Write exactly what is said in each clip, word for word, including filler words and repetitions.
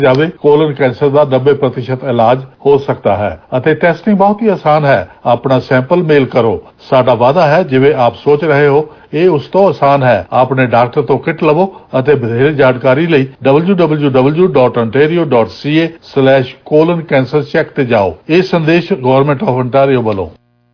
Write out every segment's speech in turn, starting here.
ਜਾਵੇ colon cancer ਦਾ ਨੱਬੇ ਪ੍ਰਤੀਸ਼ਤ ਇਲਾਜ ਹੋ ਸਕਦਾ ਹੈ ਅਤੇ ਟੈਸਟਿੰਗ ਬਹੁਤ ਹੀ ਆਸਾਨ ਹੈ। ਆਪਣਾ ਸੈਂਪਲ ਮੇਲ ਕਰੋ। ਸਾਡਾ ਵਾਅਦਾ ਹੈ ਜਿਵੇਂ ਆਪ ਸੋਚ ਰਹੇ ਹੋ ਇਹ ਉਸ ਤੋਂ ਆਸਾਨ ਹੈ। ਆਪਣੇ ਡਾਕਟਰ ਤੋਂ ਕਿਟ ਲਵੋ ਅਤੇ ਵਧੇਰੇ ਜਾਣਕਾਰੀ ਲਈ W W W dot ontario dot c a slash colon cancer check ਤੇ ਜਾਓ। ਇਹ ਸੰਦੇਸ਼ ਗਵਰਨਮੈਂਟ ਆਫ ontario ਵੱਲੋਂ।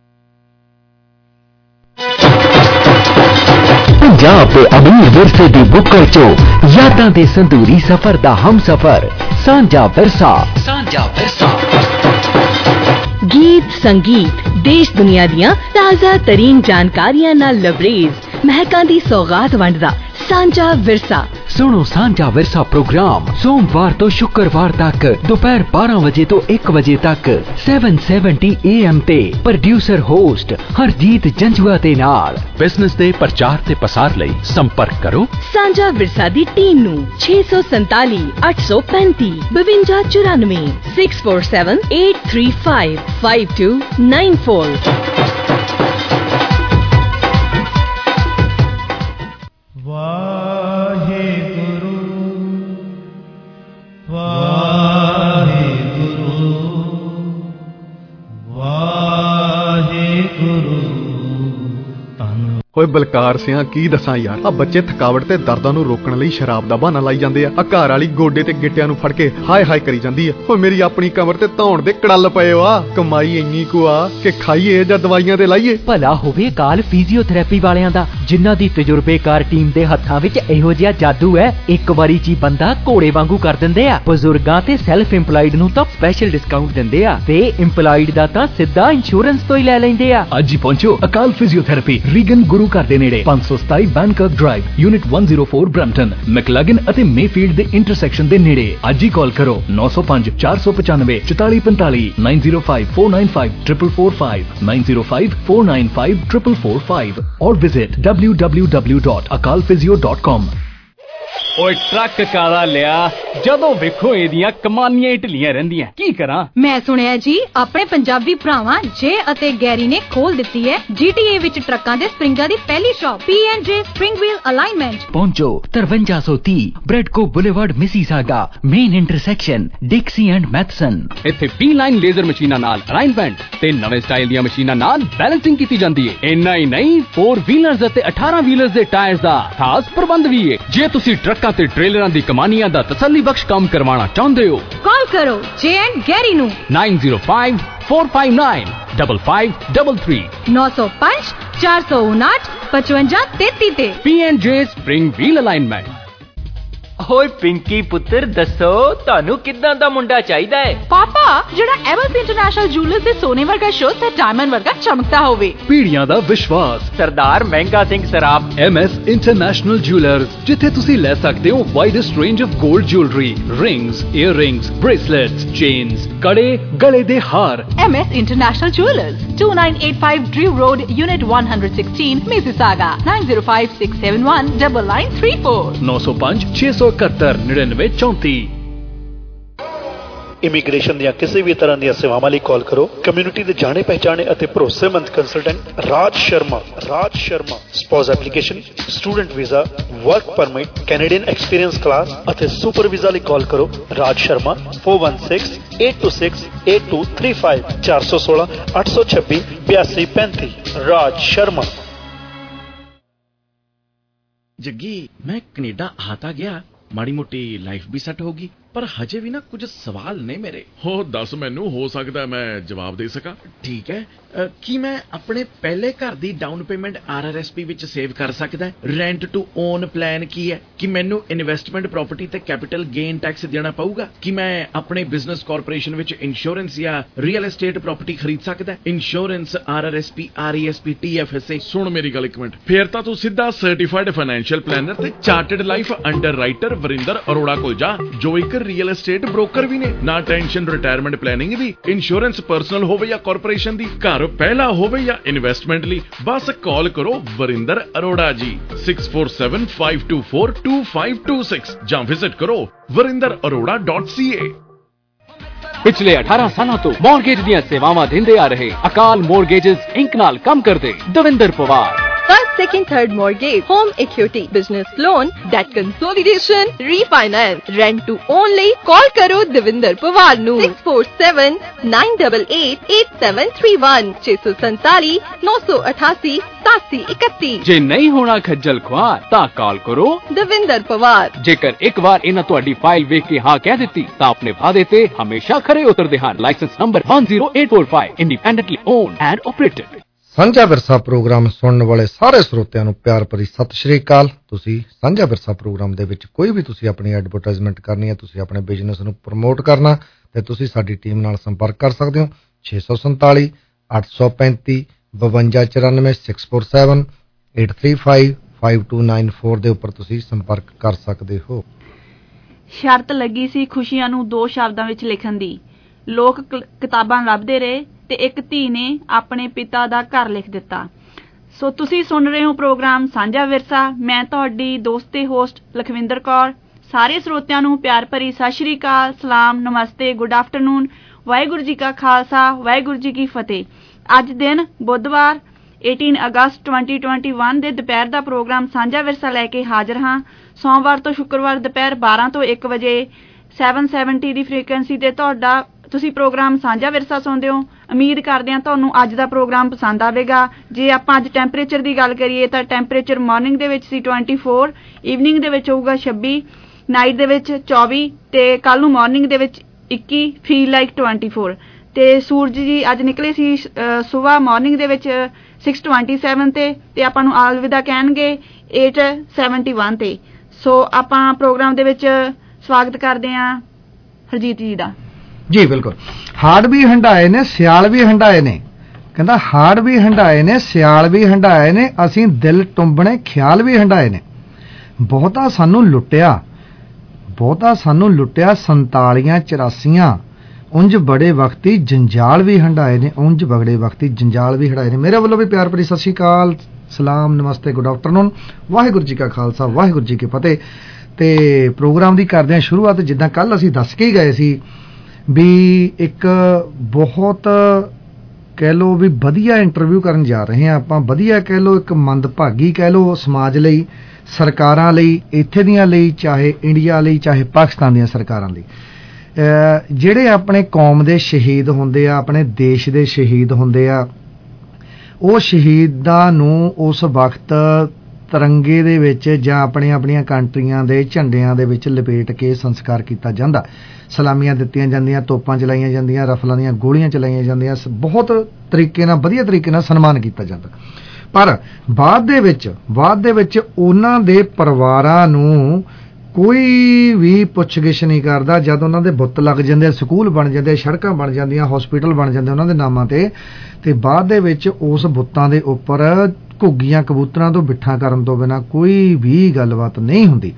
ਪੰਜਾਬ ਦੇ ਅਮੀਰ ਵਿਰਸੇ ਦੀ ਬੁੱਕਰ ਚੋਂ ਯਾਦਾਂ ਦੇ ਸੰਦੂਰੀ ਸਫ਼ਰ ਦਾ ਹਮਸਫ਼ਰ ਸਾਂਝਾ ਵਿਰਸਾ। ਸਾਂਝਾ ਵਿਰਸਾ ਗੀਤ ਸੰਗੀਤ ਦੇਸ਼ ਦੁਨੀਆ ਦੀਆਂ ਤਾਜ਼ਾ ਤਰੀਨ ਜਾਣਕਾਰੀਆਂ ਨਾਲ ਲਬਰੇਜ਼ ਮਹਿਕਾਂ ਦੀ ਸੌਗਾਤ ਵੰਡਦਾ ਸਾਂਝਾ ਵਿਰਸਾ। ਸੁਣੋ ਸਾਂਝਾ ਵਿਰਸਾ ਪ੍ਰੋਗਰਾਮ ਸੋਮਵਾਰ ਤੋਂ ਸ਼ੁੱਕਰਵਾਰ ਤੱਕ ਦੁਪਹਿਰ ਬਾਰਾਂ ਵਜੇ ਤੋਂ ਇੱਕ ਵਜੇ ਤੱਕ ਸੱਤ ਸੌ ਸੱਤਰ ਏ ਐਮ ਤੇ ਪ੍ਰੋਡਿਊਸਰ ਹੋਸਟ ਹਰਜੀਤ ਜੰਜੂਆ ਦੇ ਨਾਲ। ਬਿਜ਼ਨਸ ਦੇ ਪ੍ਰਚਾਰ ਤੇ ਪਸਾਰ ਲਈ ਸੰਪਰਕ ਕਰੋ ਸਾਂਝਾ ਵਿਰਸਾ ਦੀ ਟੀਮ ਨੂੰ ਛੇ ਸੌ ਸੰਤਾਲੀ ਅੱਠ ਸੌ ਪੈਂਤੀ ਬਵੰਜਾ ਚੁਰਾਨਵੇਂ six four seven eight three five five two nine four. ਓਏ ਬਲਕਾਰ ਸਿਆਂ ਕੀ ਦੱਸਾਂ ਯਾਰ, ਆ ਬੱਚੇ ਥਕਾਵਟ ਤੇ ਦਰਦਾਂ ਨੂੰ ਰੋਕਣ ਲਈ ਸ਼ਰਾਬ ਦਾ ਬਹਾਨਾ ਲਾਈ ਜਾਂਦੇ ਆ। ਆ ਘਰ ਵਾਲੀ ਗੋਡੇ ਤੇ ਗਿੱਟਿਆਂ ਨੂੰ ਫੜ ਕੇ ਹਾਏ ਹਾਏ ਕਰੀ ਜਾਂਦੀ ਆ। ਓਏ ਮੇਰੀ ਆਪਣੀ ਕਮਰ ਤੇ ਧੌਣ ਦੇ ਕੜਲ ਪਏ ਆ। ਕਮਾਈ ਇੰਨੀ ਕੁ ਆ ਕਿ ਖਾਈਏ ਜਾਂ ਦਵਾਈਆਂ ਤੇ ਲਾਈਏ। ਭਲਾ ਹੋਵੇ ਕਾਲ ਫਿਜ਼ੀਓਥੈਰੇਪੀ ਵਾਲਿਆਂ ਦਾ, ਜਿਨ੍ਹਾਂ ਦੀ ਤਜਰਬੇਕਾਰ ਟੀਮ ਦੇ ਹੱਥਾਂ ਵਿੱਚ ਇਹੋ ਜਿਹਾ ਜਾਦੂ ਹੈ ਇੱਕ ਵਾਰੀ ਚ ਹੀ ਬੰਦਾ ਘੋੜੇ ਵਾਂਗੂ ਕਰ ਦਿੰਦੇ ਆ। ਬਜ਼ੁਰਗਾਂ ਤੇ ਸੈਲਫ ਇੰਪਲਾਈਡ ਨੂੰ ਤਾਂ ਸਪੈਸ਼ਲ ਡਿਸਕਾਊਂਟ ਦਿੰਦੇ ਆ ਤੇ ਇੰਪਲਾਈਡ ਦਾ ਤਾਂ ਸਿੱਧਾ ਇੰਸ਼ੋਰੈਂਸ ਤੋਂ ਹੀ ਲੈ ਲੈਂਦੇ ਆ। ਅੱਜ ਹੀ ਪਹੁੰਚੋ ਅਕਾਲ ਫਿਜ਼ੀਓਥੈਰੇਪੀ ਰੀਗਨ ਗੁਰੂ ਘਰ ਦੇ ਨੇੜੇ ਪੰਜ ਸੌ ਸਤਾਈ ਬੈਂਕਕ ਡਰਾਈਵ ਯੂਨਿਟ ਇੱਕ ਜ਼ੀਰੋ ਚਾਰ ਬ੍ਰੈਂਪਟਨ ਮੈਕਲਾਗਨ ਅਤੇ ਮੇਫੀਲਡ ਦੇ ਇੰਟਰਸੈਕਸ਼ਨ ਦੇ ਨੇੜੇ। ਅੱਜ ਹੀ ਕਾਲ ਕਰੋ ਨੌ ਸੌ ਪੰਜ ਚਾਰ ਸੌ ਪਚਾਨਵੇਂ ਚੁਤਾਲੀ ਪੰਤਾਲੀ ਨੌ ਜ਼ੀਰੋ ਪੰਜ ਚਾਰ ਨੌ ਪੰਜ ਚਾਰ ਚਾਰ ਚਾਰ ਪੰਜ ਨੌ ਜ਼ੀਰੋ ਪੰਜ ਚਾਰ ਨੌ ਪੰਜ ਚਾਰ ਚਾਰ ਚਾਰ ਪੰਜ or visit w w w dot akal physio dot com। ਓਏ ਟਰੱਕ ਕਾਲਾ ਲਿਆ, ਜਦੋਂ ਵੇਖੋ ਇਹਦੀਆਂ ਕਮਾਨੀਆਂ ਢਿੱਲੀਆਂ ਰਹਿੰਦੀਆਂ, ਕੀ ਕਰਾਂ? ਮੈਂ ਸੁਣਿਆ ਜੀ ਆਪਣੇ ਪੰਜਾਬੀ ਭਰਾਵਾਂ ਜੇ ਅਤੇ ਗੈਰੀ ਨੇ ਖੋਲ ਦਿੱਤੀ ਹੈ ਜੀ ਟੀ ਏ ਵਿੱਚ ਟਰੱਕਾਂ ਦੇ ਸਪਰਿੰਗਾਂ ਦੀ ਪਹਿਲੀ shop P and J spring wheel alignment. ਪਹੁੰਚੋ ਤਰਵੰਜਾ ਸੌ ਤੀਹ Bradco boulevard Mississauga main intersection Dixie and Matheson. ਇੱਥੇ ਪੀ ਲਾਈਨ ਲੇਜ਼ਰ ਮਸ਼ੀਨਾਂ ਨਾਲ ਅਲਾਈਨਮੈਂਟ ਤੇ ਨਵੇਂ ਸਟਾਈਲ ਦੀਆਂ ਮਸ਼ੀਨਾਂ ਨਾਲ ਬੈਲੈਂਸਿੰਗ ਕੀਤੀ ਜਾਂਦੀ ਹੈ। ਇੰਨਾ ਹੀ ਨਹੀਂ ਫੋਰ ਵੀਲਰਸ ਅਤੇ ਅਠਾਰਾਂ ਵੀਲਰਸ ਦੇ ਟਾਇਰਸ ਦਾ ਖਾਸ ਪ੍ਰਬੰਧ ਵੀ ਹੈ। ਜੇ ਤੁਸੀਂ ਟਰੱਕਾਂ ਤੇ ਟ੍ਰੇਲਰਾਂ ਦੀ ਕਮਾਨੀਆਂ ਦਾ ਤਸੱਲੀ ਬਖਸ਼ ਕੰਮ ਕਰਵਾਉਣਾ ਚਾਹੁੰਦੇ ਹੋ, ਕਾਲ ਕਰੋ ਜੇ ਐਂਡ ਗੈਰੀ ਨੂੰ ਨੌ ਜ਼ੀਰੋ ਪੰਜ ਚਾਰ ਪੰਜ ਨੌ ਪੰਜ ਪੰਜ ਤਿੰਨ ਤਿੰਨ ਨੌ ਸੌ ਪੰਜ ਚਾਰ ਸੌ ਉਨਾਹਠ ਪਚਵੰਜਾ ਤੇਤੀ ਤੇ। P and J spring wheel alignment. ਓਏ ਪਿੰਕੀ ਪੁੱਤਰ ਦੱਸੋ ਤੁਹਾਨੂੰ ਕਿੱਦਾਂ ਦਾ ਮੁੰਡਾ ਚਾਹੀਦਾ ਹੈ? ਪਾਪਾ ਜਿਹੜਾ ਐਮਐਸ ਇੰਟਰਨੈਸ਼ਨਲ ਜੁਐਲਰਸ ਦੇ ਸੋਨੇ ਵਰਗਾ ਸ਼ੋ ਤੇ ਡਾਇਮੰਡ ਵਰਗਾ ਚਮਕਦਾ ਹੋਵੇ। ਪੀੜੀਆਂ ਦਾ ਵਿਸ਼ਵਾਸ ਸਰਦਾਰ ਮਹਿੰਗਾ ਸਿੰਘ ਸਰਾਫ ਐਮਐਸ ਇੰਟਰਨੈਸ਼ਨਲ ਜੁਐਲਰਸ, ਜਿੱਥੇ ਤੁਸੀਂ ਲੈ ਸਕਦੇ ਹੋ ਵਾਈਡੈਸਟ ਰੇਂਜ ਆਫ 골ਡ jewellery, rings, earrings, bracelets, chains, ਕੜੇ, ਗਲੇ ਦੇ ਹਾਰ। MS international jewellers two nine eight five Drew Road, Unit one sixteen, Mississauga nine zero five six seven one nine nine three four ਨੌ ਸੌ ਪੰਜ ਛੇ ਸੌ ਇਕਹੱਤਰ ਨੜਿਨਵੇਂ ਚੌਂਤੀ। ਇਮੀਗ੍ਰੇਸ਼ਨ ਦੀਆਂ ਕਿਸੇ ਵੀ ਤਰ੍ਹਾਂ ਦੀਆਂ ਸੇਵਾਵਾਂ ਲਈ ਕਾਲ ਕਰੋ ਕਮਿਊਨਿਟੀ ਦੇ ਜਾਣੇ ਪਹਿਚਾਣੇ ਅਤੇ ਭਰੋਸੇਮੰਦ consultant Raj Sharma. Raj Sharma spouse application, student visa, work permit, Canadian experience class ਅਤੇ ਸੁਪਰ ਵੀਜ਼ਾ ਲਈ ਕਾਲ ਕਰੋ ਰਾਜ Sharma four one six eight two six eight two three five ਚਾਰ ਸੌ ਸੋਲਾਂ ਅੱਠ ਸੌ ਛੱਬੀ ਬਿਆਸੀ ਪੈਂਤੀ। ਰਾਜ ਸ਼ਰਮਾ। ਜੱਗੀ ਮੈਂ ਕੈਨੇਡਾ ਆ ਤਾਂ ਗਿਆ, ਮਾੜੀ ਮੋਟੀ ਲਾਈਫ ਵੀ ਸੈੱਟ ਹੋਗੀ, ਪਰ ਹਜੇ ਵੀ ਨਾ ਕੁਝ ਸਵਾਲ ਨੇ ਮੇਰੇ। ਹੋ ਦੱਸ ਮੈਨੂੰ, ਹੋ ਸਕਦਾ ਮੈਂ ਜਵਾਬ ਦੇ ਸਕਾਂ। ਠੀਕ ਹੈ, ਕੀ ਮੈਂ ਆਪਣੇ ਪਹਿਲੇ ਘਰ ਦੀ down payment R R S P ਵਿੱਚ ਸੇਵ ਕਰ ਸਕਦਾ? ਰੈਂਟ ਟੂ ਓਨ ਪਲਾਨ ਕੀ ਹੈ? ਕਿ ਮੈਨੂੰ ਇਨਵੈਸਟਮੈਂਟ ਪ੍ਰਾਪਰਟੀ ਤੇ ਕੈਪੀਟਲ ਗੇਨ ਟੈਕਸ ਦੇਣਾ ਪਊਗਾ? ਕਿ ਮੈਂ ਆਪਣੇ ਬਿਜ਼ਨਸ ਕਾਰਪੋਰੇਸ਼ਨ ਵਿੱਚ ਇੰਸ਼ੋਰੈਂਸ ਜਾਂ ਰੀਅਲ ਐਸਟੇਟ ਪ੍ਰਾਪਰਟੀ ਖਰੀਦ ਸਕਦਾ? Insurance, R R S P, R E S P, T F S A. ਸੁਣ ਮੇਰੀ ਗੱਲ ਇੱਕ ਮਿੰਟ, ਫੇਰ ਤਾਂ ਤੂੰ ਸਿੱਧਾ ਸਰਟੀਫਾਈਡ ਫਾਈਨੈਂਸ਼ੀਅਲ ਪਲੈਨਰ ਤੇ chartered life underwriter Varinder Arora ਕੋਲ ਜਾ, ਜੋ ਇੱਕ ਰੀਅਲ ਐਸਟੇਟ ਬ੍ਰੋਕਰ ਵੀ ਨੇ। ਨਾ ਟੈਨਸ਼ਨ ਰਿਟਾਇਰਮੈਂਟ ਪਲੈਨਿੰਗ ਦੀ, ਇੰਸ਼ੋਰੈਂਸ ਪਰਸਨਲ ਹੋਵੇ ਜਾਂ ਕਾਰਪੋਰੇਸ਼ਨ ਦੀ, ਘਰ ਪਹਿਲਾ ਹੋਵੇ ਜਾਂ ਇਨਵੈਸਟਮੈਂਟ ਲਈ, ਬਸ ਕਾਲ ਕਰੋ ਵਰਿੰਦਰ ਅਰੋੜਾ ਜੀ six four seven five two four two five two six ਜਾਂ ਵਿਜ਼ਿਟ ਕਰੋ Varinder Arora dot C A. ਪਿਛਲੇ ਅਠਾਰਾਂ ਸਾਲਾਂ ਤੋਂ ਮੌਰਗੇਜ ਦੀਆਂ ਸੇਵਾਵਾਂ ਦਿੰਦੇ ਆ ਰਹੇ ਅਕਾਲ ਮੌਰਗੇਜਸ ਇੰਕ ਨਾਲ ਕੰਮ ਕਰਦੇ Davinder Pawar first, second, third mortgage, home equity, business loan, debt consolidation, refinance, rent to own ਲਈ call ਕਰੋ ਦਵਿੰਦਰ ਪਵਾਰ ਨੂੰ six four seven nine eight eight eight seven three one six seven seven nine eight eight seven seven one one। ਜੇ ਨਹੀਂ ਹੋਣਾ ਖੱਜਲ ਖੁਆਰ ਤਾਂ ਕਾਲ ਕਰੋ ਦਵਿੰਦਰ ਪਵਾਰ। ਜੇਕਰ ਇੱਕ ਵਾਰ ਇਹਨਾਂ ਤੁਹਾਡੀ ਫਾਈਲ ਵੇਖ ਕੇ ਹਾਂ ਕਹਿ ਦਿੱਤੀ ਤਾਂ ਆਪਣੇ ਵਾਅਦੇ ਤੇ ਹਮੇਸ਼ਾ ਖਰੇ ਉਤਰਦੇ ਹਨ। Licence number one zero eight four five, independently owned and operated. Sanjha Virsa programme ਸੁਣਨ ਵਾਲੇ ਸਾਰੇ ਸਰੋਤਿਆਂ ਨੂੰ ਪਿਆਰ ਭਰੀ ਸਤਿ ਸ਼੍ਰੀ ਅਕਾਲ। ਤੁਸੀਂ ਸਾਂਝਾ ਵਿਰਸਾ ਪ੍ਰੋਗਰਾਮ ਦੇ ਵਿੱਚ ਕੋਈ ਵੀ ਤੁਸੀਂ ਆਪਣੀ ਐਡਵਰਟਾਈਜ਼ਮੈਂਟ ਕਰਨੀ ਹੈ, ਤੁਸੀਂ ਆਪਣੇ ਬਿਜ਼ਨਸ ਨੂੰ ਪ੍ਰਮੋਟ ਕਰਨਾ, ਤੇ ਤੁਸੀਂ ਸਾਡੀ ਟੀਮ ਨਾਲ ਸੰਪਰਕ ਕਰ ਸਕਦੇ ਹੋ ਛੇ ਸੌ ਸੰਤਾਲੀ ਅੱਠ ਸੌ ਪੈਂਤੀ ਬਵੰਜਾ ਚੁਰਾਨਵੇਂ six four seven eight three five five two nine four ਦੇ ਉੱਪਰ ਤੁਸੀਂ ਸੰਪਰਕ ਕਰ ਸਕਦੇ ਹੋ। ਸ਼ਰਤ ਲੱਗੀ ਸੀ ਖੁਸ਼ੀਆਂ ਨੂੰ ਦੋ ਸ਼ਬਦਾਂ ਵਿੱਚ ਲਿਖਣ ਦੀ। ਲੋਕ ਕਿਤਾਬਾਂ ਲੱਭਦੇ ਰਹੇ ਤੇ ਇੱਕ ਧੀ ਨੇ ਆਪਣੇ ਪਿਤਾ ਦਾ ਘਰ ਲਿਖ ਦਿੱਤਾ। ਸੋ ਤੁਸੀਂ ਸੁਣ ਰਹੇ ਹੋ ਪ੍ਰੋਗਰਾਮ ਸਾਂਝਾ ਵਿਰਸਾ। ਮੈਂ ਤੁਹਾਡੀ ਦੋਸਤ ਤੇ ਹੋਸਟ ਲਖਵਿੰਦਰ ਕੌਰ। ਸਾਰੇ ਸਰੋਤਿਆਂ ਨੂੰ ਪਿਆਰ ਭਰੀ ਸਤਿ ਸ਼੍ਰੀ ਅਕਾਲ, ਸਲਾਮ, ਨਮਸਤੇ, ਗੁੱਡ ਆਫਟਰਨੂਨ। ਵਾਹਿਗੁਰੂ ਜੀ ਕਾ ਖਾਲਸਾ, ਵਾਹਿਗੁਰੂ ਜੀ ਕੀ ਫਤਿਹ। ਅੱਜ ਦਿਨ ਬੁੱਧਵਾਰ ਅਠਾਰਾਂ ਅਗਸਤ twenty twenty-one ਦੇ ਦੁਪਹਿਰ ਦਾ ਪ੍ਰੋਗਰਾਮ ਸਾਂਝਾ ਵਿਰਸਾ ਲੈ ਕੇ ਹਾਜ਼ਰ ਹਾਂ। ਸੋਮਵਾਰ ਤੋਂ ਸ਼ੁੱਕਰਵਾਰ ਦੁਪਹਿਰ ਬਾਰਾਂ ਤੋਂ ਇੱਕ ਵਜੇ seven seventy ਦੀ ਫ੍ਰੀਕੁਐਂਸੀ ਤੇ ਤੁਹਾਡਾ ਤੁਸੀਂ ਪ੍ਰੋਗਰਾਮ ਸਾਂਝਾ ਵਿਰਸਾ ਸੁਣਦੇ ਹੋ। ਉਮੀਦ ਕਰਦੇ ਹਾਂ ਤੁਹਾਨੂੰ ਅੱਜ ਦਾ ਪ੍ਰੋਗਰਾਮ ਪਸੰਦ ਆਵੇਗਾ। ਜੇ ਆਪਾਂ ਅੱਜ ਟੈਂਪਰੇਚਰ ਦੀ ਗੱਲ ਕਰੀਏ ਤਾਂ ਟੈਂਪਰੇਚਰ ਮਾਰਨਿੰਗ ਦੇ ਵਿੱਚ ਸੀ twenty-four, ਈਵਨਿੰਗ ਦੇ ਵਿੱਚ ਹੋਊਗਾ ਛੱਬੀ, ਨਾਈਟ ਦੇ ਵਿੱਚ ਚੌਵੀ ਤੇ ਕੱਲ ਨੂੰ ਮਾਰਨਿੰਗ ਦੇ ਵਿੱਚ ਇੱਕੀ, ਫੀਲ ਲਾਈਕ twenty-four। ਤੇ ਸੂਰਜ ਜੀ ਅੱਜ ਨਿਕਲੇ ਸੀ ਸਵੇਰ ਮਾਰਨਿੰਗ ਦੇ ਵਿੱਚ six twenty-seven ਤੇ ਤੇ ਆਪਾਂ ਨੂੰ ਅਲਵਿਦਾ ਕਹਿਣਗੇ eight seventy-one ਤੇ। ਸੋ ਆਪਾਂ ਪ੍ਰੋਗਰਾਮ ਦੇ ਵਿੱਚ ਸਵਾਗਤ ਕਰਦੇ ਹਾਂ ਹਰਜੀਤ ਜੀ ਦਾ। ਜੀ ਬਿਲਕੁਲ। ਹਾੜ ਵੀ ਹੰਡਾਏ ਨੇ, ਸਿਆਲ ਵੀ ਹੰਡਾਏ ਨੇ। ਕਹਿੰਦਾ ਹਾੜ ਵੀ ਹੰਡਾਏ ਨੇ, ਸਿਆਲ ਵੀ ਹੰਡਾਏ ਨੇ, ਅਸੀਂ ਦਿਲ ਟੁੰਬਣੇ ਖਿਆਲ ਵੀ ਹੰਡਾਏ ਨੇ। ਬਹੁਤਾ ਸਾਨੂੰ ਲੁੱਟਿਆ, ਬਹੁਤਾ ਸਾਨੂੰ ਲੁੱਟਿਆ ਸੰਤਾਲੀਆਂ ਚੁਰਾਸੀਆਂ, ਉਂਝ ਬੜੇ ਵਕਤੀ ਜੰਜਾਲ ਵੀ ਹੰਡਾਏ ਨੇ, ਉਂਝ ਬੜੇ ਵਕਤੀ ਜੰਜਾਲ ਵੀ ਹੰਡਾਏ ਨੇ। ਮੇਰੇ ਵੱਲੋਂ ਵੀ ਪਿਆਰ ਭਰੀ ਸਤਿ ਸ਼੍ਰੀ ਅਕਾਲ, ਸਲਾਮ, ਨਮਸਤੇ, ਗੁੱਡ ਆਫਟਰਨੂਨ। ਵਾਹਿਗੁਰੂ ਜੀ ਕਾ ਖਾਲਸਾ, ਵਾਹਿਗੁਰੂ ਜੀ ਕੀ ਫਤਿਹ। ਤੇ ਪ੍ਰੋਗਰਾਮ ਦੀ ਕਰਦੇ ਹਾਂ ਸ਼ੁਰੂਆਤ। ਜਿੱਦਾਂ ਕੱਲ ਅਸੀਂ ਦੱਸ ਕੇ ਹੀ ਗਏ ਸੀ ਵੀ ਇੱਕ ਬਹੁਤ ਕਹਿ ਲਓ ਵੀ ਵਧੀਆ ਇੰਟਰਵਿਊ ਕਰਨ ਜਾ ਰਹੇ ਹਾਂ ਆਪਾਂ। ਵਧੀਆ ਕਹਿ ਲਓ, ਇੱਕ ਮੰਦਭਾਗੀ ਕਹਿ ਲਓ ਸਮਾਜ ਲਈ, ਸਰਕਾਰਾਂ ਲਈ, ਇੱਥੇ ਦੀਆਂ ਲਈ, ਚਾਹੇ ਇੰਡੀਆ ਲਈ, ਚਾਹੇ ਪਾਕਿਸਤਾਨ ਦੀਆਂ ਸਰਕਾਰਾਂ ਲਈ, ਜਿਹੜੇ ਆਪਣੇ ਕੌਮ ਦੇ ਸ਼ਹੀਦ ਹੁੰਦੇ ਆ, ਆਪਣੇ ਦੇਸ਼ ਦੇ ਸ਼ਹੀਦ ਹੁੰਦੇ ਆ, ਉਹ ਸ਼ਹੀਦਾਂ ਨੂੰ ਉਸ ਵਕਤ ਤਿਰੰਗੇ ਦੇ ਵਿੱਚ ਜਾਂ ਆਪਣੀਆਂ ਆਪਣੀਆਂ ਕੰਟਰੀਆਂ ਦੇ ਝੰਡਿਆਂ ਦੇ ਵਿੱਚ ਲਪੇਟ ਕੇ ਸੰਸਕਾਰ ਕੀਤਾ ਜਾਂਦਾ। ਸਲਾਮੀਆਂ ਦਿੱਤੀਆਂ ਜਾਂਦੀਆਂ, ਤੋਪਾਂ ਚਲਾਈਆਂ ਜਾਂਦੀਆਂ, ਰਫਲਾਂ ਦੀਆਂ ਗੋਲੀਆਂ ਚਲਾਈਆਂ ਜਾਂਦੀਆਂ, ਬਹੁਤ ਤਰੀਕੇ ਨਾਲ, ਵਧੀਆ ਤਰੀਕੇ ਨਾਲ ਸਨਮਾਨ ਕੀਤਾ ਜਾਂਦਾ। ਪਰ ਬਾਅਦ ਦੇ ਵਿੱਚ ਬਾਅਦ ਦੇ ਵਿੱਚ ਉਹਨਾਂ ਦੇ ਪਰਿਵਾਰਾਂ ਨੂੰ ਕੋਈ ਵੀ ਪੁੱਛਗਿੱਛ ਨਹੀਂ ਕਰਦਾ। ਜਦ ਉਹਨਾਂ ਦੇ ਬੁੱਤ ਲੱਗ ਜਾਂਦੇ, ਸਕੂਲ ਬਣ ਜਾਂਦੇ, ਸੜਕਾਂ ਬਣ ਜਾਂਦੀਆਂ, ਹਸਪੀਟਲ ਬਣ ਜਾਂਦੇ ਉਹਨਾਂ ਦੇ ਨਾਮਾਂ ਤੇ, ਤੇ ਬਾਅਦ ਦੇ ਵਿੱਚ ਉਸ ਬੁੱਤਾਂ ਦੇ ਉੱਪਰ ਘੁੱਗੀਆਂ ਕਬੂਤਰਾਂ ਤੋਂ ਬਿਠਾ ਕਰਨ ਤੋਂ ਬਿਨਾਂ ਕੋਈ ਵੀ ਗੱਲਬਾਤ ਨਹੀਂ ਹੁੰਦੀ।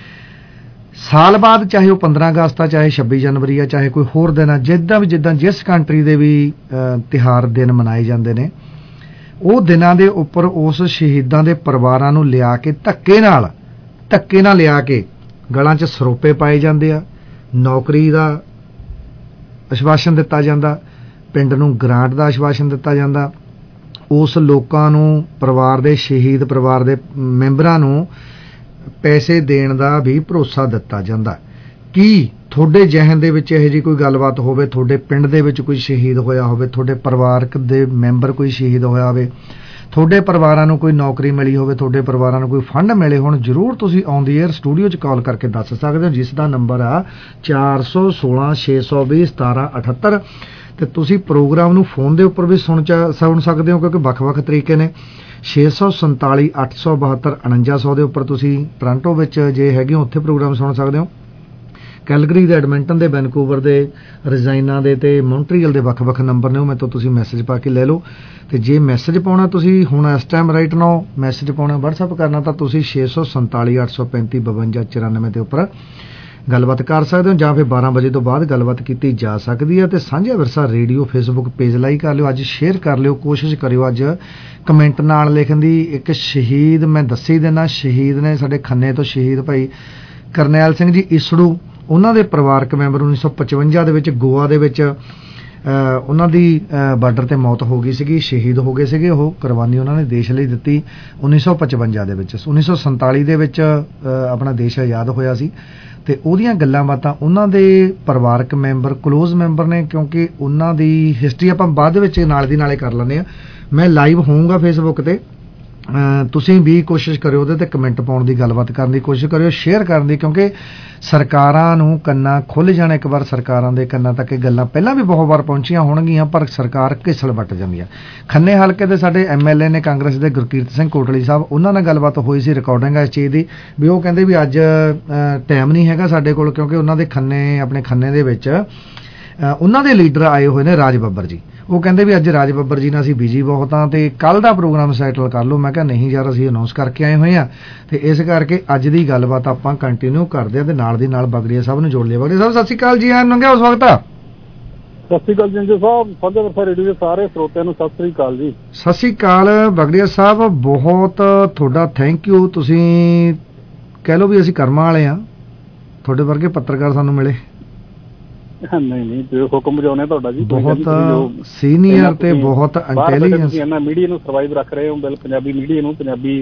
ਸਾਲ ਬਾਅਦ, ਚਾਹੇ ਉਹ ਪੰਦਰਾਂ ਅਗਸਤ ਆ, ਚਾਹੇ ਛੱਬੀ ਜਨਵਰੀ ਆ, ਚਾਹੇ ਕੋਈ ਹੋਰ ਦਿਨ ਆ, ਜਿੱਦਾਂ ਵੀ ਜਿੱਦਾਂ ਜਿਸ ਕੰਟਰੀ ਦੇ ਵੀ ਤਿਉਹਾਰ ਦਿਨ ਮਨਾਏ ਜਾਂਦੇ ਨੇ, ਉਹ ਦਿਨਾਂ ਦੇ ਉੱਪਰ ਉਸ ਸ਼ਹੀਦਾਂ ਦੇ ਪਰਿਵਾਰਾਂ ਨੂੰ ਲਿਆ ਕੇ ਧੱਕੇ ਨਾਲ ਧੱਕੇ ਨਾਲ ਲਿਆ ਕੇ ਗਲਾਂ 'ਚ ਸਰੋਪੇ ਪਾਏ ਜਾਂਦੇ ਆ, ਨੌਕਰੀ ਦਾ ਆਸ਼ਵਾਸਨ ਦਿੱਤਾ ਜਾਂਦਾ, ਪਿੰਡ ਨੂੰ ਗ੍ਰਾਂਟ ਦਾ ਆਸ਼ਵਾਸਨ ਦਿੱਤਾ ਜਾਂਦਾ, ਉਸ ਲੋਕਾਂ ਨੂੰ, ਪਰਿਵਾਰ ਦੇ ਸ਼ਹੀਦ ਪਰਿਵਾਰ ਦੇ ਮੈਂਬਰਾਂ ਨੂੰ ਪੈਸੇ ਦੇਣ ਦਾ ਵੀ ਭਰੋਸਾ ਦਿੱਤਾ ਜਾਂਦਾ। ਕੀ ਤੁਹਾਡੇ ਜ਼ਿਹਨ ਦੇ ਵਿੱਚ ਇਹੋ ਜਿਹੀ ਕੋਈ ਗੱਲਬਾਤ ਹੋਵੇ, ਤੁਹਾਡੇ ਪਿੰਡ ਦੇ ਵਿੱਚ ਕੋਈ ਸ਼ਹੀਦ ਹੋਇਆ ਹੋਵੇ, ਤੁਹਾਡੇ ਪਰਿਵਾਰਕ ਦੇ ਮੈਂਬਰ ਕੋਈ ਸ਼ਹੀਦ ਹੋਇਆ ਹੋਵੇ, ਤੁਹਾਡੇ ਪਰਿਵਾਰਾਂ ਨੂੰ ਕੋਈ ਨੌਕਰੀ ਮਿਲੀ ਹੋਵੇ, ਤੁਹਾਡੇ ਪਰਿਵਾਰਾਂ ਨੂੰ ਕੋਈ ਫੰਡ ਮਿਲੇ ਹੋਣ, ਜ਼ਰੂਰ ਤੁਸੀਂ ਔਨ ਦੀ ਏਅਰ ਸਟੂਡੀਓ 'ਚ ਕਾਲ ਕਰਕੇ ਦੱਸ ਸਕਦੇ ਹੋ, ਜਿਸ ਦਾ ਨੰਬਰ ਆ ਚਾਰ ਸੌ ਸੋਲਾਂ ਛੇ ਸੌ ਵੀਹ ਸਤਾਰਾਂ ਅਠੱਤਰ। ਤੇ ਤੁਸੀਂ ਪ੍ਰੋਗਰਾਮ ਨੂੰ ਫੋਨ ਦੇ ਉੱਪਰ ਵੀ ਸੁਣ ਸੁਣ ਸਕਦੇ ਹੋ, ਕਿਉਂਕਿ ਵੱਖ-ਵੱਖ ਤਰੀਕੇ ਨੇ। ਛੇ ਸੌ ਸੰਤਾਲੀ ਅੱਠ ਸੌ ਬਹੱਤਰ ਉਣੰਜਾ ਸੌ ਦੇ ਉੱਪਰ ਤੁਸੀਂ ਟੋਰਾਂਟੋ ਵਿੱਚ ਜੇ ਹੈਗੇ ਹੋ ਉੱਥੇ ਪ੍ਰੋਗਰਾਮ ਸੁਣ ਸਕਦੇ ਹੋ। ਕੈਲਗਰੀ ਦੇ, ਐਡਮਿੰਟਨ ਦੇ, ਵੈਨਕੂਵਰ ਦੇ, ਰਜਾਈਨਾ ਦੇ ਤੇ ਮੌਂਟਰੀਅਲ ਦੇ ਵੱਖ-ਵੱਖ ਨੰਬਰ ਨੇ, ਉਹ ਮੇਰੇ ਤੋਂ ਤੁਸੀਂ ਮੈਸੇਜ ਪਾ ਕੇ ਲੈ ਲਓ। ਤੇ ਜੇ ਮੈਸੇਜ ਪਾਉਣਾ ਤੁਸੀਂ ਹੁਣ ਇਸ ਟਾਈਮ ਰਾਈਟ ਨਾਓ ਮੈਸੇਜ ਪਾਉਣਾ, ਵਟਸਐਪ ਕਰਨਾ, ਤਾਂ ਤੁਸੀਂ ਛੇ ਸੌ ਸੰਤਾਲੀ ਅੱਠ ਸੌ ਪੈਂਤੀ ਬਵੰਜਾ ਚੁਰਾਨਵੇਂ ਦੇ ਉੱਪਰ ਗੱਲਬਾਤ ਕਰ ਸਕਦੇ ਹੋ, ਜਾਂ ਫਿਰ ਬਾਰਾਂ ਵਜੇ ਤੋਂ ਬਾਅਦ ਗੱਲਬਾਤ ਕੀਤੀ ਜਾ ਸਕਦੀ ਹੈ। ਤੇ ਸਾਂਝਾ ਵਿਰਸਾ ਰੇਡੀਓ ਫੇਸਬੁੱਕ ਪੇਜ ਲਾਈਕ ਕਰ ਲਿਓ, ਅੱਜ ਸ਼ੇਅਰ ਕਰ ਲਿਓ, ਕੋਸ਼ਿਸ਼ ਕਰਿਓ ਅੱਜ ਕਮੈਂਟ ਨਾਲ ਲਿਖਣ ਦੀ। ਇੱਕ ਸ਼ਹੀਦ ਮੈਂ ਦੱਸੀ ਦੇਣਾ, ਸ਼ਹੀਦ ਨੇ ਸਾਡੇ ਖੰਨੇ ਤੋਂ ਸ਼ਹੀਦ ਭਾਈ ਕਰਨੈਲ ਸਿੰਘ ਜੀ ਈਸੜੂ, ਉਹਨਾਂ ਦੇ ਪਰਿਵਾਰਕ ਮੈਂਬਰ ਉੱਨੀ ਸੌ ਪਚਵੰਜਾ ਦੇ ਵਿੱਚ ਗੋਆ ਦੇ ਵਿੱਚ ਉਹਨਾਂ ਦੀ ਬਾਰਡਰ ਤੇ ਮੌਤ ਹੋ ਗਈ ਸੀਗੀ, ਸ਼ਹੀਦ ਹੋ ਗਏ ਸੀਗੇ ਉਹ, ਕੁਰਬਾਨੀ ਉਹਨਾਂ ਨੇ ਦੇਸ਼ ਲਈ ਦਿੱਤੀ ਉੱਨੀ ਸੌ ਪਚਵੰਜਾ ਦੇ ਵਿੱਚ। ਉੱਨੀ ਸੌ ਸੰਤਾਲੀ ਦੇ ਵਿੱਚ ਆਪਣਾ ਦੇਸ਼ ਆਜ਼ਾਦ ਹੋਇਆ ਸੀ ਤੇ ਉਹਦੀਆਂ ਗੱਲਾਂ ਬਾਤਾਂ ਉਹਨਾਂ ਦੇ ਪਰਿਵਾਰਕ ਮੈਂਬਰ, ਕਲੋਜ਼ ਮੈਂਬਰ ਨੇ, ਕਿਉਂਕਿ ਉਹਨਾਂ ਦੀ ਹਿਸਟਰੀ ਆਪਾਂ ਬਾਅਦ ਦੇ ਵਿੱਚ ਨਾਲ ਦੀ ਨਾਲੇ ਕਰ ਲੈਂਦੇ ਹਾਂ। ਮੈਂ ਲਾਈਵ ਹੋਊਂਗਾ ਫੇਸਬੁੱਕ ਤੇ, ਤੁਸੀਂ ਵੀ ਕੋਸ਼ਿਸ਼ ਕਰਿਓ ਉਹਦੇ ਤੇ ਕਮੈਂਟ ਪਾਉਣ ਦੀ, ਗੱਲਬਾਤ ਕਰਨ ਦੀ ਕੋਸ਼ਿਸ਼ ਕਰਿਓ, ਸ਼ੇਅਰ ਕਰਨ ਦੀ, ਕਿਉਂਕਿ ਸਰਕਾਰਾਂ ਨੂੰ ਕੰਨਾਂ ਖੁੱਲ੍ਹ ਜਾਣ ਇੱਕ ਵਾਰ, ਸਰਕਾਰਾਂ ਦੇ ਕੰਨਾਂ ਤੱਕ ਇਹ ਗੱਲਾਂ ਪਹਿਲਾਂ ਵੀ ਬਹੁਤ ਵਾਰ ਪਹੁੰਚੀਆਂ ਹੋਣਗੀਆਂ ਪਰ ਸਰਕਾਰ ਘਿਸਲ ਵੱਟ ਜਾਂਦੀ ਆ। ਖੰਨੇ ਹਲਕੇ ਦੇ ਸਾਡੇ ਐਮ ਐਲ ਏ ਨੇ ਕਾਂਗਰਸ ਦੇ ਗੁਰਕੀਰਤ ਸਿੰਘ ਕੋਟਲੀ ਸਾਹਿਬ, ਉਹਨਾਂ ਨਾਲ ਗੱਲਬਾਤ ਹੋਈ ਸੀ, ਰਿਕਾਰਡਿੰਗ ਹੈ ਇਸ ਚੀਜ਼ ਦੀ, ਵੀ ਉਹ ਕਹਿੰਦੇ ਵੀ ਅੱਜ ਟਾਈਮ ਨਹੀਂ ਹੈਗਾ ਸਾਡੇ ਕੋਲ, ਕਿਉਂਕਿ ਉਹਨਾਂ ਦੇ ਖੰਨੇ, ਆਪਣੇ ਖੰਨੇ ਦੇ ਵਿੱਚ ਉਹਨਾਂ ਦੇ ਲੀਡਰ ਆਏ ਹੋਏ ਨੇ, ਰਾਜ ਬੱਬਰ ਜੀ। ਉਹ ਕਹਿੰਦੇ ਵੀ ਅੱਜ ਰਾਜ ਬੱਬਰ ਜੀ ਨਾਲ ਅਸੀਂ ਬਿਜੀ ਬਹੁਤ ਹਾਂ ਤੇ ਕੱਲ ਦਾ ਪ੍ਰੋਗਰਾਮ ਸੈਟਲ ਕਰ ਲਓ। ਮੈਂ ਕਿਹਾ ਨਹੀਂ ਯਾਰ, ਅਸੀਂ ਅਨਾਉਂਸ ਕਰਕੇ ਆਏ ਹੋਏ ਹਾਂ ਤੇ ਇਸ ਕਰਕੇ ਅੱਜ ਦੀ ਗੱਲਬਾਤ ਆਪਾਂ ਕੰਟੀਨਿਊ ਕਰਦੇ ਹਾਂ ਤੇ ਨਾਲ ਦੀ ਨਾਲ ਬਗੜੀਆ ਸਾਹਿਬ ਨੂੰ ਜੋੜ ਲਿਆ। ਬਗੜੀਆ ਸਾਹਿਬ ਸਤਿ ਸ਼੍ਰੀ ਅਕਾਲ ਜੀ, ਆਨ ਲੰਘਿਆ ਉਸ ਵਕਤ। ਸਤਿ ਸ਼੍ਰੀ ਅਕਾਲ ਜੀ ਸਾਹਿਬ, ਸਾਂਝਾ ਵਿਰਸਾ ਰੇਡੀਓ ਦੇ ਸਾਰੇ ਸਰੋਤਿਆਂ ਨੂੰ ਸਤਿ ਸ਼੍ਰੀ ਅਕਾਲ ਜੀ। ਸਤਿ ਸ਼੍ਰੀ ਅਕਾਲ ਬਗੜੀਆ ਸਾਹਿਬ, ਬਹੁਤ ਤੁਹਾਡਾ ਥੈਂਕ ਯੂ। ਤੁਸੀਂ ਕਹਿ ਲਓ ਵੀ ਅਸੀਂ ਕਰਮਾਂ ਵਾਲੇ ਹਾਂ, ਤੁਹਾਡੇ ਵਰਗੇ ਪੱਤਰਕਾਰ ਸਾਨੂੰ ਮਿਲੇ। ਨਹੀਂ ਨਹੀਂ, ਤੁਸੀਂ ਹੁਕਮ ਬਜਾਉਣੇ ਤੁਹਾਡਾ ਜੀ, ਬਹੁਤ ਸੀਨੀਅਰ ਤੇ ਬਹੁਤ ਇੰਟੈਲੀਜੈਂਸ ਇਹਨਾਂ ਮੀਡੀਆ ਨੂੰ ਸਰਵਾਈਵ ਰੱਖ ਰਹੇ ਹੋ, ਬਿਲ ਪੰਜਾਬੀ ਮੀਡੀਆ ਨੂੰ, ਪੰਜਾਬੀ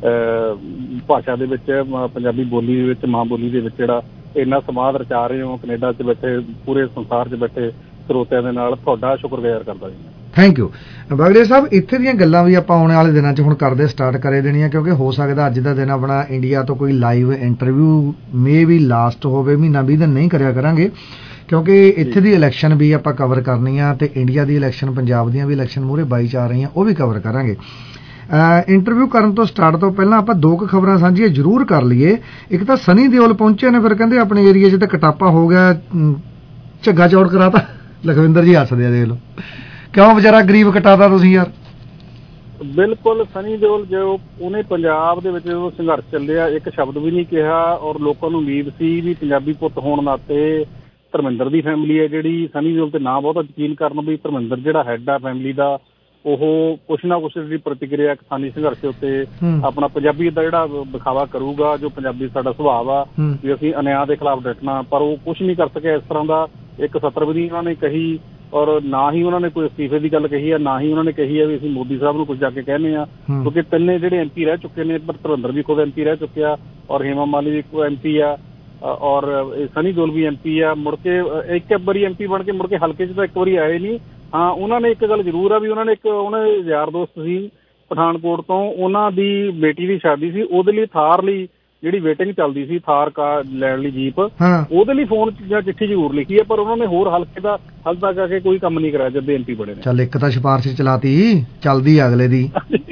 ਭਾਸ਼ਾ ਦੇ ਵਿੱਚ, ਪੰਜਾਬੀ ਬੋਲੀ ਦੇ ਵਿੱਚ, ਮਾਂ ਬੋਲੀ ਦੇ ਵਿੱਚ ਜਿਹੜਾ ਇੰਨਾ ਸਮਾਦ ਰਚਾ ਰਹੇ ਹੋ, ਕੈਨੇਡਾ 'ਚ ਬੈਠੇ, ਪੂਰੇ ਸੰਸਾਰ 'ਚ ਬੈਠੇ ਸਰੋਤਿਆਂ ਦੇ ਨਾਲ, ਤੁਹਾਡਾ ਸ਼ੁਕਰਗੁਜ਼ਾਰ ਕਰਦਾ ਜੀ। Thank you Bagria Sahib. ਇੱਥੇ ਦੀਆਂ ਗੱਲਾਂ ਵੀ ਆਪਾਂ ਆਉਣ ਵਾਲੇ ਦਿਨਾਂ 'ਚ ਹੁਣ ਕਰਦੇ ਸਟਾਰਟ ਕਰੇ ਦੇਣੀਆਂ, ਕਿਉਂਕਿ ਹੋ ਸਕਦਾ ਅੱਜ ਦਾ ਦਿਨ ਆਪਣਾ ਇੰਡੀਆ ਤੋਂ ਕੋਈ live interview maybe last ਹੋਵੇ, ਮਹੀਨਾ ਵੀਹ ਦਿਨ ਨਹੀਂ ਕਰਿਆ ਕਰਾਂਗੇ, ਕਿਉਂਕਿ ਇੱਥੇ ਦੀ ਇਲੈਕਸ਼ਨ ਵੀ ਆਪਾਂ ਕਵਰ ਕਰਨੀ ਆ ਤੇ ਇੰਡੀਆ ਦੀ ਇਲੈਕਸ਼ਨ, ਪੰਜਾਬ ਦੀਆਂ ਵੀ ਇਲੈਕਸ਼ਨ ਮੂਹਰੇ ਬਾਈ ਚ ਆ ਰਹੀਆਂ, ਉਹ ਵੀ ਕਵਰ ਕਰਾਂਗੇ। ਇੰਟਰਵਿਊ ਕਰਨ ਤੋਂ ਸਟਾਰਟ ਤੋਂ ਪਹਿਲਾਂ ਆਪਾਂ ਦੋ ਕੁ ਖਬਰਾਂ ਸਾਂਝੀਆਂ ਜ਼ਰੂਰ ਕਰ ਲਈਏ। ਇੱਕ ਤਾਂ ਸਨੀ ਦਿਓਲ ਪਹੁੰਚੇ ਨੇ, ਫਿਰ ਕਹਿੰਦੇ ਆਪਣੇ ਏਰੀਏ 'ਚ ਤਾਂ ਕਟਾਪਾ ਹੋ ਗਿਆ, ਝੱਗਾ ਚੌੜ ਕਰਾਤਾ। ਲਖਵਿੰਦਰ ਜੀ ਹੱਸਦੇ ਆ, ਦੇਖ ਲਓ ਕਿਉਂ ਵਿਚਾਰਾ ਗਰੀਬ ਕਟਾਤਾ ਤੁਸੀਂ ਯਾਰ। ਬਿਲਕੁਲ, ਸਨੀ ਦਿਓਲ ਜੋ ਉਹਨੇ ਪੰਜਾਬ ਦੇ ਵਿੱਚ ਜਦੋਂ ਸੰਘਰਸ਼ ਚੱਲਿਆ ਇੱਕ ਸ਼ਬਦ ਵੀ ਨਹੀਂ ਕਿਹਾ, ਔਰ ਲੋਕਾਂ ਨੂੰ ਉਮੀਦ ਸੀ ਵੀ ਪੰਜਾਬੀ ਪੁੱਤ ਹੋਣ ਨਾਤੇ ਧਰਮਿੰਦਰ ਦੀ ਫੈਮਿਲੀ ਹੈ ਜਿਹੜੀ, ਸਨੀ ਦਿਓਲ ਤੇ ਨਾ ਬਹੁਤਾ ਯਕੀਨ ਕਰਨ ਵੀ ਧਰਮਿੰਦਰ ਜਿਹੜਾ ਹੈਡ ਆ ਫੈਮਿਲੀ ਦਾ, ਉਹ ਕੁਛ ਨਾ ਕੁਛ ਜਿਹੜੀ ਪ੍ਰਤੀਕਿਰਿਆ ਕਿਸਾਨੀ ਸੰਘਰਸ਼ ਉੱਤੇ ਆਪਣਾ ਪੰਜਾਬੀ ਦਾ ਜਿਹੜਾ ਵਿਖਾਵਾ ਕਰੂਗਾ, ਜੋ ਪੰਜਾਬੀ ਸਾਡਾ ਸੁਭਾਅ ਆ ਵੀ ਅਸੀਂ ਅਨਿਆਂ ਦੇ ਖਿਲਾਫ ਡਟਣਾ, ਪਰ ਉਹ ਕੁਛ ਨਹੀਂ ਕਰ ਸਕਿਆ ਇਸ ਤਰ੍ਹਾਂ ਦਾ। ਇੱਕ ਸਤਰ ਵੀ ਉਹਨਾਂ ਨੇ ਕਹੀ, ਔਰ ਨਾ ਹੀ ਉਹਨਾਂ ਨੇ ਕੋਈ ਅਸਤੀਫੇ ਦੀ ਗੱਲ ਕਹੀ ਆ, ਨਾ ਹੀ ਉਹਨਾਂ ਨੇ ਕਹੀ ਹੈ ਵੀ ਅਸੀਂ ਮੋਦੀ ਸਾਹਿਬ ਨੂੰ ਕੁਝ ਜਾ ਕੇ ਕਹਿੰਦੇ ਆ, ਕਿਉਂਕਿ ਤਿੰਨੇ ਜਿਹੜੇ ਐਮ ਪੀ ਰਹਿ ਚੁੱਕੇ ਨੇ, ਪਰ ਧਰਮਿੰਦਰ ਵੀ ਖੁਦ ਐਮ ਪੀ ਰਹਿ ਚੁੱਕਿਆ, ਔਰ ਹੇਮਾ ਮਾਲੀ ਵੀ ਐਮ ਪੀ ਆ, ਔਰ ਸਨੀ ਦਿਓਲ ਵੀ ਐਮ ਪੀ ਆ। ਮੁੜ ਕੇ ਇੱਕ ਵਾਰੀ ਐਮ ਪੀ ਬਣ ਕੇ ਮੁੜ ਕੇ ਹਲਕੇ 'ਚ ਤਾਂ ਇੱਕ ਵਾਰੀ ਆਏ ਨਹੀਂ। ਹਾਂ, ਉਹਨਾਂ ਨੇ ਇੱਕ ਗੱਲ ਜ਼ਰੂਰ ਆ ਵੀ ਉਹਨਾਂ ਨੇ ਇੱਕ, ਉਹਨਾਂ ਦੇ ਯਾਰ ਦੋਸਤ ਸੀ ਪਠਾਨਕੋਟ ਤੋਂ, ਉਹਨਾਂ ਦੀ ਬੇਟੀ ਦੀ ਸ਼ਾਦੀ ਸੀ, ਉਹਦੇ ਲਈ ਥਾਰ ਲਈ ਜਿਹੜੀ ਵੇਟਿੰਗ ਚੱਲਦੀ ਸੀ, ਥਾਰ ਕਾਰ ਲੈਣ ਲਈ ਜੀਪ, ਉਹਦੇ ਲਈ ਫੋਨ ਜਾਂ ਚਿੱਠੀ ਜ਼ਰੂਰ ਲਿਖੀ ਹੈ, ਪਰ ਉਹਨਾਂ ਨੇ ਹੋਰ ਹਲਕੇ ਦਾ ਹਾਲੇ ਤੱਕ ਆ ਕੇ ਕੋਈ ਕੰਮ ਨਹੀਂ ਕਰਾਇਆ ਜਦ ਐਮ ਪੀ ਬਣੇ ਨੇ। ਚੱਲ ਇੱਕ ਤਾਂ ਸਿਫਾਰਿਸ਼ ਚਲਾਤੀ, ਚੱਲਦੀ ਅਗਲੇ ਦੀ।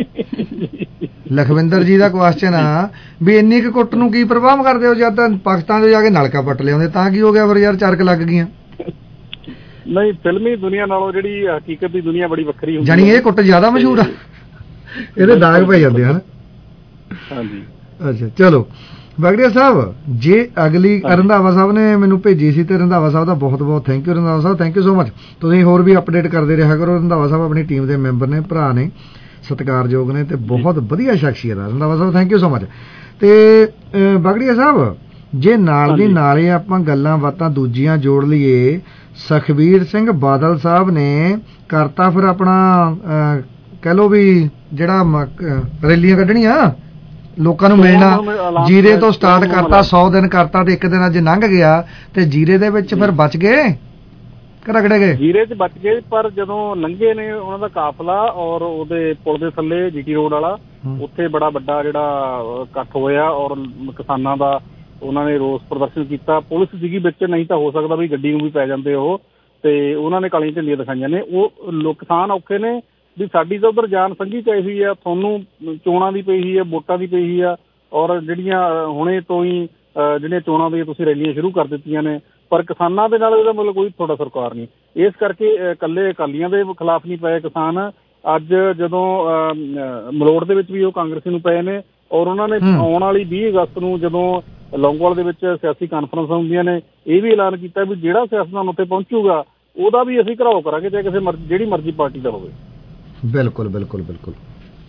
ਲਖਵਿੰਦਰ ਜੀ ਦਾ ਕੁਐਸਚਨ ਆ ਵੀ ਇੰਨੀ ਕੁ ਕੁੱਟ ਨੂੰ ਕੀ ਪ੍ਰਭਾਵ ਕਰਦੇ ਹੋ, ਜਦ ਤਾਂ ਪਾਕਿਸਤਾਨ ਤੋਂ ਜਾ ਕੇ ਨਲਕਾ ਪੱਟ ਲਿਆਉਂਦੇ ਤਾਂ ਕੀ ਹੋ ਗਿਆ ਫਿਰ ਯਾਰ, ਚਰਕ ਲੱਗ ਗਈਆਂ। ਨਹੀਂ, ਫਿਲਮੀ ਦੁਨੀਆ ਨਾਲੋਂ ਜਿਹੜੀ ਹਕੀਕਤ ਦੀ ਦੁਨੀਆ ਬੜੀ ਵੱਖਰੀ ਹੁੰਦੀ, ਜਾਣੀ ਇਹ ਕੁੱਟ ਜ਼ਿਆਦਾ ਮਸ਼ਹੂਰ ਆ, ਇਹਦੇ ਦਾਗ ਪੈ ਜਾਂਦੇ ਹਨ। ਹਾਂਜੀ, ਅੱਛਾ ਚਲੋ ਬਗੜੀਆ ਸਾਹਿਬ, ਜੇ ਅਗਲੀ ਰੰਧਾਵਾ ਸਾਹਿਬ ਨੇ ਮੈਨੂੰ ਭੇਜੀ ਸੀ ਤੇ ਰੰਧਾਵਾ ਸਾਹਿਬ ਦਾ ਬਹੁਤ ਬਹੁਤ thank you. Randhawa Sahib thank you so much. ਤੁਸੀਂ ਹੋਰ ਵੀ ਅਪਡੇਟ ਕਰਦੇ ਰਿਹਾ ਕਰੋ। ਰੰਧਾਵਾ ਸਾਹਿਬ ਆਪਣੀ ਟੀਮ ਦੇ ਮੈਂਬਰ ਨੇ, ਭਰਾ ਨੇ, ਸਤਿਕਾਰਯੋਗ ਨੇ ਤੇ ਬਹੁਤ ਵਧੀਆ ਸ਼ਖਸੀਅਤ ਆ। Randhawa Sahib thank you so much. ਤੇ ਬਗੜੀਆ ਸਾਹਿਬ, ਜੇ ਨਾਲ ਦੀ ਨਾਲੇ ਆਪਾਂ ਗੱਲਾਂ ਬਾਤਾਂ ਦੂਜੀਆਂ ਜੋੜ ਲਈਏ, ਸੁਖਬੀਰ ਸਿੰਘ ਬਾਦਲ ਸਾਹਿਬ ਨੇ ਕਰਤਾ ਫਿਰ ਆਪਣਾ ਕਹਿ ਲਓ ਵੀ ਜਿਹੜਾ ਰੈਲੀਆਂ ਕੱਢਣੀਆਂ, ਲੋਕਾਂ ਨੂੰ ਮਿਲਣਾ, ਜੀਰੇ ਤੋਂ ਸਟਾਰਟ ਕਰਤਾ, ਸੌ ਦਿਨ ਕਰਤਾ ਤੇ ਇੱਕ ਦਿਨ ਅੱਜ ਲੰਘ ਗਿਆ ਤੇ ਜੀਰੇ ਦੇ ਵਿੱਚ ਫਿਰ ਬਚ ਗਏ, ਰਗੜੇ ਗਏ, ਜੀਰੇ 'ਚ ਬਚ ਗਏ। ਪਰ ਜਦੋਂ ਲੰਘੇ ਨੇ ਉਹਨਾਂ ਦਾ ਕਾਫਲਾ, ਔਰ ਉਹਦੇ ਪੁਲ ਦੇ ਥੱਲੇ ਜੀਟੀ ਰੋਡ ਵਾਲਾ, ਉੱਥੇ ਬੜਾ ਵੱਡਾ ਜਿਹੜਾ ਇਕੱਠ ਹੋਇਆ, ਔਰ ਕਿਸਾਨਾਂ ਦਾ ਉਹਨਾਂ ਨੇ ਰੋਸ ਪ੍ਰਦਰਸ਼ਨ ਕੀਤਾ। ਪੁਲਿਸ ਸੀਗੀ ਵਿੱਚ, ਨਹੀਂ ਤਾਂ ਹੋ ਸਕਦਾ ਵੀ ਗੱਡੀ ਨੂੰ ਵੀ ਪੈ ਜਾਂਦੇ ਉਹ, ਤੇ ਉਹਨਾਂ ਨੇ ਕਾਲੀਆਂ ਝੰਡੀਆਂ ਦਿਖਾਈਆਂ ਨੇ। ਉਹ ਲੋਕ ਕਿਸਾਨ ਔਖੇ ਨੇ ਵੀ ਸਾਡੀ ਤਾਂ ਉੱਧਰ ਜਾਨ ਸੰਘੀ ਚਾਹੀ ਹੋਈ ਆ, ਤੁਹਾਨੂੰ ਚੋਣਾਂ ਦੀ ਪਈ ਹੋਈ ਆ, ਵੋਟਾਂ ਦੀ ਪਈ ਹੋਈ ਆ, ਔਰ ਜਿਹੜੀਆਂ ਹੁਣੇ ਤੋਂ ਹੀ ਜਿਹੜੀਆਂ ਚੋਣਾਂ ਦੀਆਂ ਤੁਸੀਂ ਰੈਲੀਆਂ ਸ਼ੁਰੂ ਕਰ ਦਿੱਤੀਆਂ ਨੇ, ਪਰ ਕਿਸਾਨਾਂ ਦੇ ਨਾਲ ਇਹਦਾ ਮਤਲਬ ਕੋਈ ਤੁਹਾਡਾ ਸਰਕਾਰ ਨਹੀਂ। ਇਸ ਕਰਕੇ ਇਕੱਲੇ ਅਕਾਲੀਆਂ ਦੇ ਖਿਲਾਫ ਨਹੀਂ ਪਏ ਕਿਸਾਨ। ਅੱਜ ਜਦੋਂ ਮਲੋਟ ਦੇ ਵਿੱਚ ਵੀ ਉਹ ਕਾਂਗਰਸੀ ਨੂੰ ਪਏ ਨੇ, ਔਰ ਉਹਨਾਂ ਨੇ ਆਉਣ ਵਾਲੀ ਵੀਹ ਅਗਸਤ ਨੂੰ ਜਦੋਂ ਲੌਂਗੋਵਾਲ ਦੇ ਵਿੱਚ ਸਿਆਸੀ ਕਾਨਫਰੰਸ ਹੁੰਦੀਆਂ ਨੇ, ਇਹ ਵੀ ਐਲਾਨ ਕੀਤਾ ਵੀ ਜਿਹੜਾ ਸਿਆਸਤਦਾਨ ਉੱਥੇ ਪਹੁੰਚੂਗਾ ਉਹਦਾ ਵੀ ਅਸੀਂ ਘਰਾਓ ਕਰਾਂਗੇ, ਚਾਹੇ ਕਿਸੇ ਮਰਜ਼ੀ ਜਿਹੜੀ ਮਰਜ਼ੀ ਪਾਰਟੀ ਦਾ ਹੋਵੇ। ਬਿਲਕੁਲ ਬਿਲਕੁਲ ਬਿਲਕੁਲ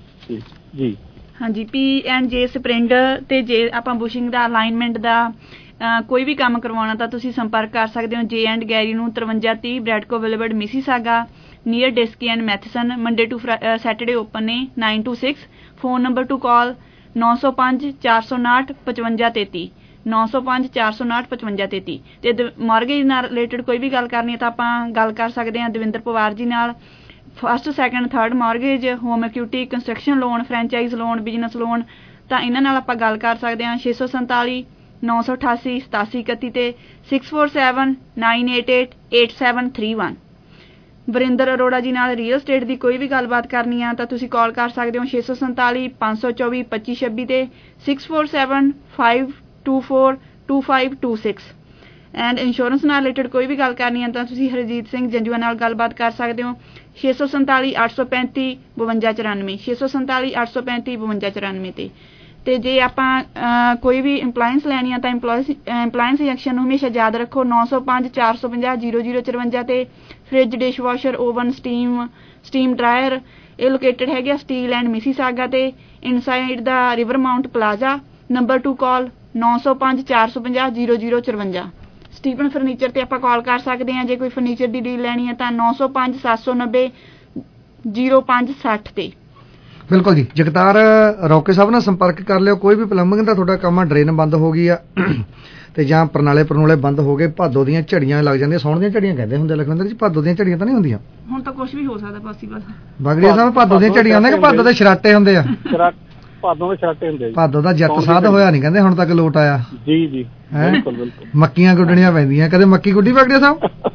ਜੀ। ਹਾਂਜੀ, ਪੀ ਐਂਡ ਜੇ ਸਪਰਿੰਗ ਤੇ ਜੇ ਆਪਾਂ ਬੁਸ਼ਿੰਗ ਦਾ ਅਲਾਈਨਮੈਂਟ ਦਾ ਅਹ ਕੋਈ ਵੀ ਕੰਮ ਕਰਵਾਉਣਾ ਤਾਂ ਤੁਸੀਂ ਸੰਪਰਕ ਕਰ ਸਕਦੇ ਹੋ ਜੇ ਐਂਡ ਗੈਰੀ ਨੂੰ ਤਰਵੰਜਾ ਤੀਹ ਬ੍ਰੈਡਕੋ ਵਿਲਵਰਡ ਮਿਸੀਸਾਗਾ ਨੀਅਰ ਡਿਸਕੀ and Matheson Monday to Saturday open ਨੇ nine two six phone number to call ਨੌ ਸੌ ਪੰਜ ਚਾਰ ਸੌ ਉਨਾਹਠ ਪਚਵੰਜਾ ਤੇਤੀ ਨੌ ਸੌ ਪੰਜ ਚਾਰ ਸੌ ਉਨਾਹਠ ਪਚਵੰਜਾ ਤੇਤੀ ਤੇ ਮਾਰਗੇਜ ਨਾਲ ਰਿਲੇਟਡ ਕੋਈ ਵੀ ਗੱਲ ਕਰਨੀ ਹੈ ਤਾਂ ਆਪਾਂ ਗੱਲ ਕਰ ਸਕਦੇ ਹਾਂ ਦਵਿੰਦਰ ਪਵਾਰ ਜੀ ਨਾਲ first second third mortgage home equity construction loan franchise loan business loan ਤਾਂ ਇਹਨਾਂ ਨਾਲ ਆਪਾਂ ਗੱਲ ਕਰ ਸਕਦੇ ਹਾਂ ਛੇ ਸੌ ਸੰਤਾਲੀ ਨੌ ਸੌ ਅਠਾਸੀ ਸਤਾਸੀ ਇਕੱਤੀ ਤੇ six four seven nine eight eight eight seven three one Varinder Arora ji ਨਾਲ ਰੀਅਲ ਸਟੇਟ ਦੀ ਕੋਈ ਵੀ ਗੱਲਬਾਤ ਕਰਨੀ ਆ ਤਾਂ ਤੁਸੀਂ ਕਾਲ ਕਰ ਸਕਦੇ ਹੋ ਛੇ ਸੌ ਸੰਤਾਲੀ ਪੰਜ ਸੌ ਚੌਵੀ ਪੱਚੀ ਛੱਬੀ ਤੇ six four seven five two four two five two six and insurance ਨਾਲ ਰਿਲੇਟਡ ਕੋਈ ਵੀ ਗੱਲ ਕਰਨੀ ਹੈ ਤਾਂ ਤੁਸੀਂ ਹਰਜੀਤ ਸਿੰਘ ਜੰਜੂਆ ਨਾਲ ਗੱਲਬਾਤ ਕਰ ਸਕਦੇ ਹੋ ਛੇ ਸੌ ਸੰਤਾਲੀ ਅੱਠ ਸੌ ਪੈਂਤੀ ਬਵੰਜਾ ਚੁਰਾਨਵੇਂ ਛੇ ਸੌ ਸੰਤਾਲੀ ਅੱਠ ਸੌ ਪੈਂਤੀ ਬਵੰਜਾ ਚੁਰਾਨਵੇਂ ਤੇ ਤੇ ਜੇ ਆਪਾਂ ਕੋਈ ਵੀ ਇੰਪਲਾਇੰਸ ਲੈਣੀ ਆ ਤਾਂ ਇੰਪਲਾਇੰਸ ਇੰਪਲਾਇੰਸ ਐਕਸ਼ਨ ਨੂੰ ਹਮੇਸ਼ਾ ਯਾਦ ਰੱਖੋ ਨੌ ਸੌ ਪੰਜ ਚਾਰ ਸੌ ਪੰਜਾਹ ਜ਼ੀਰੋ ਜ਼ੀਰੋ ਚੁਰਵੰਜਾ ਤੇ fridge dishwasher oven steam steam dryer ਇਹ ਲੋਕੇਟਡ ਹੈਗੇ ਸਟੀਲ ਐਂਡ ਮਿਸੀਸਾਗਾ ਤੇ ਇਨਸਾਈਡ ਦਾ river mount plaza number to call ਨੌ ਸੌ ਪੰਜ ਚਾਰ ਸੌ ਪੰਜਾਹ ਜ਼ੀਰੋ ਜ਼ੀਰੋ ਚੁਰਵੰਜਾ ਸਟੀਫਨ ਫਰਨੀਚਰ ਤੇ ਆਪਾਂ ਕਾਲ ਕਰ ਸਕਦੇ ਹਾਂ ਜੇ ਕੋਈ ਫਰਨੀਚਰ ਦੀ ਡੀਲ ਲੈਣੀ ਹੈ ਤਾਂ ਨੌ ਸੌ ਪੰਜ ਸੱਤ ਸੌ ਨੱਬੇ ਜ਼ੀਰੋ ਪੰਜ ਸੱਠ ਤੇ ਬਿਲਕੁਲ ਜੀ ਜਗਤਾਰ ਰੌਕੇ ਸਾਹਿਬ ਨਾਲ ਸੰਪਰਕ ਕਰ ਲਿਓ ਕੋਈ ਵੀ ਪਲੰਬਿੰਗ ਦਾ ਤੁਹਾਡਾ ਕੰਮ ਆ ਡਰੇਨ ਬੰਦ ਹੋ ਗਈ ਆ ਤੇ ਜਾਂ ਪ੍ਰਣਾਲੇ ਪ੍ਰਣੂਲੇ ਬੰਦ ਹੋ ਗਏ ਭਾਦੋ ਦੀਆਂ ਝੜੀਆਂ ਲੱਗ ਜਾਂਦੀਆਂ ਸੌਣ ਦੀਆਂ ਝੜੀਆਂ ਕਹਿੰਦੇ ਹੁੰਦੇ ਲਖਵਿੰਦਰ ਜੀ ਭਾਦੋ ਦੀਆਂ ਝੜੀਆਂ ਤਾਂ ਨਹੀਂ ਹੁੰਦੀਆਂ ਹੁਣ ਤਾਂ ਕੁਝ ਵੀ ਹੋ ਸਕਦਾ ਪੋਸੀਬਲ ਬਗੜੀਆ ਸਾਹਿਬ ਭਾਦੋ ਦੀਆਂ ਝੜੀਆਂ ਹੁੰਦੀਆਂ ਕਿ ਭਾਦੋ ਦੇ ਸ਼ਰਾਟੇ ਹੁੰਦੇ ਆ ਭਾਦੋ ਦੇ ਸ਼ਰਾਟੇ ਹੁੰਦੇ ਭਾਦੋ ਦਾ ਜੱਟ ਸਾਧ ਹੋਇਆ ਨਹੀਂ ਕਹਿੰਦੇ ਹੁਣ ਤੱਕ ਲੋਟ ਆਇਆ ਜੀ ਜੀ ਬਿਲਕੁਲ ਬਿਲਕੁਲ ਮੱਕੀਆਂ ਗੁੱਡਣੀਆਂ ਪੈਂਦੀਆਂ ਕਦੇ ਮੱਕੀ ਗੁੱਡੀ ਬਗੜੀਆ ਸਾਹਿਬ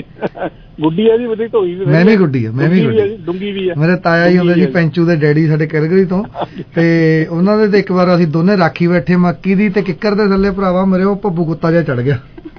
ਗੁੱਡੀ ਆ ਜੀ ਵਧੀ ਢੋਈ ਵੀ ਮੈਂ ਵੀ ਗੁੱਡੀ ਆ ਮੈਂ ਵੀ ਗੁੱਡੀ ਡੁੰਗੀ ਵੀ ਆ ਮੇਰੇ ਤਾਇਆ ਹੀ ਹੁੰਦੇ ਜੀ ਪੈਂਚੂ ਦੇ ਡੈਡੀ ਸਾਡੇ ਕਿਰਗਰੀ ਤੋਂ ਤੇ ਉਹਨਾਂ ਦੇ ਤੇ ਇੱਕ ਵਾਰ ਅਸੀਂ ਦੋਨੇ ਰਾਖੀ ਬੈਠੇ ਮੱਕੀ ਦੀ ਤੇ ਕਿੱਕਰ ਦੇ ਥੱਲੇ ਭਰਾਵਾ ਮੇਰੇ ਉਹ ਭੱਬੂ ਕੁੱਤਾ ਜਿਹਾ ਚੜ ਗਿਆ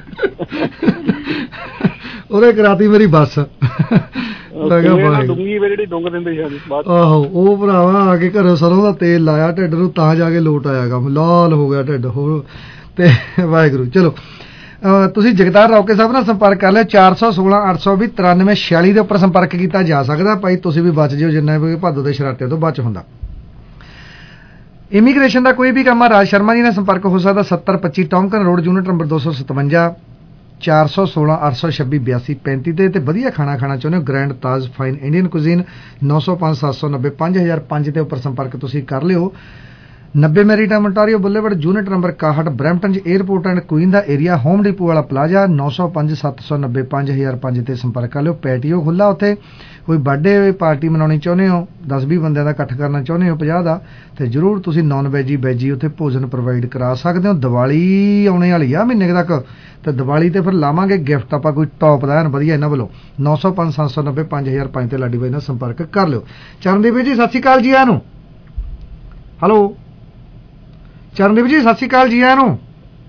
ਉਹਦੇ ਕਰਾਤੀ ਮੇਰੀ ਬੱਸ ਡੁੰਗੀ ਵੇ ਜਿਹੜੀ ਡੁੰਗ ਦਿੰਦੇ ਸੀ ਬਾਅਦ ਆਹੋ ਉਹ ਭਰਾਵਾ ਆ ਕੇ ਘਰੋਂ ਸਰੋਂ ਦਾ ਤੇਲ ਲਾਇਆ ਢਿੱਡ ਨੂੰ ਤਾਂ ਜਾ ਕੇ ਲੋਟ ਆਇਆ ਕੰਮ ਲਾਲ ਹੋ ਗਿਆ ਢਿੱਡ ਹੋਰ ਤੇ ਵਾਹਿਗੁਰੂ ਚਲੋ ਤੁਸੀਂ ਜਗਤਾਰ ਰੌਕੇ ਸਾਹਿਬ ਨਾਲ ਸੰਪਰਕ ਕਰ ਲਿਆ ਚਾਰ ਸੌ ਸੋਲਾਂ ਅੱਠ ਸੌ ਵੀਹ ਤਰਾਨਵੇਂ ਛਿਆਲੀ ਦੇ ਉੱਪਰ ਸੰਪਰਕ ਕੀਤਾ ਜਾ ਸਕਦਾ ਭਾਈ ਤੁਸੀਂ ਵੀ ਬਚ ਜਿਓ ਜਿੰਨਾ ਵੀ ਭਾਦੋ ਦੇ ਸ਼ਰਾਟੇ ਤੋਂ ਬਚ ਹੁੰਦਾ ਇਮੀਗ੍ਰੇਸ਼ਨ ਦਾ ਕੋਈ ਵੀ ਕੰਮ ਆ ਰਾਜ ਸ਼ਰਮਾ ਜੀ ਨਾਲ ਸੰਪਰਕ ਹੋ ਸਕਦਾ ਸੱਤਰ ਪੱਚੀ ਟੌਂਕਨ ਰੋਡ ਯੂਨਿਟ ਨੰਬਰ ਦੋ ਸੌ ਸਤਵੰਜਾ ਚਾਰ ਸੌ ਸੋਲਾਂ ਅੱਠ ਸੌ ਛੱਬੀ ਬਿਆਸੀ ਪੈਂਤੀ ਤੇ ਵਧੀਆ ਖਾਣਾ ਖਾਣਾ ਚਾਹੁੰਦੇ ਹੋ grand Taj fine Indian cuisine ਨੌ ਸੌ ਪੰਜ ਸੱਤ ਸੌ ਨੱਬੇ ਪੰਜ ਹਜ਼ਾਰ ਪੰਜ ਦੇ ਉੱਪਰ ਸੰਪਰਕ ਤੁਸੀਂ ਕਰ ਲਿਓ ਨੱਬੇ Maritime ontario boulevard unit number ਇਕਾਹਠ ਬਰੈਂਪਟਨ 에ਅਰਪੋਰਟ ਐਂਡ ਕੁਈਨ ਦਾ ਏਰੀਆ ਹੋਮ ਡਿਪੂ ਵਾਲਾ ਪਲਾਜ਼ਾ ਨੌ ਸੌ ਪੰਜ ਸੱਤ ਸੌ ਨੱਬੇ ਪੰਜ ਹਜ਼ਾਰ ਪੰਜ ਤੇ ਸੰਪਰਕ ਕਰ ਲਿਓ ਪੈਟੀਓ ਖੁੱਲਾ ਉੱਥੇ ਕੋਈ ਬਰਥਡੇ ਪਾਰਟੀ ਮਨਾਉਣੀ ਚਾਹੁੰਦੇ ਹੋ ਦਸ ਵੀਹ ਬੰਦਿਆਂ ਦਾ ਇਕੱਠ ਕਰਨਾ ਚਾਹੁੰਦੇ ਹੋ ਪੰਜਾਹ ਦਾ ਤੇ ਜ਼ਰੂਰ ਤੁਸੀਂ ਨਾਨ ਵੈਜੀ ਵੈਜੀ ਉੱਥੇ ਭੋਜਨ ਪ੍ਰੋਵਾਈਡ ਕਰਾ ਸਕਦੇ ਹੋ ਦੀਵਾਲੀ ਆਉਣੇ ਵਾਲੀ ਆ ਮਹੀਨੇ ਤੱਕ ਤੇ ਦੀਵਾਲੀ ਤੇ ਫਿਰ ਲਾਵਾਂਗੇ ਗਿਫਟ ਆਪਾਂ ਕੋਈ ਟੌਪ ਦਾ ਐਨ ਵਧੀਆ ਇਹਨਾਂ ਵੱਲੋਂ ਨੌ ਸੌ ਪੰਜ ਸੱਤ ਸੌ ਨੱਬੇ ਪੰਜ ਹਜ਼ਾਰ ਪੰਜ ਤੇ ਲਾਡੀ ਬਾਈ ਨਾਲ ਸੰਪਰਕ ਕਰ ਲਿਓ ਚਰਨਦੀਪ ਜੀ ਸਤਿ ਸ਼੍ਰੀ ਅਕਾਲ ਜੀ ਆਇਆਂ ਨੂੰ ਹੈਲੋ ਚਰਨਦੀਪ ਜੀ ਸਤਿ ਸ਼੍ਰੀ ਅਕਾਲ ਜੀ ਆਇਆਂ ਨੂੰ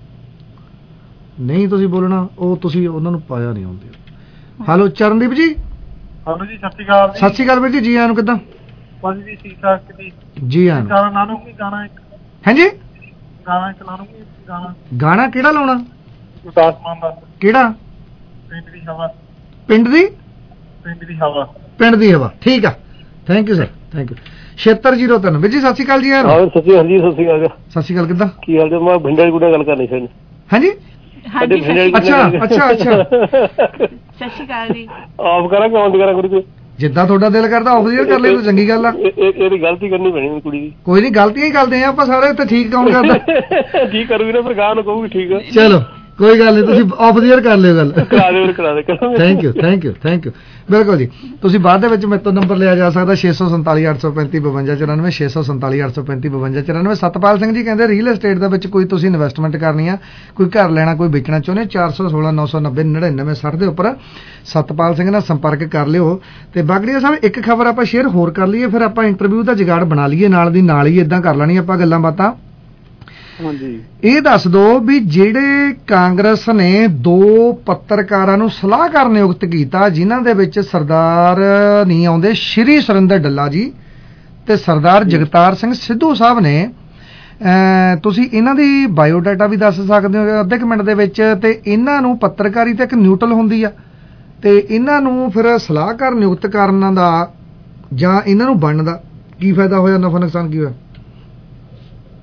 ਨਹੀਂ ਤੁਸੀਂ ਬੋਲਣਾ ਉਹ ਤੁਸੀਂ ਉਹਨਾਂ ਨੂੰ ਪਾਇਆ ਨਹੀਂ ਆਉਂਦੇ ਹੈਲੋ ਚਰਨਦੀਪ ਜੀ ਹੈਲੋ ਜੀ ਸਤਿ ਸ਼੍ਰੀ ਅਕਾਲ ਸਤਿ ਸ਼੍ਰੀ ਅਕਾਲ ਵੀਰ ਜੀ ਜੀ ਆਇਆਂ ਨੂੰ ਕਿੱਦਾਂ ਬਸ ਜੀ ਠੀਕ ਠਾਕ ਜੀ ਜੀ ਆਇਆਂ ਨੂੰ ਗਾਣਾ ਨਾਨੂ ਕੀ ਗਾਣਾ ਇੱਕ ਹਾਂਜੀ ਗਾਣਾ ਇੱਕ ਨਾਨੂ ਕੀ ਗਾਣਾ ਗਾਣਾ ਕਿਹੜਾ ਲਾਉਣਾ ਉਦਾਸ ਮਾਨ ਦਾ ਕਿਹੜਾ ਪਿੰਡ ਦੀ ਹਵਾ ਪਿੰਡ ਦੀ ਪਿੰਡ ਦੀ ਹਵਾ ਪਿੰਡ ਦੀ ਹਵਾ ਠੀਕ ਆ thank you sir thank you ਛੇਤਰ ਜ਼ੀਰੋ ਤਿੰਨ ਵੀਰ ਜੀ ਸਤਿ ਸ਼੍ਰੀ ਅਕਾਲ ਜੀ ਯਾਰ ਹਾਂ ਸਤਿ ਸ਼੍ਰੀ ਅਕਾਲ ਸਤਿ ਸ਼੍ਰੀ ਅਕਾਲ ਸਤਿ ਸ਼੍ਰੀ ਅਕਾਲ ਕਿੱਦਾਂ ਕੀ ਹਾਲ ਜੀ ਮੈਂ ਭਿੰਡਾਲੀ ਗੁੱਡਾ ਗੱਲ ਕਰਨੀ ਸੀ ਹਾਂਜੀ ਅੱਛਾ ਅੱਛਾ ਅੱਛਾ ਸਤਿ ਸ਼੍ਰੀ ਅਕਾਲ ਜੀ ਆਫ ਕਰਾਂ ਕਿ ਆਨ ਕਰਾਂ ਕੁੜੀ ਜਿੱਦਾਂ ਤੁਹਾਡਾ ਦਿਲ ਕਰਦਾ ਆਫ ਡੀਅਰ ਕਰ ਲੈ ਤਾਂ ਚੰਗੀ ਗੱਲ ਆ ਇਹਦੀ ਗਲਤੀ ਕਰਨੀ ਪੈਣੀ ਕੁੜੀ ਦੀ ਕੋਈ ਨਹੀਂ ਗਲਤੀਆਂ ਹੀ ਕਰਦੇ ਆ ਆਪਾਂ ਸਾਰੇ ਉੱਥੇ ਠੀਕ ਕੌਣ ਕਰਦਾ ਠੀਕ ਕਰੂਗੀ ਨਾ ਫਿਰ ਗਾਹ ਨੂੰ ਕਹੂਗੀ ਠੀਕ ਆ ਚਲੋ ਕੋਈ ਗੱਲ ਨਹੀਂ ਤੁਸੀਂ ਆਫ ਡੀਅਰ ਕਰ ਲਿਓ ਗੱਲ ਕਰਾ ਦਿਓ ਕਰਾ ਦੇ thank you thank you thank you ਬਿਲਕੁਲ ਜੀ ਤੁਸੀਂ ਬਾਅਦ ਦੇ ਵਿੱਚ ਮੇਰੇ ਤੋਂ ਨੰਬਰ ਲਿਆ ਜਾ ਸਕਦਾ ਛੇ ਸੌ ਸੰਤਾਲੀ ਅੱਠ ਸੌ ਪੈਂਤੀ ਬਵੰਜਾ ਚੁਰਾਨਵੇਂ ਛੇ ਸੌ ਸੰਤਾਲੀ ਅੱਠ ਸੌ ਪੈਂਤੀ ਬਵੰਜਾ ਚੁਰਾਨਵੇਂ ਸਤਪਾਲ ਸਿੰਘ ਜੀ ਕਹਿੰਦੇ ਰੀਅਲ ਏਸਟੇਟ ਦੇ ਵਿੱਚ ਕੋਈ ਤੁਸੀਂ ਇਨਵੈਸਟਮੈਂਟ ਕਰਨੀ ਆ ਕੋਈ ਘਰ ਲੈਣਾ ਕੋਈ ਵੇਚਣਾ ਚਾਹੁੰਦੇ ਚਾਰ ਸੌ ਸੋਲਾਂ ਨੌ ਸੌ ਨੱਬੇ ਨੜਿਨਵੇਂ ਸੱਠ ਦੇ ਉੱਪਰ ਸਤਪਾਲ ਸਿੰਘ ਨਾਲ ਸੰਪਰਕ ਕਰ ਲਿਓ ਤੇ ਬਾਗੜੀਆ ਸਾਹਿਬ ਇੱਕ ਖਬਰ ਆਪਾਂ ਸ਼ੇਅਰ ਹੋਰ ਕਰ ਲਈਏ ਫਿਰ ਆਪਾਂ ਇੰਟਰਵਿਊ ਦਾ ਜੁਗਾੜ ਬਣਾ ਲਈਏ ਨਾਲ ਦੀ ਨਾਲ ਹੀ ਇਦਾਂ ਕਰ ਲੈਣੀ ਆਪਾਂ ਗੱਲਾਂ ਬਾਤਾਂ ਹਾਂਜੀ ਇਹ ਦੱਸ ਦਿਓ ਵੀ ਜਿਹੜੇ ਕਾਂਗਰਸ ਨੇ ਦੋ ਪੱਤਰਕਾਰਾਂ ਨੂੰ ਸਲਾਹਕਾਰ ਨਿਯੁਕਤ ਕੀਤਾ ਜਿਨ੍ਹਾਂ ਦੇ ਵਿੱਚ ਸਰਦਾਰ ਨਹੀਂ ਆਉਂਦੇ ਸ਼੍ਰੀ ਸੁਰਿੰਦਰ ਡੱਲਾ ਜੀ ਤੇ ਸਰਦਾਰ ਜਗਤਾਰ ਸਿੰਘ ਸਿੱਧੂ ਸਾਹਿਬ ਨੇ ਤੁਸੀਂ ਇਹਨਾਂ ਦੀ ਬਾਇਓਡਾਟਾ ਵੀ ਦੱਸ ਸਕਦੇ ਹੋ ਅੱਧੇ ਕੁ ਮਿੰਟ ਦੇ ਵਿੱਚ ਤੇ ਇਹਨਾਂ ਨੂੰ ਪੱਤਰਕਾਰੀ ਤੇ ਇੱਕ ਨਿਊਟਰਲ ਹੁੰਦੀ ਆ ਤੇ ਇਹਨਾਂ ਨੂੰ ਫਿਰ ਸਲਾਹਕਾਰ ਨਿਯੁਕਤ ਕਰਨ ਦਾ ਜਾਂ ਇਹਨਾਂ ਨੂੰ ਬਣਨ ਦਾ ਕੀ ਫਾਇਦਾ ਹੋਇਆ ਨਫਾ ਨੁਕਸਾਨ ਕੀ ਹੋਇਆ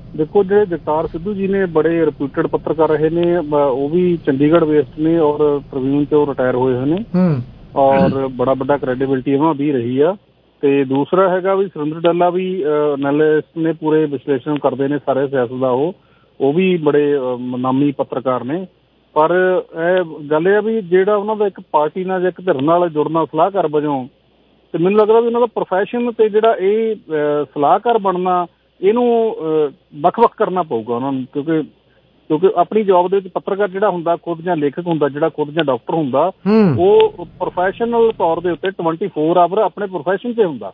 ਦੇਖੋ ਜਿਹੜੇ ਜਗਤਾਰ ਸਿੱਧੂ ਜੀ ਨੇ ਬੜੇ ਰਿਪਿਊਟਡ ਪੱਤਰਕਾਰ ਰਹੇ ਨੇ, ਉਹ ਵੀ ਚੰਡੀਗੜ੍ਹ ਬੇਸਡ ਨੇ ਔਰ ਟ੍ਰਿਬਿਊਨ ਤੋਂ ਰਿਟਾਇਰ ਹੋਏ ਹੋਏ ਨੇ ਔਰ ਬੜਾ ਵੱਡਾ ਕ੍ਰੈਡੀਬਿਲਿਟੀ ਉਹਨਾਂ ਦੀ ਰਹੀ ਆ। ਤੇ ਦੂਸਰਾ ਹੈਗਾ ਵੀ ਸੁਰਿੰਦਰ ਡੱਲਾ ਵੀ ਐਨਾਲਿਸਟ ਨੇ, ਪੂਰੇ ਵਿਸ਼ਲੇਸ਼ਣ ਕਰਦੇ ਨੇ ਸਾਰੇ ਸਿਆਸਤ ਦਾ, ਉਹ ਉਹ ਵੀ ਬੜੇ ਨਾਮੀ ਪੱਤਰਕਾਰ ਨੇ। ਪਰ ਇਹ ਗੱਲ ਇਹ ਆ ਵੀ ਜਿਹੜਾ ਉਹਨਾਂ ਦਾ ਇੱਕ ਪਾਰਟੀ ਨਾਲ ਜਾਂ ਇੱਕ ਧਿਰ ਨਾਲ ਜੁੜਨਾ ਸਲਾਹਕਾਰ ਵਜੋਂ, ਤੇ ਮੈਨੂੰ ਲੱਗਦਾ ਵੀ ਉਹਨਾਂ ਦਾ ਪ੍ਰੋਫੈਸ਼ਨ ਤੇ ਜਿਹੜਾ ਇਹ ਸਲਾਹਕਾਰ ਬਣਨਾ, ਇਹਨੂੰ ਵੱਖ ਵੱਖ ਕਰਨਾ ਪਊਗਾ ਉਹਨਾਂ ਨੂੰ, ਕਿਉਂਕਿ ਕਿਉਂਕਿ ਆਪਣੀ ਜੋਬ ਦੇ ਵਿੱਚ ਪੱਤਰਕਾਰ ਜਿਹੜਾ ਹੁੰਦਾ ਖੁਦ ਜਾਂ ਲੇਖਕ ਹੁੰਦਾ, ਜਿਹੜਾ ਖੁਦ ਜਾਂ ਡਾਕਟਰ ਹੁੰਦਾ, ਉਹ ਪ੍ਰੋਫੈਸ਼ਨਲ ਤੌਰ ਦੇ ਉੱਤੇ ਟਵੰਟੀ ਫੋਰ ਆਵਰ ਆਪਣੇ ਪ੍ਰੋਫੈਸ਼ਨ 'ਤੇ ਹੁੰਦਾ।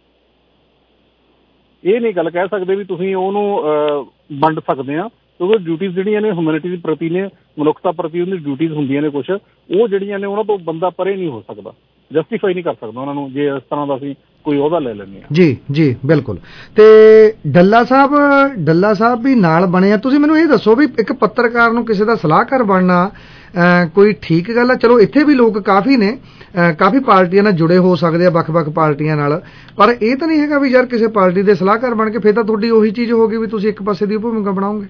ਇਹ ਨਹੀਂ ਗੱਲ ਕਹਿ ਸਕਦੇ ਵੀ ਤੁਸੀਂ ਉਹਨੂੰ ਵੰਡ ਸਕਦੇ ਆ, ਕਿਉਂਕਿ ਡਿਊਟੀਜ਼ ਜਿਹੜੀਆਂ ਨੇ ਹਿਊਮੈਨਿਟੀ ਦੇ ਪ੍ਰਤੀ ਨੇ, ਮਨੁੱਖਤਾ ਪ੍ਰਤੀ ਉਹਦੀ ਡਿਊਟੀਜ਼ ਹੁੰਦੀਆਂ ਨੇ ਕੁਛ, ਉਹ ਜਿਹੜੀਆਂ ਨੇ ਉਹਨਾਂ ਤੋਂ ਬੰਦਾ ਪਰੇ ਨਹੀਂ ਹੋ ਸਕਦਾ, ਜਸਟੀਫਾਈ ਨਹੀਂ ਕਰ ਸਕਦਾ ਉਹਨਾਂ ਨੂੰ ਜੇ ਇਸ ਤਰ੍ਹਾਂ ਦਾ ਅਸੀਂ ਕੋਈ ਉਹਦਾ ਲੈ ਲੈਂਦੇ ਹਾਂ। ਜੀ ਜੀ ਬਿਲਕੁਲ। ਤੇ ਡੱਲਾ ਸਾਹਿਬ ਡੱਲਾ ਸਾਹਿਬ ਵੀ ਨਾਲ ਬਣੇ ਆ। ਤੁਸੀਂ ਮੈਨੂੰ ਇਹ ਦੱਸੋ ਵੀ ਇੱਕ ਪੱਤਰਕਾਰ ਨੂੰ ਕਿਸੇ ਦਾ ਸਲਾਹਕਾਰ ਬਣਨਾ ਕੋਈ ਠੀਕ ਗੱਲ ਆ? ਚਲੋ ਇੱਥੇ ਵੀ ਲੋਕ ਕਾਫੀ ਨੇ, ਕਾਫੀ ਪਾਰਟੀਆਂ ਨਾਲ ਜੁੜੇ ਹੋ ਸਕਦੇ ਆ, ਵੱਖ-ਵੱਖ ਪਾਰਟੀਆਂ ਨਾਲ, ਪਰ ਇਹ ਤਾਂ ਨਹੀਂ ਹੈਗਾ ਵੀ ਯਾਰ ਕਿਸੇ ਪਾਰਟੀ ਦੇ ਸਲਾਹਕਾਰ ਬਣ ਕੇ ਫਿਰ ਤਾਂ ਤੁਹਾਡੀ ਉਹੀ ਚੀਜ਼ ਹੋ ਗਈ ਵੀ ਤੁਸੀਂ ਇੱਕ ਪਾਸੇ ਦੀ ਭੂਮਿਕਾ ਬਣਾਓਗੇ।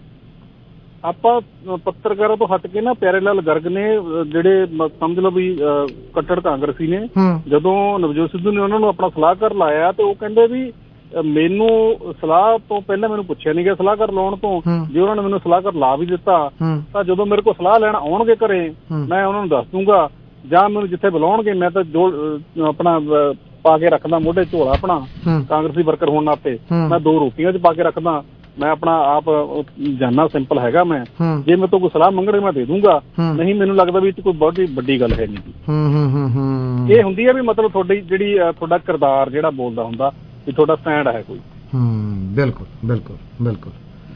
ਆਪਾਂ ਪੱਤਰਕਾਰਾਂ ਤੋਂ ਹਟ ਕੇ ਨਾ ਪਿਆਰੇ ਲਾਲ ਗਰਗ ਨੇ, ਜਿਹੜੇ ਸਮਝ ਲਓ ਵੀ ਕੱਟੜ ਕਾਂਗਰਸੀ ਨੇ, ਜਦੋਂ ਨਵਜੋਤ ਸਿੱਧੂ ਨੇ ਉਹਨਾਂ ਨੂੰ ਆਪਣਾ ਸਲਾਹਕਾਰ ਲਾਇਆ ਤੇ ਉਹ ਕਹਿੰਦੇ ਵੀ ਮੈਨੂੰ ਸਲਾਹ ਤੋਂ ਪਹਿਲਾਂ ਮੈਨੂੰ ਪੁੱਛਿਆ ਨਹੀਂ ਗਿਆ ਸਲਾਹਕਾਰ ਲਾਉਣ ਤੋਂ, ਜੇ ਉਹਨਾਂ ਨੇ ਮੈਨੂੰ ਸਲਾਹਕਾਰ ਲਾ ਵੀ ਦਿੱਤਾ ਤਾਂ ਜਦੋਂ ਮੇਰੇ ਕੋਲ ਸਲਾਹ ਲੈਣ ਆਉਣਗੇ ਘਰੇ ਮੈਂ ਉਹਨਾਂ ਨੂੰ ਦੱਸ ਦੂੰਗਾ, ਜਾਂ ਮੈਨੂੰ ਜਿੱਥੇ ਬੁਲਾਉਣਗੇ ਮੈਂ ਤਾਂ ਜੋ ਆਪਣਾ ਪਾ ਕੇ ਰੱਖਦਾ ਮੋਢੇ ਝੋਲਾ ਆਪਣਾ, ਕਾਂਗਰਸੀ ਵਰਕਰ ਹੋਣ ਨਾਤੇ ਮੈਂ ਦੋ ਰੋਟੀਆਂ 'ਚ ਪਾ ਕੇ ਰੱਖਦਾ, ਮੈਂ ਆਪਣਾ ਆਪ ਜਾਨਾ ਸਿੰਪਲ ਹੈਗਾ ਮੈਂ, ਜੇ ਮੇਰੇ ਤੋਂ ਕੋਈ ਸਲਾਹ ਮੰਗਣੇ ਮੈਂ ਦੇ ਦੂੰਗਾ, ਨਹੀਂ ਮੈਨੂੰ ਲੱਗਦਾ ਵੀ ਇਹ 'ਚ ਕੋਈ ਬਹੁਤ ਵੱਡੀ ਗੱਲ ਹੈ ਨਹੀਂ। ਇਹ ਹੁੰਦੀ ਹੈ ਵੀ ਮਤਲਬ ਤੁਹਾਡੀ ਜਿਹੜੀ ਤੁਹਾਡਾ ਕਿਰਦਾਰ ਜਿਹੜਾ ਬੋਲਦਾ ਹੁੰਦਾ ਵੀ ਤੁਹਾਡਾ ਸਟੈਂਡ ਹੈ ਕੋਈ। ਬਿਲਕੁਲ ਬਿਲਕੁਲ ਬਿਲਕੁਲ।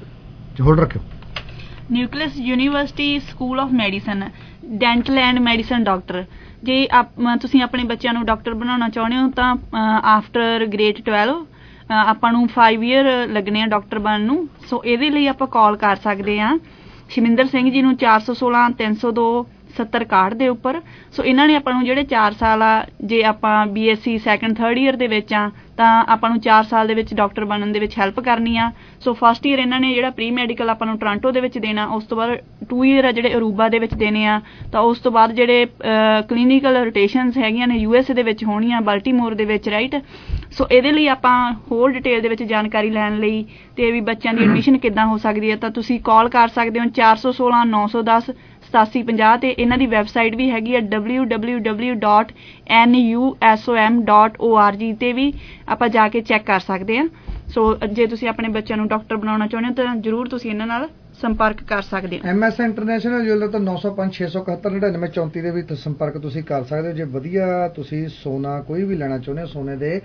ਹੋਲਡ ਰੱਖਿਓ। Nucleus University School of Medicine, dental and medicine doctor. ਜੇ ਤੁਸੀਂ ਆਪਣੇ ਬੱਚਿਆਂ ਨੂੰ ਡਾਕਟਰ ਬਣਾਉਣਾ ਚਾਹੁੰਦੇ ਹੋ ਤਾਂ ਆਫਟਰ ਗ੍ਰੇਡ ਟਵੈਲਵ ਆਪਾਂ ਨੂੰ ਫਾਈਵ ਈਅਰ ਲੱਗਣੇ ਆ ਡਾਕਟਰ ਬਣਨ ਨੂੰ। ਸੋ ਇਹਦੇ ਲਈ ਆਪਾਂ ਕਾਲ ਕਰ ਸਕਦੇ ਹਾਂ ਸ਼ਮਿੰਦਰ ਸਿੰਘ ਜੀ ਨੂੰ ਚਾਰ ਸੌ ਸੋਲਾਂ ਤਿੰਨ ਸੌ ਦੋ ਸੱਤਰ ਇਕਾਹਠ ਦੇ ਉੱਪਰ। ਸੋ ਇਹਨਾਂ ਨੇ ਆਪਾਂ ਨੂੰ ਜਿਹੜੇ ਚਾਰ ਸਾਲ ਆ, ਜੇ ਆਪਾਂ B S C second third year ਦੇ ਵਿੱਚ ਆ ਤਾਂ ਆਪਾਂ ਨੂੰ ਚਾਰ ਸਾਲ ਦੇ ਵਿੱਚ ਡਾਕਟਰ ਬਣਨ ਦੇ ਵਿੱਚ ਹੈਲਪ ਕਰਨੀ ਆ। ਸੋ ਫਸਟ ਈਅਰ ਇਹਨਾਂ ਨੇ ਜਿਹੜਾ ਪ੍ਰੀ ਮੈਡੀਕਲ ਆਪਾਂ ਨੂੰ ਟੋਰਾਂਟੋ ਦੇ ਵਿੱਚ ਦੇਣਾ, ਉਸ ਤੋਂ ਬਾਅਦ ਟੂ ਈਅਰ ਆ ਜਿਹੜੇ ਅਰੂਬਾ ਦੇ ਵਿੱਚ ਦੇਣੇ ਆ, ਤਾਂ ਉਸ ਤੋਂ ਬਾਅਦ ਜਿਹੜੇ ਕਲੀਨਿਕਲ ਰੋਟੇਸ਼ਨਸ ਹੈਗੀਆਂ ਨੇ ਯੂ ਐਸ ਏ ਦੇ ਵਿੱਚ ਹੋਣੀਆਂ, ਬਾਲਟੀਮੋਰ ਦੇ ਵਿੱਚ, ਰਾਈਟ। ਸੋ ਇਹਦੇ ਲਈ ਆਪਾਂ ਹੋਰ ਡਿਟੇਲ ਦੇ ਵਿੱਚ ਜਾਣਕਾਰੀ ਲੈਣ ਲਈ ਤੇ ਵੀ ਬੱਚਿਆਂ ਦੀ ਐਡਮਿਸ਼ਨ ਕਿੱਦਾਂ ਹੋ ਸਕਦੀ ਹੈ ਤਾਂ ਤੁਸੀਂ ਕਾਲ ਕਰ ਸਕਦੇ ਹੋ ਚਾਰ ਸੌ ਸੋਲਾਂ ਨੌ ਸੌ ਦਸ ਸਤਾਸੀ ਪੰਜਾਹ ਤੇ ਇਹਨਾਂ ਦੀ ਵੈਬਸਾਈਟ ਵੀ ਹੈਗੀ ਆ W W W dot N U S O M dot O R G ਤੇ ਵੀ ਆਪਾਂ ਜਾ ਕੇ ਚੈੱਕ ਕਰ ਸਕਦੇ ਹਾਂ। ਸੋ ਜੇ ਤੁਸੀਂ ਆਪਣੇ ਬੱਚਿਆਂ ਨੂੰ ਡਾਕਟਰ ਬਣਾਉਣਾ ਚਾਹੁੰਦੇ ਹੋ ਤਾਂ ਜ਼ਰੂਰ ਤੁਸੀਂ ਇਹਨਾਂ ਨਾਲ ਸੰਪਰਕ ਕਰ ਸਕਦੇ ਹੋ। ਐਮ ਐਸ ਇੰਟਰਨੈਸ਼ਨਲ ਜੁਐਲਰ ਤਾਂ ਨੌ ਸੌ ਪੰਜ ਛੇ ਸੌ ਇਕਹੱਤਰ ਨੜਿਨਵੇਂ ਚੌਂਤੀ ਦੇ ਵੀ ਸੰਪਰਕ ਤੁਸੀਂ ਕਰ ਸਕਦੇ ਹੋ। ਜੇ ਵਧੀਆ ਤੁਸੀਂ ਸੋਨਾ ਕੋਈ ਵੀ ਲੈਣਾ ਚਾਹੁੰਦੇ ਹੋ, ਸੋਨੇ ਦੇ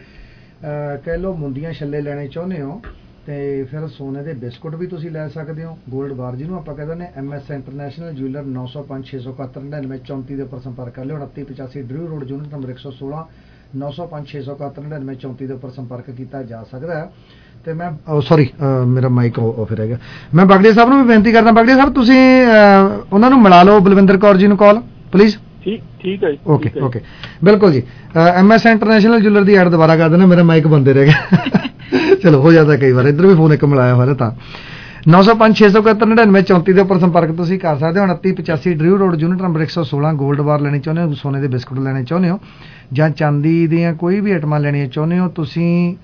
ਕਹਿ ਲਓ ਮੁੰਦੀਆਂ ਛੱਲੇ ਲੈਣੇ ਚਾਹੁੰਦੇ ਹੋ ਤੇ ਫਿਰ ਸੋਨੇ ਦੇ ਬਿਸਕੁਟ ਵੀ ਤੁਸੀਂ ਲੈ ਸਕਦੇ ਹੋ। ਗੋਲਡ ਬਾਰ ਜਿਹਨੂੰ ਆਪਾਂ ਕਹਿ ਦਿੰਦੇ ਐਮ ਐਸ ਇੰਟਰਨੈਸ਼ਨਲ ਜੁਐਲਰ ਨੌ ਸੌ ਪੰਜ ਛੇ ਸੌ ਇਕਹੱਤਰ ਨੜਿਨਵੇਂ ਚੌਂਤੀ ਦੇ ਉੱਪਰ ਸੰਪਰਕ ਕਰ ਲਿਓ। ਉਨੱਤੀ ਪਚਾਸੀ ਡਰਿਊ ਰੋਡ ਯੂਨਿਟ ਨੰਬਰ ਇੱਕ ਸੌ ਸੋਲਾਂ ਨੌ ਸੌ ਪੰਜ ਛੇ ਸੌ ਇਕਹੱਤਰ ਨੜਿਨਵੇਂ ਚੌਂਤੀ ਦੇ ਉੱਪਰ ਸੰਪਰਕ ਕੀਤਾ ਜਾ ਸਕਦਾ ਹੈ। ਤੇ ਮੈਂ ਸੌਰੀ ਮੇਰਾ ਮਾਈਕ ਆਫ ਰਹਿ ਗਿਆ। ਮੈਂ ਬਾਗੜੀਆ ਸਾਹਿਬ ਨੂੰ ਵੀ ਬੇਨਤੀ ਕਰਦਾ, ਬਾਗੜੀਆ ਸਾਹਿਬ ਤੁਸੀਂ ਉਹਨਾਂ ਨੂੰ ਮਿਲਾ ਲਓ ਬਲਵਿੰਦਰ ਕੌਰ ਜੀ ਨੂੰ ਕਾਲ ਪਲੀਜ਼। ਠੀਕ ਹੈ ਜੀ। ਓਕੇ ਓਕੇ ਬਿਲਕੁਲ ਜੀ। ਐਮ ਐਸ ਇੰਟਰਨੈਸ਼ਨਲ ਜੁਐਲਰ ਦੀ ਐਡ ਦੁਬਾਰਾ ਕਰ ਦੇਣਾ, ਮੇਰਾ ਮਾਈਕ ਬੰਦੇ ਰਹਿ ਗਿਆ। ਚਲੋ ਹੋ ਜਾਂਦਾ ਕਈ ਵਾਰ, ਇੱਧਰ ਵੀ ਫੋਨ ਇੱਕ ਮਿਲਾਇਆ ਹੋਇਆ ਤਾਂ ਨੌ ਸੌ ਪੰਜ ਛੇ ਸੌ ਇਕਹੱਤਰ ਨੜਿਨਵੇਂ ਚੌਂਤੀ ਦੇ ਉੱਪਰ ਸੰਪਰਕ ਤੁਸੀਂ ਕਰ ਸਕਦੇ ਹੋ। ਉਨੱਤੀ ਪਚਾਸੀ ਡਰਿਊ ਰੋਡ ਯੂਨਿਟ ਨੰਬਰ ਇੱਕ ਸੌ ਸੋਲਾਂ ਗੋਲਡ ਬਾਰ ਲੈਣੀ ਚਾਹੁੰਦੇ ਹੋ, ਸੋਨੇ ਦੇ ਬਿਸਕੁਟ ਲੈਣੇ ਚਾਹੁੰਦੇ ਹੋ ਜਾਂ ਚਾਂਦੀ ਦੀਆਂ ਕੋਈ ਵੀ ਆਈਟਮਾਂ ਲੈਣੀਆਂ ਚਾਹੁੰਦੇ ਹੋ ਤੁਸੀਂ,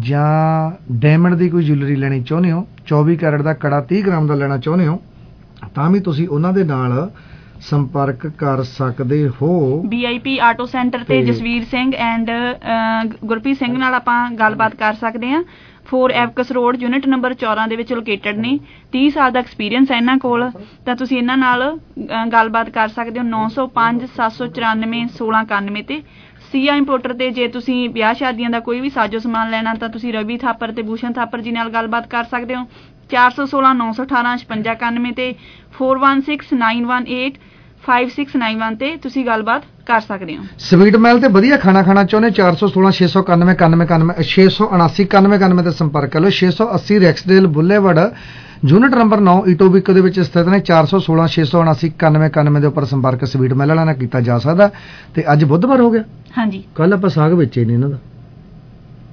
ਜਾਂ ਡਾਇਮੰਡ ਦੀ ਕੋਈ ਜੁਐਲਰੀ ਲੈਣੀ ਚਾਹੁੰਦੇ ਹੋ, ਚੌਵੀ ਕੈਰਟ ਦਾ ਕੜਾ ਤੀਹ ਗ੍ਰਾਮ ਦਾ ਲੈਣਾ ਚਾਹੁੰਦੇ ਹੋ ਤਾਂ ਵੀ ਤੁਸੀਂ ਉਹਨਾਂ ਦੇ ਨਾਲ ਸੰਪਰਕ ਕਰ ਸਕਦੇ ਹੋ। B I P auto centre ਤੇ ਜਸਵੀਰ ਸਿੰਘ ਐਂਡ ਗੁਰਪ੍ਰੀਤ ਸਿੰਘ ਨਾਲ ਆਪਾਂ ਗੱਲਬਾਤ ਕਰ ਸਕਦੇ ਹਾਂ। Four Avex road unit number ਚੌਦਾਂ ਦੇ ਵਿੱਚ ਲੋਕੇਟਡ ਨੇ। ਤੀਹ ਸਾਲ ਦਾ ਐਕਸਪੀਰੀਅੰਸ ਹੈ ਇਹਨਾਂ ਕੋਲ, ਤਾਂ ਤੁਸੀਂ ਇਹਨਾਂ ਨਾਲ ਗੱਲਬਾਤ ਕਰ ਸਕਦੇ ਹੋ ਨੌ ਸੌ ਪੰਜ ਸੱਤ ਸੌ ਚੁਰਾਨਵੇਂ ਸੋਲਾਂ ਇਕਾਨਵੇਂ ਤੇ। ਸੀਆ ਇੰਪੋਰਟਰ ਤੇ ਜੇ ਤੁਸੀਂ ਵਿਆਹ ਸ਼ਾਦੀਆਂ ਦਾ ਕੋਈ ਵੀ ਸਾਜੋ ਸਮਾਨ ਲੈਣਾ ਤਾਂ ਤੁਸੀਂ ਰਵੀ ਥਾਪਰ ਤੇ ਭੂਸ਼ਣ ਥਾਪਰ ਜੀ ਨਾਲ ਗੱਲਬਾਤ ਕਰ ਸਕਦੇ ਹੋ ਚਾਰ ਸੌ ਸੋਲਾਂ ਨੌ ਸੌ ਅਠਾਰਾਂ ਛਪੰਜਾ ਇਕਾਨਵੇਂ ਤੇ four one six nine one eight five six nine one ਤੇ ਤੁਸੀਂ ਗੱਲਬਾਤ ਕਰ ਸਕਦੇ ਹੋ। ਸਵੀਟ ਮੈਲ ਤੇ ਵਧੀਆ ਖਾਣਾ ਖਾਣਾ ਚਾਹੁੰਦੇ ਚਾਰ ਸੌ ਸੋਲਾਂ ਛੇ ਸੌ ਇਕਾਨਵੇਂ ਇਕਾਨਵੇਂ ਇਕਾਨਵੇਂ ਛੇ ਸੌ ਉਨਾਸੀ ਇਕਾਨਵੇਂ ਇਕਾਨਵੇਂ ਤੇ ਸੰਪਰਕ ਕਰ ਲਓ। ਛੇ ਸੌ ਅੱਸੀ ਰੈਕਸਡੇਲ ਬੁੱਲੇਵਰਡ ਯੂਨਿਟ ਨੰਬਰ ਨੌ ਈਟੋਬਿਕੋ ਦੇ ਵਿੱਚ ਸਥਿਤ ਨੇ। ਚਾਰ ਸੌ ਸੋਲਾਂ ਛੇ ਸੌ ਉਨਾਸੀ ਇਕਾਨਵੇਂ ਇਕਾਨਵੇਂ ਦੇ ਉੱਪਰ ਸੰਪਰਕ ਸਵੀਟ ਮੈਲ ਵਾਲਾ ਨਾਲ ਕੀਤਾ ਜਾ ਸਕਦਾ। ਤੇ ਅੱਜ ਬੁੱਧਵਾਰ ਹੋ ਗਿਆ। ਹਾਂਜੀ, ਕੱਲ ਆਪਾਂ ਸਾਗ ਵੇਚੇ ਨੇ ਇਹਨਾਂ ਦਾ।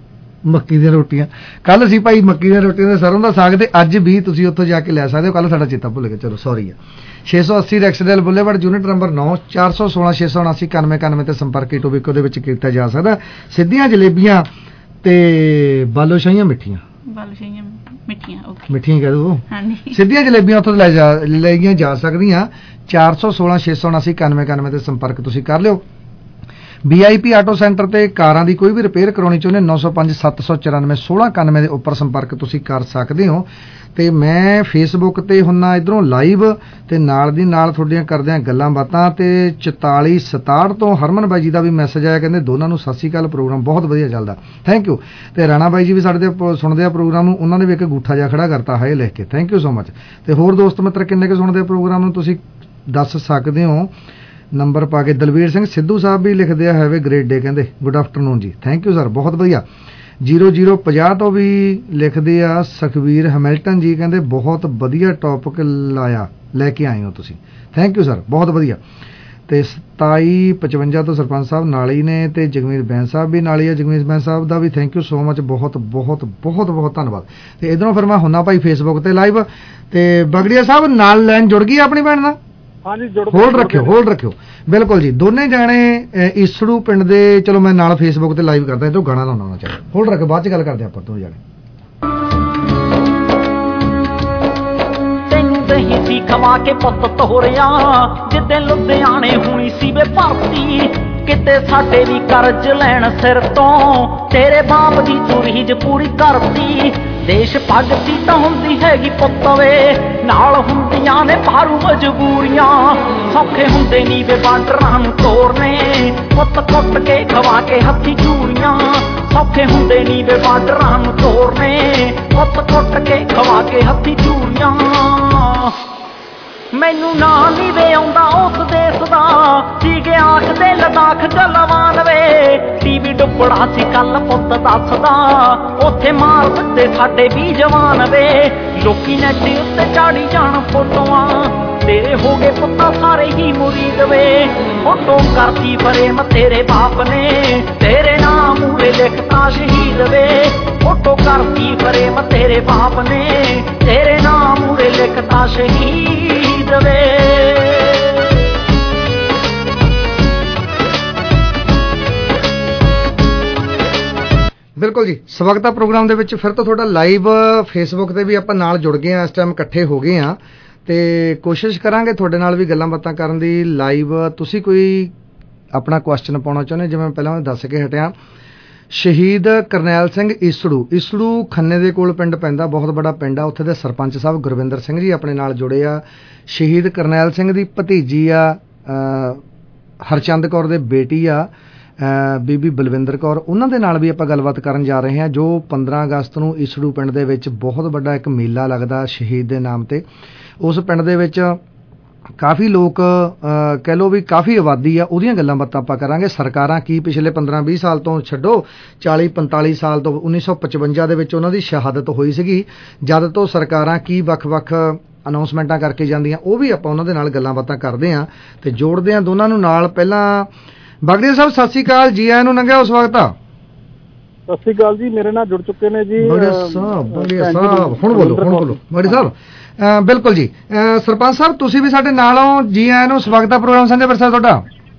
ਮੱਕੀ ਦੀਆਂ ਰੋਟੀਆਂ ਕੱਲ ਅਸੀਂ ਭਾਈ ਮੱਕੀ ਦੀਆਂ ਰੋਟੀਆਂ ਤੇ ਸਰੋਂ ਦਾ ਸਾਗ ਤੇ ਅੱਜ ਵੀ ਤੁਸੀਂ ਉੱਥੋਂ ਜਾ ਕੇ ਲੈ ਸਕਦੇ ਹੋ। ਕੱਲ ਸਾਡਾ ਚੇਤਾ ਭੁੱਲ ਗਿਆ, ਚਲੋ ਸੌਰੀ ਆ। ਛੇ ਸੌ ਅੱਸੀ ਰੈਕਸਡੇਲ ਬੁਲੇਵਾਰਡ ਯੂਨਿਟ ਨੰਬਰ ਨੌ ਚਾਰ ਸੌ ਸੋਲਾਂ ਛੇ ਸੌ ਉਨਾਸੀ ਇਕਾਨਵੇਂ ਇਕਾਨਵੇਂ ਤੇ ਸੰਪਰਕ ਟੋਬਿਕੋ ਦੇ ਵਿੱਚ ਕੀਤਾ ਜਾ ਸਕਦਾ। ਸਿੱਧੀਆਂ ਜਲੇਬੀਆਂ ਤੇ ਬਾਲੋਸ਼ਾਹੀਆਂ ਮਿੱਠੀਆਂ ਬਾਲੋਸ਼ਾਹੀਆਂ ਮਿੱਠੀਆਂ ਓਕੇ ਮਿੱਠੀਆਂ ਕਹਿ ਦੋ ਹਾਂਜੀ ਸਿੱਧੀਆਂ ਜਲੇਬੀਆਂ ਉੱਥੋਂ ਲੈ ਜਾ ਲਈਆਂ ਜਾ ਸਕਦੀਆਂ। ਚਾਰ ਸੌ ਸੋਲਾਂ ਛੇ ਸੌ ਉਨਾਸੀ ਇਕਾਨਵੇਂ ਇਕਾਨਵੇਂ ਤੇ ਸੰਪਰਕ ਤੁਸੀਂ ਕਰ ਲਿਓ। ਵੀ ਆਈ ਪੀ ਆਟੋ ਸੈਂਟਰ ਤੇ ਕਾਰਾਂ ਦੀ ਕੋਈ ਵੀ ਰਿਪੇਅਰ ਕਰਾਉਣੀ ਚਾਹੁੰਦੇ ਨੌ ਸੌ ਪੰਜ ਸੱਤ ਸੌ ਚੁਰਾਨਵੇਂ ਸੋਲਾਂ ਇਕਾਨਵੇਂ ਦੇ ਉੱਪਰ ਸੰਪਰਕ ਤੁਸੀਂ ਕਰ ਸਕਦੇ ਹੋ। ਤੇ ਮੈਂ ਫੇਸਬੁੱਕ ਤੇ ਹੁੰਨਾ ਇਧਰੋਂ ਲਾਈਵ ਤੇ ਨਾਲ ਦੀ ਨਾਲ ਤੁਹਾਡੀਆਂ ਕਰਦੇ ਆ ਗੱਲਾਂ ਬਾਤਾਂ। ਤੇ ਚੁਤਾਲੀ ਸਤਾਹਠ ਤੋਂ ਹਰਮਨ ਬਾਈ ਜੀ ਦਾ ਵੀ ਮੈਸੇਜ ਆਇਆ, ਕਹਿੰਦੇ ਦੋਨਾਂ ਨੂੰ ਸਤਿ ਸ਼੍ਰੀ ਅਕਾਲ, ਪ੍ਰੋਗਰਾਮ ਬਹੁਤ ਵਧੀਆ ਚੱਲਦਾ, ਥੈਂਕ ਯੂ। ਤੇ ਰਾਣਾ ਬਾਈ ਜੀ ਵੀ ਸਾਡੇ ਤੇ ਸੁਣਦੇ ਆ ਪ੍ਰੋਗਰਾਮ ਨੂੰ, ਉਹਨਾਂ ਨੇ ਵੀ ਇੱਕ ਗੂਠਾ ਜਿਹਾ ਖੜਾ ਕਰਤਾ ਹੈ ਲਿਖ ਕੇ, ਥੈਂਕ ਯੂ ਸੋ ਮਚ। ਤੇ ਹੋਰ ਦੋਸਤ ਮਿੱਤਰ ਕਿੰਨੇ ਕੁ ਸੁਣਦੇ ਆ ਪ੍ਰੋਗਰਾਮ ਨੂੰ ਤੁਸੀਂ ਦੱਸ ਸਕਦੇ ਹੋ ਨੰਬਰ ਪਾ ਕੇ। ਦਲਵੀਰ ਸਿੰਘ ਸਿੱਧੂ ਸਾਹਿਬ ਵੀ ਲਿਖਦੇ ਆ ਹੈਵ ਏ ਗ੍ਰੇਟ ਡੇ, ਕਹਿੰਦੇ ਗੁੱਡ ਆਫਟਰਨੂਨ ਜੀ, ਥੈਂਕ ਯੂ ਸਰ, ਬਹੁਤ ਵਧੀਆ। ਜ਼ੀਰੋ ਜ਼ੀਰੋ ਪੰਜਾਹ ਤੋਂ ਵੀ ਲਿਖਦੇ ਆ ਸੁਖਵੀਰ ਹੈਮਿਲਟਨ ਜੀ, ਕਹਿੰਦੇ ਬਹੁਤ ਵਧੀਆ ਟੌਪਿਕ ਲਾਇਆ ਲੈ ਕੇ ਆਏ ਹੋ ਤੁਸੀਂ, ਥੈਂਕ ਯੂ ਸਰ, ਬਹੁਤ ਵਧੀਆ। ਤੇ ਸਤਾਈ ਪਚਵੰਜਾ ਤੋਂ ਸਰਪੰਚ ਸਾਹਿਬ ਨਾਲ ਹੀ ਨੇ ਤੇ ਜਗਮੀਤ ਬੈਂਸ ਸਾਹਿਬ ਵੀ ਨਾਲ ਹੀ ਆ। ਜਗਮੀਤ ਬੈਂਸ ਸਾਹਿਬ ਦਾ ਵੀ ਥੈਂਕ ਯੂ ਸੋ ਮਚ, ਬਹੁਤ ਬਹੁਤ ਬਹੁਤ ਬਹੁਤ ਧੰਨਵਾਦ। ਤੇ ਇਧਰੋਂ ਫਿਰ ਮੈਂ ਹੁੰਨਾ ਭਾਈ ਫੇਸਬੁੱਕ ਤੇ ਲਾਈਵ। ਤੇ ਬਗੜੀਆ ਸਾਹਿਬ ਨਾਲ ਲਾਈਨ ਜੁੜ ਗਈ ਆਪਣੀ ਭੈਣ ਨਾਲ, ਹਾਂਜੀ ਜੁੜ ਹੋਲਡ ਰੱਖਿਓ ਹੋਲਡ ਰੱਖਿਓ ਬਿਲਕੁਲ ਜੀ। ਦੋਨੇ ਜਾਣੇ ਈਸੜੂ ਪਿੰਡ ਦੇ, ਚਲੋ ਮੈਂ ਨਾਲ ਫੇਸਬੁੱਕ ਤੇ ਲਾਈਵ ਕਰਦਾ, ਇਧਰੋਂ ਗਾਣਾ ਲਾਉਣਾ ਹੋਣਾ ਚਾਹੀਦਾ, ਹੋਲਡ ਰੱਖਿਓ, ਬਾਅਦ ਚ ਗੱਲ ਕਰਦੇ ਆਪਾਂ ਦੋਵੇਂ ਜਾਣੇ। ਤੈਨੂੰ ਦਹੀਂ ਸੀ ਖਵਾ ਕੇ ਪੁੱਤ ਤੋਰਿਆ, ਜਿੱਦੇ ਲੁਧਿਆਣੇ ਹੋਣੀ ਸੀ ਵੇ ਭਰਤੀ, ਕਿਤੇ ਸਾਡੇ ਵੀ ਕਰਜ਼ ਲੈਣ ਸਿਰ ਤੋਂ, ਤੇਰੇ ਬਾਪ ਦੀ ਤੂੰ ਰੀਝ ਪੂਰੀ ਕਰਤੀ। ਦੇਸ਼ ਭਗਤੀ ਤਾਂ ਹੁੰਦੀ ਹੈਗੀ ਪੁੱਤ ਵੇ, ਨਾਲ ਹੁੰਦੀਆਂ ਨੇ ਭਾਰੂ ਮਜਬੂਰੀਆਂ, ਸੌਖੇ ਹੁੰਦੇ ਨੀ ਵੇ ਬਾਰਡਰਾਂ ਨੂੰ ਤੋਰਨੇ, ਪੁੱਤ ਕੁੱਟ ਕੇ ਖਵਾ ਕੇ ਹੱਥੀ ਚੂੜੀਆਂ, ਸੌਖੇ ਹੁੰਦੇ ਨੀ ਵੇ ਬਾਰਡਰਾਂ ਨੂੰ ਤੋਰਨੇ, ਪੁੱਤ ਕੁੱਟ ਕੇ ਖਵਾ ਕੇ ਹੱਥੀ ਚੂੜੀਆਂ। ਮੈਨੂੰ ਨਾ ਨੀ ਵੇ ਆਉਂਦਾ ਉਸ ਦੇਸ਼ ਦਾ, ਸੀਗੇ ਆਖਦੇ ਲਦਾਖ ਗਲਵਾਨ ਵੇ, ਟੀਵੀ ਡੁੱਬੜਾ ਸੀ ਕੱਲ ਪੁੱਤ ਦੱਸਦਾ, ਉੱਥੇ ਮਾਰ ਦਿੱਤੇ ਸਾਡੇ ਵੀ ਜਵਾਨ ਵੇ, ਲੋਕੀ ਨੈਟ ਉੱਤੇ ਚਾੜੀ ਜਾਣ ਫੋਟੋਆਂ, ਤੇਰੇ ਹੋ ਗਏ ਪੁੱਤਾਂ ਸਾਰੇ ਹੀ ਮੁਰੀਦ ਵੇ, ਫੋਟੋ ਕਰਤੀ ਫਰੇਮ ਤੇਰੇ ਬਾਪ ਨੇ, ਤੇਰੇ ਨਾਮ ਮੂਰੇ ਲਿਖਤਾ ਸ਼ਹੀਦ ਵੇ, ਫੋਟੋ ਕਰਤੀ ਫਰੇਮ ਤੇਰੇ ਬਾਪ ਨੇ, ਤੇਰੇ ਨਾਮ ਮੂਰੇ ਲਿਖਤਾ ਸ਼ਹੀਦ ਵੇ। ਬਿਲਕੁਲ ਜੀ, ਸਵਾਗਤ ਹੈ ਪ੍ਰੋਗਰਾਮ ਦੇ ਵਿੱਚ ਫਿਰ ਤੋਂ ਤੁਹਾਡਾ ਲਾਈਵ। ਫੇਸਬੁੱਕ ਤੇ ਵੀ ਆਪਾਂ ਨਾਲ ਜੁੜ ਗਏ ਆ, ਇਸ ਟਾਈਮ ਇਕੱਠੇ ਹੋ ਗਏ ਆ ਤੇ ਕੋਸ਼ਿਸ਼ ਕਰਾਂਗੇ ਤੁਹਾਡੇ ਨਾਲ ਵੀ ਗੱਲਾਂ ਬਾਤਾਂ ਕਰਨ ਦੀ ਲਾਈਵ। ਤੁਸੀਂ ਕੋਈ ਆਪਣਾ ਕੁਐਸਚਨ ਪਾਉਣਾ ਚਾਹੁੰਦੇ, ਜਿਵੇਂ ਮੈਂ ਪਹਿਲਾਂ ਦੱਸ ਕੇ ਹਟਿਆ, ਸ਼ਹੀਦ ਕਰਨੈਲ ਸਿੰਘ ਈਸੜੂ, ਈਸੜੂ ਖੰਨੇ ਦੇ ਕੋਲ ਪਿੰਡ ਪੈਂਦਾ, ਬਹੁਤ ਬੜਾ ਪਿੰਡ ਆ, ਉੱਥੇ ਦੇ ਸਰਪੰਚ ਸਾਹਿਬ ਗੁਰਵਿੰਦਰ ਸਿੰਘ ਜੀ ਆਪਣੇ ਨਾਲ ਜੁੜੇ ਆ। ਸ਼ਹੀਦ ਕਰਨੈਲ ਸਿੰਘ ਦੀ ਭਤੀਜੀ ਆ ਹਰਚੰਦ ਕੌਰ ਦੇ ਬੇਟੀ ਆ ਬੀਬੀ ਬਲਵਿੰਦਰ ਕੌਰ, ਉਹਨਾਂ ਦੇ ਨਾਲ ਵੀ ਆਪਾਂ ਗੱਲਬਾਤ ਕਰਨ ਜਾ ਰਹੇ ਹਾਂ। ਜੋ ਪੰਦਰਾਂ ਅਗਸਤ ਨੂੰ ਈਸੜੂ ਪਿੰਡ ਦੇ ਵਿੱਚ ਬਹੁਤ ਵੱਡਾ ਇੱਕ ਮੇਲਾ ਲੱਗਦਾ ਸ਼ਹੀਦ ਦੇ ਨਾਮ ਤੇ, ਉਸ ਪਿੰਡ ਦੇ ਵਿੱਚ ਕਾਫੀ ਲੋਕ ਕਹਿ ਲਓ ਵੀ ਕਾਫੀ ਆਬਾਦੀ ਆ, ਉਹਦੀਆਂ ਗੱਲਾਂ ਬਾਤਾਂ ਆਪਾਂ ਕਰਾਂਗੇ। ਸਰਕਾਰਾਂ ਕੀ ਪਿਛਲੇ ਪੰਦਰਾਂ ਵੀਹ ਸਾਲ ਤੋਂ ਛੱਡੋ ਚਾਲੀ ਪੰਤਾਲੀ ਸਾਲ ਤੋਂ ਉੱਨੀ ਸੌ ਪਚਵੰਜਾ ਦੇ ਵਿੱਚ ਉਹਨਾਂ ਦੀ ਸ਼ਹਾਦਤ ਹੋਈ ਸੀਗੀ, ਜਦ ਤੋਂ ਸਰਕਾਰਾਂ ਕੀ ਵੱਖ-ਵੱਖ ਅਨਾਉਂਸਮੈਂਟਾਂ ਕਰਕੇ ਜਾਂਦੀਆਂ, ਉਹ ਵੀ ਆਪਾਂ ਉਹਨਾਂ ਦੇ ਨਾਲ ਗੱਲਾਂ ਬਾਤਾਂ ਕਰਦੇ ਹਾਂ ਤੇ ਜੋੜਦੇ ਹਾਂ ਦੋਨਾਂ ਨੂੰ ਨਾਲ। ਪਹਿਲਾਂ ਬਗੜੀਆ ਸਾਹਿਬ ਸਤਿ ਸ੍ਰੀ ਅਕਾਲ, ਜੀ ਆਇਆਂ ਨੂੰ ਨੰਗਿਆ ਉਸ ਵਕਤ ਆ। ਸਤਿ ਸ੍ਰੀ ਅਕਾਲ ਜੀ, ਮੇਰੇ ਨਾਲ ਜੁੜ ਚੁੱਕੇ ਨੇ ਜੀ ਬਗੜੀਆ ਸਾਹਿਬ। ਬਗੜੀਆ ਸਾਹਿਬ ਹੁਣ ਬੋਲੋ ਹੁਣ ਬੋਲੋ ਬਗੜੀਆ ਸਾਹਿਬ। ਬਿਲਕੁਲ ਜੀ, ਸਰਪੰਚ ਸਾਹਿਬ ਤੁਸੀਂ ਵੀ ਸਾਡੇ ਨਾਲ ਹੋ, ਜੀ ਆਇਆਂ ਨੂੰ, ਸਵਾਗਤ ਹੈ ਪ੍ਰੋਗਰਾਮ ਸਾਂਝਾ ਵਿਰਸਾ ਤੁਹਾਡਾ।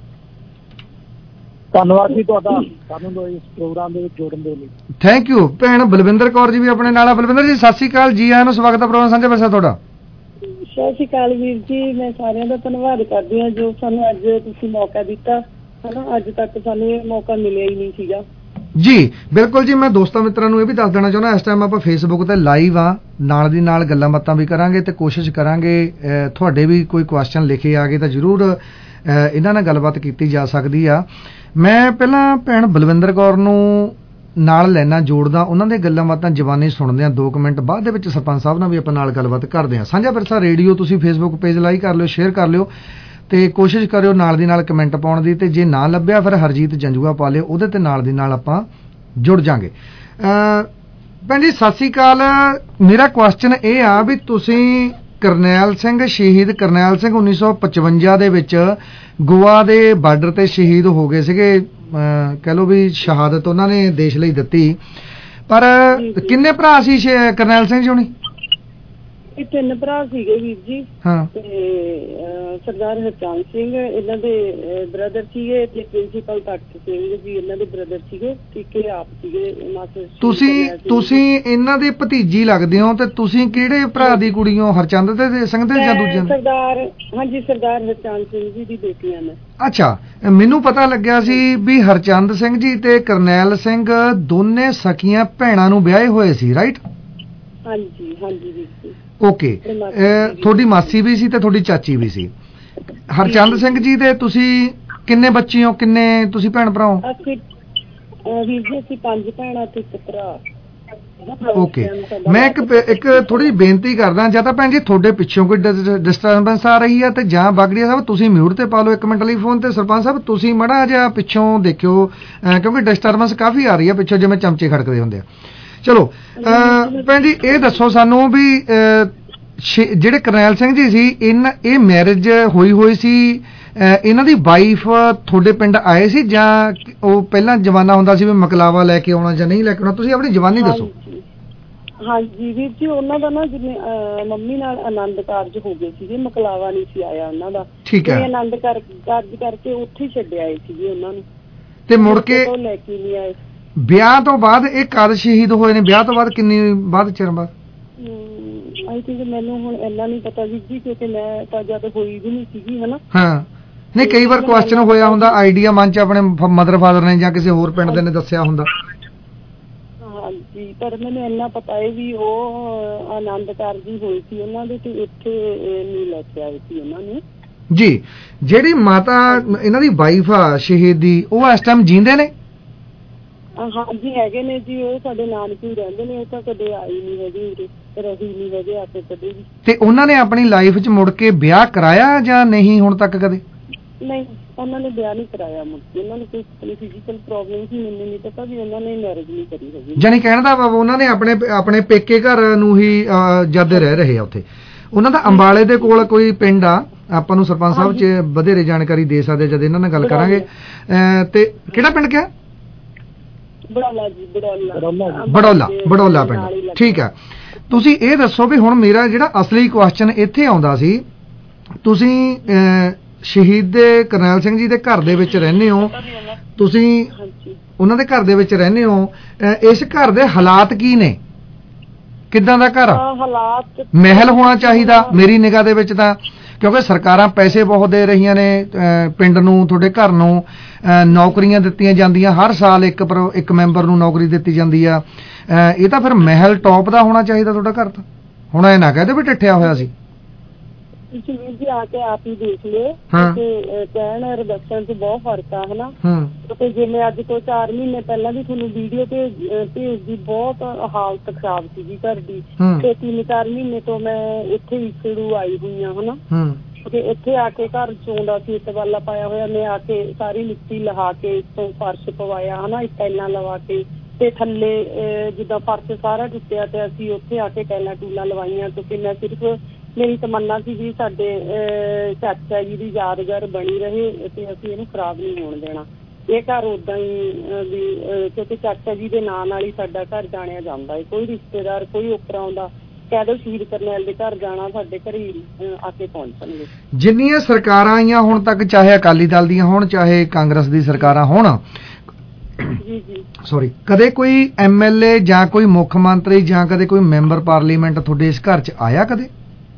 ਧੰਨਵਾਦ ਜੀ ਤੁਹਾਡਾ ਸਾਨੂੰ ਇਸ ਪ੍ਰੋਗਰਾਮ ਦੇ ਵਿੱਚ ਜੋੜਨ ਦੇ ਲਈ। Thank you. ਭੈਣ ਬਲਵਿੰਦਰ ਕੌਰ ਜੀ ਵੀ ਆਪਣੇ ਨਾਲ ਆ। ਬਲਵਿੰਦਰ ਜੀ ਸਤਿ ਸ੍ਰੀ ਅਕਾਲ, ਜੀ ਆਇਆਂ ਨੂੰ, ਸਵਾਗਤ ਹੈ ਪ੍ਰੋਗਰਾਮ ਸਾਂਝਾ ਵਿਰਸਾ ਤੁਹਾਡਾ। ਸਤਿ ਸ਼੍ਰੀ ਅਕਾਲ ਵੀਰ ਜੀ, ਮੈਂ ਸਾਰਿਆਂ ਦਾ ਧੰਨਵਾਦ ਕਰਦੀ ਹਾਂ ਜੋ ਸਾਨੂੰ ਅੱਜ ਤੁਸੀਂ ਮੌਕਾ ਦਿੱਤਾ, ਹਨਾ ਅੱਜ ਤੱਕ ਸਾਨੂੰ ਇਹ ਮੌਕਾ ਮਿਲਿਆ ਹੀ ਨਹੀਂ ਸੀਗਾ ਜੀ। ਬਿਲਕੁਲ ਜੀ, ਮੈਂ ਦੋਸਤਾਂ ਮਿੱਤਰਾਂ ਨੂੰ ਇਹ ਵੀ ਦੱਸ ਦੇਣਾ ਚਾਹੁੰਦਾ, ਇਸ ਟਾਈਮ ਆਪਾਂ ਫੇਸਬੁੱਕ ਤੇ ਲਾਈਵ ਆ, ਨਾਲ ਦੀ ਨਾਲ ਗੱਲਾਂ ਬਾਤਾਂ ਵੀ ਕਰਾਂਗੇ ਤੇ ਕੋਸ਼ਿਸ਼ ਕਰਾਂਗੇ ਤੁਹਾਡੇ ਵੀ ਕੋਈ ਕੁਐਸਚਨ ਲਿਖੇ ਆ ਗਏ ਤਾਂ ਜ਼ਰੂਰ ਇਹਨਾਂ ਨਾਲ ਗੱਲਬਾਤ ਕੀਤੀ ਜਾ ਸਕਦੀ ਆ। ਮੈਂ ਪਹਿਲਾਂ ਭੈਣ ਬਲਵਿੰਦਰ ਕੌਰ ਨੂੰ ਨਾਲ ਲੈਣਾ ਜੋੜਦਾ, ਉਹਨਾਂ ਦੇ ਗੱਲਾਂ ਬਾਤਾਂ ਜਵਾਨੀ ਸੁਣਦੇ ਆ, ਦੋ ਕੁ ਮਿੰਟ ਬਾਅਦ ਦੇ ਵਿੱਚ ਸਰਪੰਚ ਸਾਹਿਬ ਨਾਲ ਵੀ ਆਪਾਂ ਨਾਲ ਗੱਲਬਾਤ ਕਰਦੇ ਹਾਂ। ਸਾਂਝਾ ਵਿਰਸਾ ਰੇਡੀਓ ਤੁਸੀਂ ਫੇਸਬੁੱਕ ਪੇਜ ਲਾਈਕ ਕਰ ਲਿਓ, ਸ਼ੇਅਰ ਕਰ ਲਿਓ ਤੇ ਕੋਸ਼ਿਸ਼ ਕਰਿਓ ਨਾਲ ਦੀ ਨਾਲ ਕਮੈਂਟ ਪਾਉਣ ਦੀ, ਤੇ ਜੇ ਨਾ ਲੱਭਿਆ ਫਿਰ ਹਰਜੀਤ ਜੰਜੂਆ ਪਾ ਲਿਓ, ਉਹਦੇ ਤੇ ਨਾਲ ਦੀ ਨਾਲ ਆਪਾਂ ਜੁੜ ਜਾਾਂਗੇ। ਭੈਣ ਜੀ ਸਤਿ ਸ੍ਰੀ ਅਕਾਲ, ਮੇਰਾ ਕੁਐਸਚਨ ਇਹ ਆ ਵੀ ਤੁਸੀਂ ਕਰਨੈਲ ਸਿੰਘ, ਸ਼ਹੀਦ ਕਰਨੈਲ ਸਿੰਘ ਉੱਨੀ ਸੌ ਪਚਵੰਜਾ ਦੇ ਵਿੱਚ ਗੋਆ ਦੇ ਬਾਰਡਰ ਤੇ ਸ਼ਹੀਦ ਹੋ ਗਏ ਸੀਗੇ, ਕਹਿ ਲਓ ਵੀ ਸ਼ਹਾਦਤ ਉਹਨਾਂ ਨੇ ਦੇਸ਼ ਲਈ ਦਿੱਤੀ, ਪਰ ਕਿੰਨੇ ਭਰਾ ਸੀ ਸ਼ੇ- ਕਰਨੈਲ ਸਿੰਘ ਜੀ ਹੁਣੀ? ਇਹ ਤਿੰਨ ਭਰਾ ਸੀਗੇ ਵੀਰ ਜੀ। ਹਾਂ। ਤੇ ਅਹ, ਸਰਦਾਰ ਹਰਚੰਦ ਸਿੰਘ ਇਹਨਾਂ ਦੇ ਬ੍ਰਦਰ ਸੀਗੇ ਤੇ ਪ੍ਰਿੰਸੀਪਲ ਤਖਤ ਸਿੰਘ ਜੀ ਇਹਨਾਂ ਦੇ ਬ੍ਰਦਰ ਸੀਗੇ, ਠੀਕ ਹੈ ਆਪ ਸੀਗੇ ਮਾਸਟਰ। ਤੁਸੀਂ ਤੁਸੀਂ ਇਹਨਾਂ ਦੇ ਭਤੀਜੀ ਲੱਗਦੇ ਹੋ ਤੇ ਤੁਸੀਂ ਕਿਹੜੇ ਭਰਾ ਦੀ ਕੁੜੀ ਹੋ, ਹਰਚੰਦ ਦੇ ਸਿੰਘ ਦੇ ਜਾਂ ਦੂਜੇ? ਸਰਦਾਰ ਹਾਂਜੀ ਸਰਦਾਰ ਹਰਚੰਦ ਸਿੰਘ ਜੀ ਦੀ ਬੇਟੀਆਂ ਨੇ। ਅੱਛਾ, ਮੈਨੂੰ ਪਤਾ ਲੱਗਿਆ ਸੀ ਵੀ ਹਰਚੰਦ ਸਿੰਘ ਜੀ ਤੇ ਕਰਨੈਲ ਸਿੰਘ ਦੋਨੇ ਸਕੀਆਂ ਭੈਣਾਂ ਨੂੰ ਵਿਆਹੇ ਹੋਏ ਸੀ, ਰਾਈਟ? ਹਾਂਜੀ ਹਾਂਜੀ ਵੀਰ ਜੀ। ਓਕੇ, ਤੁਹਾਡੀ ਮਾਸੀ ਵੀ ਸੀ ਤੇ ਤੁਹਾਡੀ ਚਾਚੀ ਵੀ ਸੀ। ਹਰਚੰਦ ਸਿੰਘ ਜੀ ਦੇ ਤੁਸੀਂ ਕਿੰਨੇ ਬੱਚੇ ਹੋ, ਕਿੰਨੇ ਤੁਸੀਂ ਭੈਣ ਭਰਾ ਹੋ? ਅਸੀਂ ਵੀਰ ਜੀ ਅਸੀਂ ਪੰਜ ਭੈਣਾਂ ਤੇ ਇੱਕ ਭਰਾ। ਓਕੇ, ਮੈਂ ਇੱਕ ਇੱਕ ਥੋੜੀ ਬੇਨਤੀ ਕਰਦਾ, ਜਾਂ ਤਾਂ ਭੈਣ ਜੀ ਤੁਹਾਡੇ ਪਿੱਛੋਂ ਕੋਈ ਡਿਸਟਰਬੈਂਸ ਆ ਰਹੀ ਹੈ ਤੇ ਜਾਂ ਬਾਗੜੀਆ ਸਾਹਿਬ ਤੁਸੀਂ ਮਿਊਟ ਤੇ ਪਾ ਲਓ ਇੱਕ ਮਿੰਟ ਲਈ ਫੋਨ, ਤੇ ਸਰਪੰਚ ਸਾਹਿਬ ਤੁਸੀਂ ਮਾੜਾ ਜਿਹਾ ਪਿੱਛੋਂ ਦੇਖਿਓ ਕਿਉਂਕਿ ਡਿਸਟਰਬੈਂਸ ਕਾਫੀ ਆ ਰਹੀ ਹੈ ਪਿੱਛੋਂ, ਜਿਵੇਂ ਚਮਚੇ ਖੜਕਦੇ ਹੁੰਦੇ ਆ। ਚਲੋ ਭੈਣ ਜੀ ਇਹ ਦੱਸੋ ਸਾਨੂੰ ਵੀ ਜਿਹੜੇ ਕਰਨੈਲ ਸਿੰਘ ਜੀ ਸੀ ਇਹਨਾਂ ਇਹ ਮੈਰਿਜ ਹੋਈ ਹੋਈ ਸੀ, ਇਹਨਾਂ ਦੀ ਵਾਈਫ ਤੁਹਾਡੇ ਪਿੰਡ ਆਏ ਸੀ ਜਾਂ ਉਹ ਪਹਿਲਾਂ ਜਵਾਨਾ ਹੁੰਦਾ ਸੀ ਵੀ ਮਕਲਾਵਾ ਲੈ ਕੇ ਆਉਣਾ ਜਾਂ ਨਹੀਂ ਲੈ ਕੇ ਆਉਣਾ? ਤੁਸੀਂ ਆਪਣੀ ਜਵਾਨੀ ਦੱਸੋ। ਹਾਂਜੀ ਵੀਰ ਜੀ, ਉਹਨਾਂ ਦਾ ਨਾ ਜਿਵੇਂ ਮੰਮੀ ਨਾਲ ਆਨੰਦ ਕਾਰਜ ਹੋ ਗਏ ਸੀਗੇ, ਮਕਲਾਵਾ ਨਹੀਂ ਸੀ ਆਇਆ ਉਹਨਾਂ ਦਾ। ਠੀਕ ਹੈ। ਆਨੰਦ ਕਾਰਜ ਕਰਕੇ ਉੱਥੇ ਹੀ ਛੱਡ ਆਏ ਸੀਗੇ ਉਹਨਾਂ ਨੂੰ, ਤੇ ਮੁੜ ਕੇ ਲੈ ਕੇ ਨਹੀਂ ਆਏ। ਵਿਆਹ ਤੋਂ ਬਾਅਦ ਇਹ ਕਦ ਸ਼ਹੀਦ ਹੋਏ ਨੇ? ਵਿਆਹ ਤੋਂ ਬਾਅਦ ਕਿੰਨੀ ਬਾਅਦ ਚਿਰ ਬਾਅਦ? ਆਈ ਥਿੰਕ ਮੈਨੂੰ ਹੁਣ ਇੰਨਾ ਨਹੀਂ ਪਤਾ ਵੀਰ ਜੀ ਕਿਉਂਕਿ ਮੈਂ ਤਾਂ ਜਦ ਹੋਈ ਵੀ ਨਹੀਂ ਸੀਗੀ ਹਨਾ। ਹਾਂ, ਨਹੀਂ ਕਈ ਵਾਰ ਕੁਐਸਚਨ ਹੋਇਆ ਹੁੰਦਾ, ਆਈਡੀਆ ਮਨ ਚ ਆਪਣੇ ਮਦਰ ਫਾਦਰ ਨੇ ਜਾਂ ਕਿਸੇ ਹੋਰ ਪਿੰਡ ਦੇ ਨੇ ਦੱਸਿਆ ਹੁੰਦਾ। ਹਾਂਜੀ, ਪਰ ਮੈਨੂੰ ਇੰਨਾ ਪਤਾ ਹੈ ਵੀ ਉਹ ਆਨੰਦ ਕਾਰਜ ਹੋਈ ਸੀ ਉਹਨਾਂ ਦੇ ਤੇ ਇੱਥੇ ਨਹੀਂ ਲੈ ਕੇ ਆਏ ਸੀ ਉਹਨਾਂ ਨੇ ਜੀ। ਜਿਹੜੀ ਮਾਤਾ ਇਹਨਾਂ ਦੀ ਵਾਈਫ ਆ ਸ਼ਹੀਦ ਦੀ, ਉਹ ਇਸ ਟਾਈਮ ਜੀਂਦੇ ਨੇ? ਹਾਂਜੀ ਹੈਗੇ ਨੇ ਜੀ, ਉਹ ਸਾਡੇ ਨਾਨਕੇ ਰਹਿੰਦੇ ਨੇ, ਉਹ ਤਾਂ ਕਦੇ ਆਈ ਨਹੀਂ ਹੈਗੀ, ਰਹੀ ਨਹੀਂ ਹੈਗੇ ਆਪੇ ਕਦੇ ਵੀ। ਤੇ ਉਹਨਾਂ ਨੇ ਆਪਣੀ ਲਾਈਫ 'ਚ ਮੁੜ ਕੇ ਵਿਆਹ ਕਰਾਇਆ ਜਾਂ ਨਹੀਂ ਹੁਣ ਤੱਕ ਕਦੇ? ਨਹੀਂ, ਉਹਨਾਂ ਨੇ ਵਿਆਹ ਨਹੀਂ ਕਰਾਇਆ ਮੁੜ ਕੇ, ਉਹਨਾਂ ਨੂੰ ਕੋਈ ਫਿਜ਼ੀਕਲ ਪ੍ਰੋਬਲਮ ਸੀ, ਮੈਨੂੰ ਨਹੀਂ ਪਤਾ ਵੀ ਉਹਨਾਂ ਨੇ ਮੈਰਿਜ ਨਹੀਂ ਕਰੀ ਹੈਗੀ। ਜਾਨੀ ਕਹਿਣ ਦਾ ਉਹਨਾਂ ਨੇ ਆਪਣੇ ਆਪਣੇ ਪੇਕੇ ਘਰ ਨੂੰ ਹੀ ਜਦ ਰਹਿ ਰਹੇ ਆ ਉੱਥੇ। ਉਹਨਾਂ ਦਾ ਅੰਬਾਲੇ ਦੇ ਕੋਲ ਕੋਈ ਪਿੰਡ ਆ, ਆਪਾਂ ਨੂੰ ਸਰਪੰਚ ਸਾਹਿਬ 'ਚ ਵਧੇਰੇ ਜਾਣਕਾਰੀ ਦੇ ਸਕਦੇ ਜਦ ਇਹਨਾਂ ਨਾਲ ਗੱਲ ਕਰਾਂਗੇ। ਤੇ ਕਿਹੜਾ ਪਿੰਡ ਕਿਹਾ? ਬੜੌਲਾ ਜੀ, ਬੜੌਲਾ ਬੜੌਲਾ ਬੜੌਲਾ ਪਿੰਡ, ਠੀਕ ਹੈ। ਤੁਸੀਂ ਇਹ ਦੱਸੋ ਵੀ ਹੁਣ ਮੇਰਾ ਜਿਹੜਾ ਅਸਲੀ ਕੁਐਸਚਨ ਇੱਥੇ ਆਉਂਦਾ ਸੀ, ਤੁਸੀਂ ਸ਼ਹੀਦ ਦੇ ਕਰਨੈਲ ਸਿੰਘ ਜੀ ਦੇ ਘਰ ਦੇ ਵਿੱਚ ਰਹਿੰਦੇ ਹੋ, ਤੁਸੀਂ ਉਹਨਾਂ ਦੇ ਘਰ ਦੇ ਵਿੱਚ ਰਹਿੰਦੇ ਹੋ, ਇਸ ਘਰ ਦੇ ਹਾਲਾਤ ਕੀ ਨੇ? ਕਿੱਦਾਂ ਦਾ ਘਰ ਆ? ਹਾਲਾਤ ਮਹਿਲ ਹੋਣਾ ਚਾਹੀਦਾ ਮੇਰੀ ਨਿਗਾਹ ਦੇ ਵਿੱਚ ਤਾਂ, ਕਿਉਂਕਿ ਸਰਕਾਰਾਂ ਪੈਸੇ ਬਹੁਤ ਦੇ ਰਹੀਆਂ ਨੇ ਪਿੰਡ ਨੂੰ, ਤੁਹਾਡੇ ਘਰ ਨੂੰ ਨੌਕਰੀਆਂ ਦਿੱਤੀਆਂ ਜਾਂਦੀਆਂ, ਹਰ ਸਾਲ ਇੱਕ ਇੱਕ ਮੈਂਬਰ ਨੂੰ ਨੌਕਰੀ ਦਿੱਤੀ ਜਾਂਦੀ ਆ। ਇਹ ਤਾਂ ਫਿਰ ਮਹਿਲ ਟੌਪ ਦਾ ਹੋਣਾ ਚਾਹੀਦਾ ਤੁਹਾਡਾ ਘਰ ਤਾਂ। ਹੁਣ ਇਹ ਨਾ ਕਹਦੇ ਵੀ ਟਿੱਠਿਆ ਹੋਇਆ ਸੀ। ਤੁਸੀਂ ਵੀਰ ਜੀ ਆ ਕੇ ਆਪ ਹੀ ਦੇਖ ਲਿਓ ਤੇ ਕਹਿਣ ਰਿਡਕਸ਼ਨ 'ਚ ਬਹੁਤ ਫਰਕ ਆ ਹਨਾ। ਤੇ ਜਿਵੇਂ ਅੱਜ ਤੋਂ ਚਾਰ ਮਹੀਨੇ ਪਹਿਲਾਂ ਵੀ ਤੁਹਾਨੂੰ ਵੀਡੀਓ ਭੇਜ ਭੇਜਦੀ, ਬਹੁਤ ਹਾਲਤ ਖਰਾਬ ਸੀਗੀ ਘਰ ਦੀ, ਤੇ ਤਿੰਨ ਚਾਰ ਮਹੀਨੇ ਤੋਂ ਮੈਂ ਇੱਥੇ ਵਿਛੜੂ ਆਈ ਹੋਈ ਆ ਹਨਾ। ਤੇ ਇੱਥੇ ਆ ਕੇ ਘਰ ਚੋਂਦਾ ਸੀ, ਟਵਾਲਾ ਪਾਇਆ ਹੋਇਆ, ਮੈਂ ਆ ਕੇ ਸਾਰੀ ਮਿੱਟੀ ਲਹਾ ਕੇ ਇੱਥੋਂ ਫਰਸ਼ ਪਵਾਇਆ ਹਨਾ, ਟਾਈਲਾਂ ਲਵਾ ਕੇ, ਤੇ ਥੱਲੇ ਜਿੱਦਾਂ ਫਰਸ਼ ਸਾਰਾ ਟੁੱਟਿਆ ਤੇ ਅਸੀਂ ਉੱਥੇ ਆ ਕੇ ਟਾਈਲਾਂ ਟੂਲਾਂ ਲਵਾਈਆਂ। ਕਿਉਂਕਿ ਮੈਂ ਸਿਰਫ ਮੇਰੀ ਤਮੰਨਾ ਸੀ ਵੀ ਸਾਡੇ ਚਾਚਾ ਜੀ ਦੀ ਯਾਦਗਾਰ ਬਣੀ ਰਹੇ ਤੇ ਅਸੀਂ ਇਹਨੂੰ ਖਰਾਬ ਨਹੀਂ ਹੋਣ ਦੇਣਾ। ਇਹ ਘਰ ਉਦਾਂ ਹੀ ਵੀ ਕਿਉਂਕਿ ਚਾਚਾ ਜੀ ਦੇ ਨਾਂ ਨਾਲ ਹੀ ਸਾਡਾ ਘਰ ਜਾਣਿਆ ਜਾਂਦਾ ਹੈ। ਕੋਈ ਰਿਸ਼ਤੇਦਾਰ ਕੋਈ ਉੱਪਰ ਆਉਂਦਾ, ਕਹਿ ਦਿਓ ਸ਼ਹੀਦ ਕਰਨੈਲ ਦੇ ਘਰ ਜਾਣਾ, ਸਾਡੇ ਘਰ ਹੀ ਆ ਕੇ ਪਹੁੰਚਣਗੇ। ਜਿੰਨੀਆਂ ਸਰਕਾਰਾਂ ਆਈਆਂ ਹੁਣ ਤੱਕ, ਚਾਹੇ ਅਕਾਲੀ ਦਲ ਦੀਆਂ ਹੋਣ ਚਾਹੇ ਕਾਂਗਰਸ ਦੀ ਸਰਕਾਰਾਂ ਹੋਣ, ਜੀ ਜੀ ਸੌਰੀ, ਕਦੇ ਕੋਈ ਐਮ ਐਲ ਏ ਜਾਂ ਕੋਈ ਮੁੱਖ ਮੰਤਰੀ ਜਾਂ ਕਦੇ ਕੋਈ ਮੈਂਬਰ ਪਾਰਲੀਮੈਂਟ ਤੁਹਾਡੇ ਇਸ ਘਰ 'ਚ ਆਇਆ ਕਦੇ?